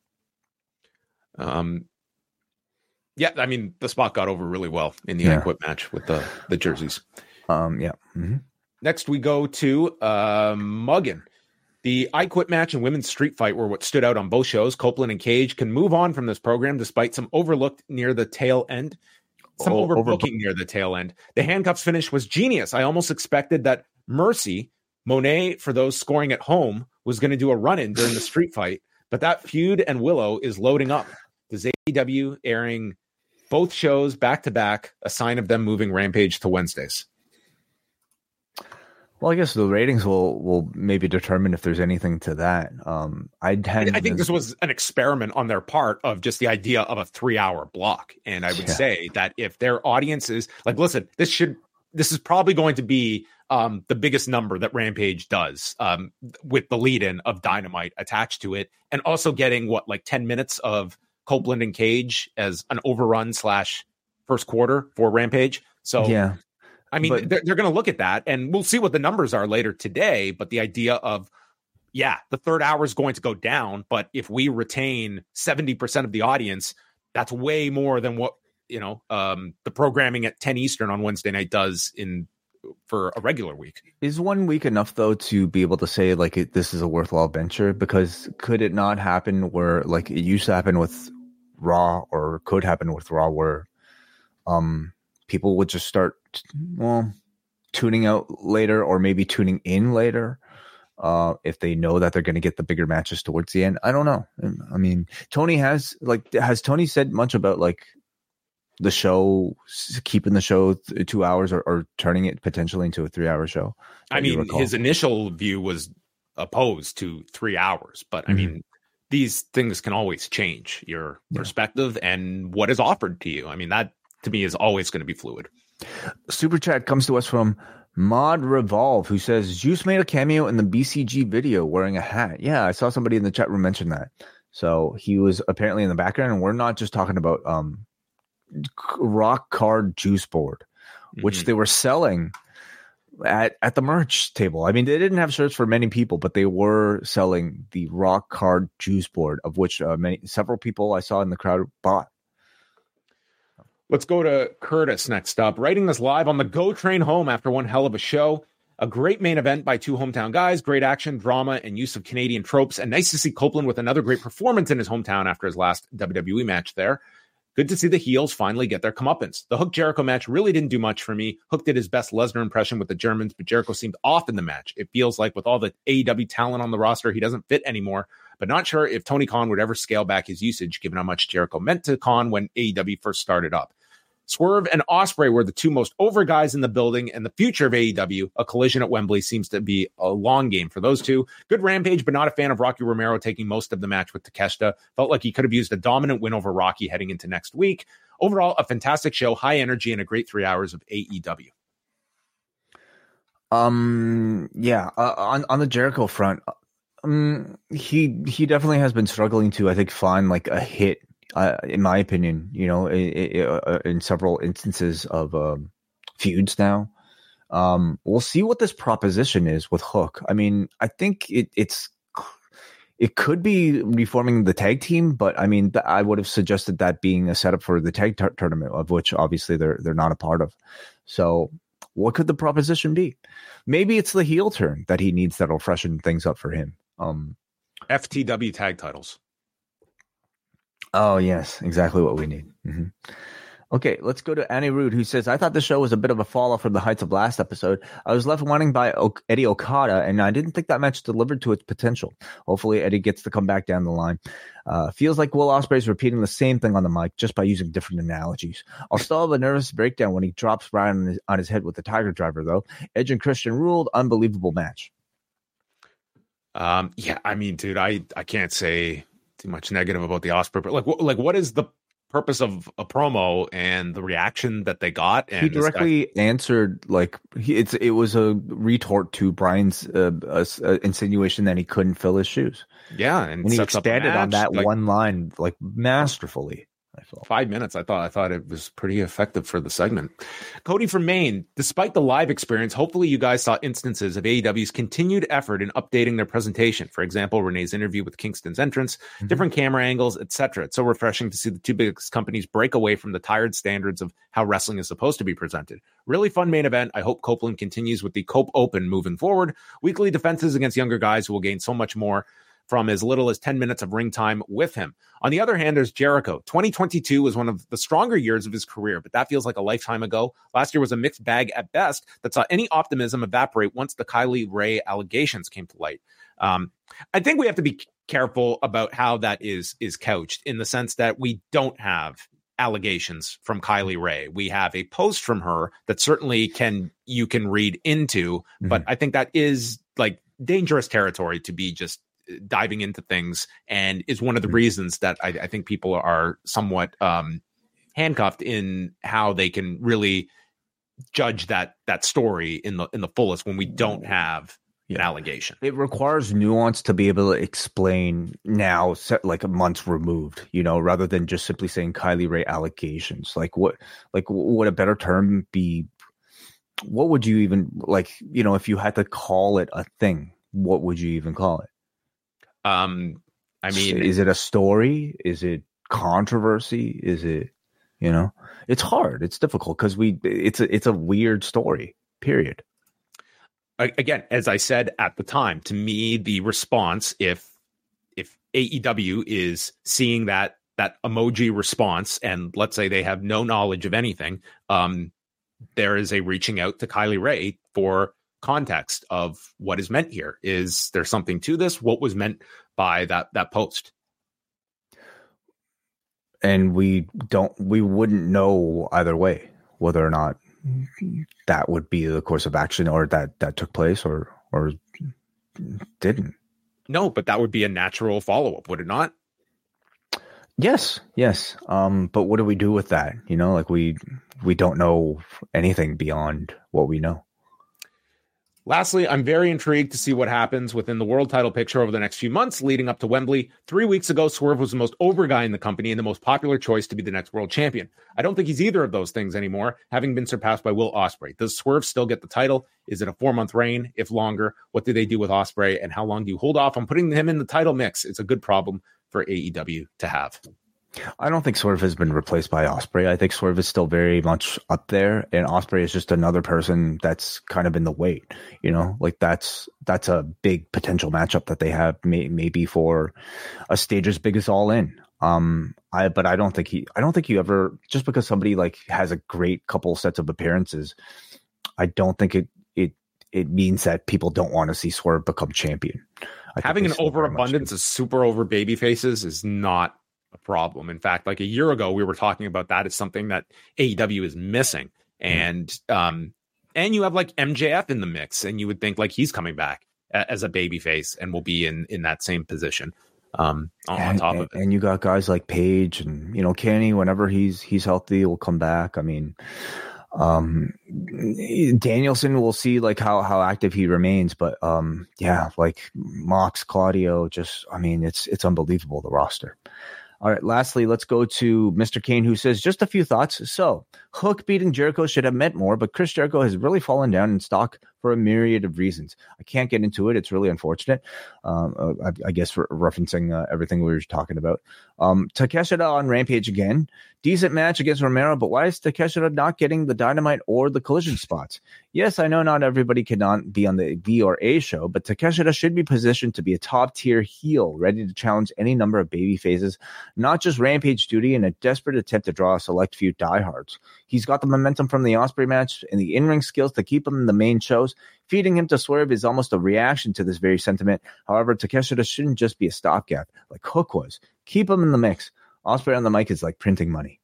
Um, yeah, I mean, the spot got over really well in the yeah. Unquit match with the, the jerseys. Um, yeah. Mm-hmm. Next, we go to uh, Muggin. The I Quit match and women's street fight were what stood out on both shows. Copeland and Cage can move on from this program despite some overlooked near the tail end. Some oh, overbooking over- near the tail end. The handcuffs finish was genius. I almost expected that Mercy, Moné, for those scoring at home, was going to do a run-in during the street fight. But that feud and Willow is loading up. Does A E W airing both shows back-to-back a sign of them moving Rampage to Wednesdays? Well, I guess the ratings will will maybe determine if there's anything to that. Um, I'd I think this was an experiment on their part of just the idea of a three hour block. And I would yeah. say that if their audience is like, listen, this should this is probably going to be um, the biggest number that Rampage does um, with the lead-in of Dynamite attached to it, and also getting what like ten minutes of Copeland and Cage as an overrun slash first quarter for Rampage. So yeah, I mean, but, they're, they're going to look at that, and we'll see what the numbers are later today. But the idea of, yeah, the third hour is going to go down, but if we retain seventy percent of the audience, that's way more than what, you know, um, the programming at ten Eastern on Wednesday night does in for a regular week. Is one week enough though to be able to say like it, this is a worthwhile venture? Because could it not happen where like it used to happen with Raw, or could happen with Raw, where um people would just start well tuning out later, or maybe tuning in later uh if they know that they're going to get the bigger matches towards the end? I don't know. I mean, Tony has like has Tony said much about like the show, keeping the show th- two hours or, or turning it potentially into a three hour show? I mean, his initial view was opposed to three hours, but mm-hmm. I mean, these things can always change your yeah. perspective and what is offered to you. I mean, that to me is always going to be fluid. Super chat comes to us from Mod Revolve, who says Juice made a cameo in the B C G video wearing a hat. Yeah, I saw somebody in the chat room mention that. So he was apparently in the background, and we're not just talking about um Rock Card Juice board, which mm-hmm. they were selling at at the merch table. I mean, they didn't have shirts for many people, but they were selling the Rock Card Juice board, of which uh, many several people I saw in the crowd bought. Let's go to Curtis next up, writing this live on the Go Train home after one hell of a show. A great main event by two hometown guys, great action, drama, and use of Canadian tropes, and nice to see Copeland with another great performance in his hometown after his last W W E match there. Good to see the heels finally get their comeuppance. The Hook Jericho match really didn't do much for me. Hook did his best Lesnar impression with the Germans, but Jericho seemed off in the match. It feels like with all the A E W talent on the roster, he doesn't fit anymore, but not sure if Tony Khan would ever scale back his usage given how much Jericho meant to Khan when A E W first started up. Swerve and Ospreay were the two most over guys in the building, and the future of A E W, a collision at Wembley, seems to be a long game for those two. Good Rampage, but not a fan of Rocky Romero taking most of the match with Takeshita. Felt like he could have used a dominant win over Rocky heading into next week. Overall, a fantastic show, high energy, and a great three hours of A E W. Um, yeah, uh, on on the Jericho front, um, he he definitely has been struggling to, I think, find like a hit. Uh, in my opinion, you know, in, in several instances of um, feuds now. Um, we'll see what this proposition is with Hook. I mean, I think it, it's it could be reforming the tag team, but I mean, I would have suggested that being a setup for the tag t- tournament, of which obviously they're they're not a part of. So, what could the proposition be? Maybe it's the heel turn that he needs that'll freshen things up for him. Um, F T W tag titles. Oh, yes, exactly what we need. Mm-hmm. Okay, let's go to Annie Rude, who says, I thought the show was a bit of a fall off from the heights of last episode. I was left wanting by o- Eddie Okada, and I didn't think that match delivered to its potential. Hopefully, Eddie gets to come back down the line. Uh, feels like Will Ospreay is repeating the same thing on the mic, just by using different analogies. I'll still have a nervous breakdown when he drops Brian on his, on his head with the Tiger Driver, though. Edge and Christian ruled. Unbelievable match. Um, yeah, I mean, dude, I, I can't say too much negative about the Ospreay, but like, what, like, what is the purpose of a promo and the reaction that they got? And he directly guy... answered like he, it's it was a retort to Brian's uh, uh, uh, insinuation that he couldn't fill his shoes. Yeah, and when he expanded match, on that like, one line like masterfully. I felt. Five minutes. I thought I thought it was pretty effective for the segment. Cody from Maine, despite the live experience, hopefully you guys saw instances of A E W's continued effort in updating their presentation. For example, Renee's interview with Kingston's entrance, mm-hmm. different camera angles, et cetera. It's so refreshing to see the two biggest companies break away from the tired standards of how wrestling is supposed to be presented. Really fun main event. I hope Copeland continues with the Cope Open moving forward. Weekly defenses against younger guys who will gain so much more from as little as ten minutes of ring time with him. On the other hand, there's Jericho. twenty twenty-two was one of the stronger years of his career, but that feels like a lifetime ago. Last year was a mixed bag at best that saw any optimism evaporate once the Kylie Ray allegations came to light. Um, I think we have to be careful about how that is, is couched, in the sense that we don't have allegations from Kylie Ray. We have a post from her that certainly can you can read into, mm-hmm. but I think that is like dangerous territory to be just diving into things, and is one of the reasons that I, I think people are somewhat um, handcuffed in how they can really judge that that story in the in the fullest when we don't have an allegation. It requires nuance to be able to explain now, set like a months removed, you know, rather than just simply saying Kylie Rae allegations. Like what, like would a better term be? What would you even like, you know, if you had to call it a thing, what would you even call it? Um, I mean, is it a story? Is it controversy? Is it, you know, it's hard. It's difficult because we, it's a, it's a weird story, period. Again, as I said at the time, to me, the response, if if A E W is seeing that that emoji response, and let's say they have no knowledge of anything, um, there is a reaching out to Kylie Rae for context of what is meant here. Is there something to this? What was meant by that that post? And we don't, we wouldn't know either way whether or not that would be the course of action, or that that took place, or or didn't. No, but that would be a natural follow-up, would it not? Yes, yes. Um, but what do we do with that? You know, like we we don't know anything beyond what we know. Lastly, I'm very intrigued to see what happens within the world title picture over the next few months leading up to Wembley. Three weeks ago, Swerve was the most over guy in the company and the most popular choice to be the next world champion. I don't think he's either of those things anymore, having been surpassed by Will Ospreay. Does Swerve still get the title? Is it a four-month reign? If longer, what do they do with Ospreay? And how long do you hold off on putting him in the title mix? It's a good problem for A E W to have. I don't think Swerve has been replaced by Ospreay. I think Swerve is still very much up there, and Ospreay is just another person that's kind of in the wait. You know, like that's that's a big potential matchup that they have, may, maybe for a stage as big as All In. Um, I but I don't think he. I don't think you ever, just because somebody like has a great couple sets of appearances, I don't think it it it means that people don't want to see Swerve become champion. I Having an overabundance of super over baby faces is not a problem. In fact, like a year ago, we were talking about that as something that A E W is missing. And um, and you have like M J F in the mix, and you would think like he's coming back a- as a baby face and will be in in that same position. Um, on, and, on top and, of it, and you got guys like Paige, and you know Kenny. Whenever he's he's healthy, will come back. I mean, um, Danielson, we'll see like how how active he remains. But um, yeah, like Mox, Claudio, just I mean, it's it's unbelievable, the roster. All right, lastly, let's go to Mister Kane, who says, just a few thoughts. So, Hook beating Jericho should have meant more, but Chris Jericho has really fallen down in stock for a myriad of reasons. I can't get into it. It's really unfortunate. Um, uh, I, I guess for referencing uh, everything we were talking about. Um, Takeshita on Rampage again. Decent match against Romero, but why is Takeshita not getting the Dynamite or the Collision spots? Yes, I know not everybody cannot be on the V or A show, but Takeshita should be positioned to be a top-tier heel, ready to challenge any number of baby faces, not just Rampage duty in a desperate attempt to draw a select few diehards. He's got the momentum from the Ospreay match and the in-ring skills to keep him in the main shows. Feeding him to Swerve is almost a reaction to this very sentiment. However, Takeshita shouldn't just be a stopgap like Hook was. Keep him in the mix. Ospreay on the mic is like printing money.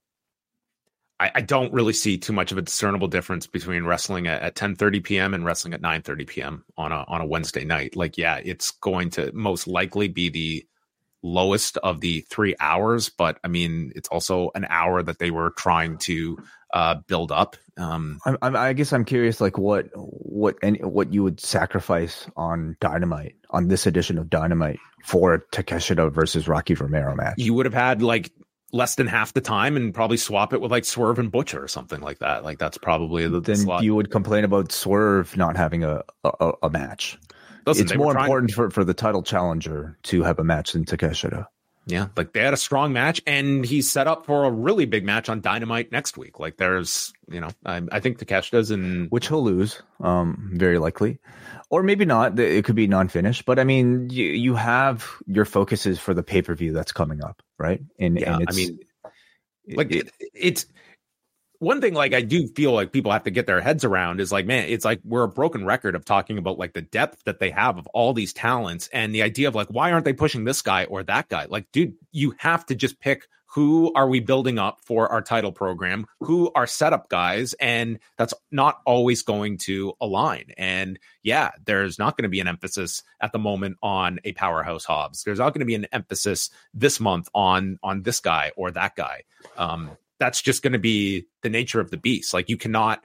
I, I don't really see too much of a discernible difference between wrestling at, at ten thirty p.m. and wrestling at nine thirty p.m. on a on a Wednesday night. Like, yeah, it's going to most likely be the lowest of the three hours, but I mean, it's also an hour that they were trying to uh, build up. Um, I, I guess I'm curious, like what what any, what you would sacrifice on Dynamite, on this edition of Dynamite, for a Takeshita versus Rocky Romero match. You would have had like less than half the time and probably swap it with like Swerve and Butcher or something like that. Like that's probably the then slot. You would complain about Swerve not having a a, a match. Listen, it's more important for, for the title challenger to have a match than Takeshita. Yeah, like they had a strong match, and he's set up for a really big match on Dynamite next week. Like there's, you know, I, I think Takeshita's in, which he'll lose, um, very likely, or maybe not. It could be non-finish, but I mean, you, you have your focuses for the pay per view that's coming up, right? And yeah, and it's, I mean, like it, it, it's. One thing, like, I do feel like people have to get their heads around is like, man, it's like we're a broken record of talking about like the depth that they have of all these talents and the idea of like, why aren't they pushing this guy or that guy? Like, dude, you have to just pick who are we building up for our title program, who are setup guys, and that's not always going to align. And yeah, there's not going to be an emphasis at the moment on a powerhouse Hobbs. There's not going to be an emphasis this month on on this guy or that guy. Um, That's just going to be the nature of the beast. Like you cannot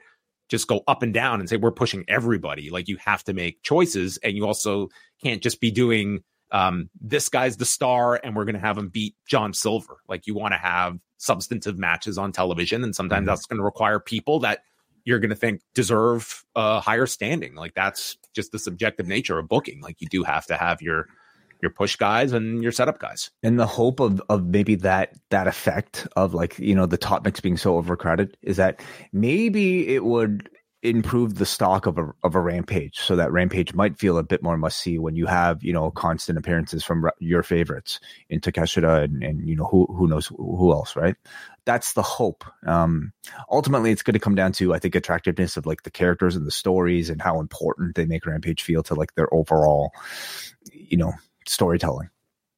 just go up and down and say we're pushing everybody. Like, you have to make choices, and you also can't just be doing um, this guy's the star and we're going to have him beat John Silver. Like, you want to have substantive matches on television, and sometimes mm-hmm. that's going to require people that you're going to think deserve a higher standing. Like, that's just the subjective nature of booking. Like, you do have to have your your push guys and your setup guys. And the hope of of maybe that that effect of, like, you know, the top mix being so overcrowded is that maybe it would improve the stock of a of a Rampage, so that Rampage might feel a bit more must see when you have, you know, constant appearances from your favorites in Takeshita and, and you know, who who knows who else, right? That's the hope. Um, ultimately, it's going to come down to, I think, attractiveness of, like, the characters and the stories and how important they make Rampage feel to, like, their overall, you know, storytelling.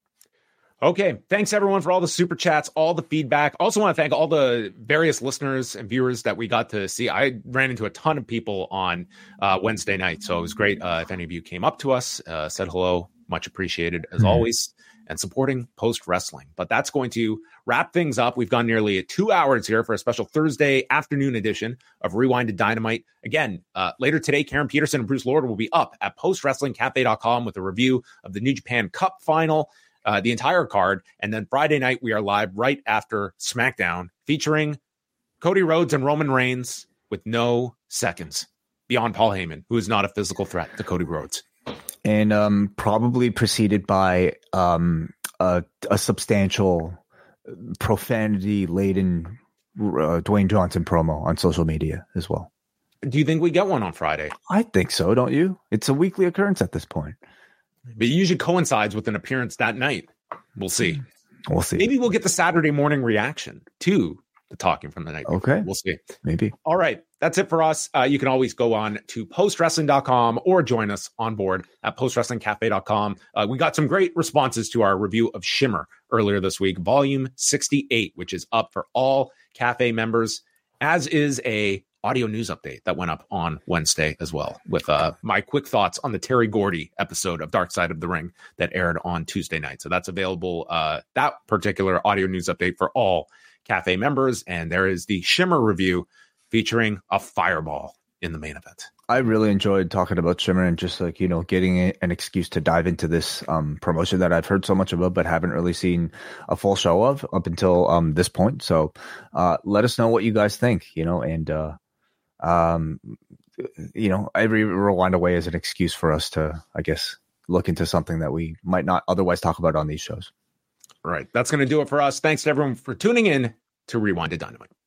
Okay. Thanks, everyone, for all the super chats, all the feedback. Also want to thank all the various listeners and viewers that we got to see. I ran into a ton of people on uh, Wednesday night, so it was great. Uh, if any of you came up to us, uh, said hello, much appreciated as mm-hmm. always, and supporting Post Wrestling. But that's going to wrap things up. We've gone nearly two hours here for a special Thursday afternoon edition of Rewinded Dynamite. Again, uh, later today, Karen Peterson and Bruce Lord will be up at post wrestling cafe dot com with a review of the New Japan Cup final, uh, the entire card. And then Friday night, we are live right after SmackDown, featuring Cody Rhodes and Roman Reigns with no seconds beyond Paul Heyman, who is not a physical threat to Cody Rhodes. And um, probably preceded by um, a, a substantial profanity-laden uh, Dwayne Johnson promo on social media as well. Do you think we get one on Friday? I think so, don't you? It's a weekly occurrence at this point. But it usually coincides with an appearance that night. We'll see. We'll see. Maybe we'll get the Saturday morning reaction to the talking from the night. Okay. We'll see. Maybe. All right. That's it for us. Uh, you can always go on to post wrestling dot com or join us on board at post wrestling cafe dot com. Uh, we got some great responses to our review of Shimmer earlier this week, volume sixty-eight, which is up for all cafe members, as is a audio news update that went up on Wednesday as well, with uh, my quick thoughts on the Terry Gordy episode of Dark Side of the Ring that aired on Tuesday night. So that's available, uh, that particular audio news update, for all cafe members. And there is the Shimmer review featuring a fireball in the main event. I really enjoyed talking about Shimmer and just, like, you know, getting a, an excuse to dive into this um, promotion that I've heard so much about, but haven't really seen a full show of up until um, this point. So uh, let us know what you guys think, you know, and, uh, um, you know, every Rewind Away is an excuse for us to, I guess, look into something that we might not otherwise talk about on these shows. Right. That's going to do it for us. Thanks to everyone for tuning in to Rewinded Dynamite.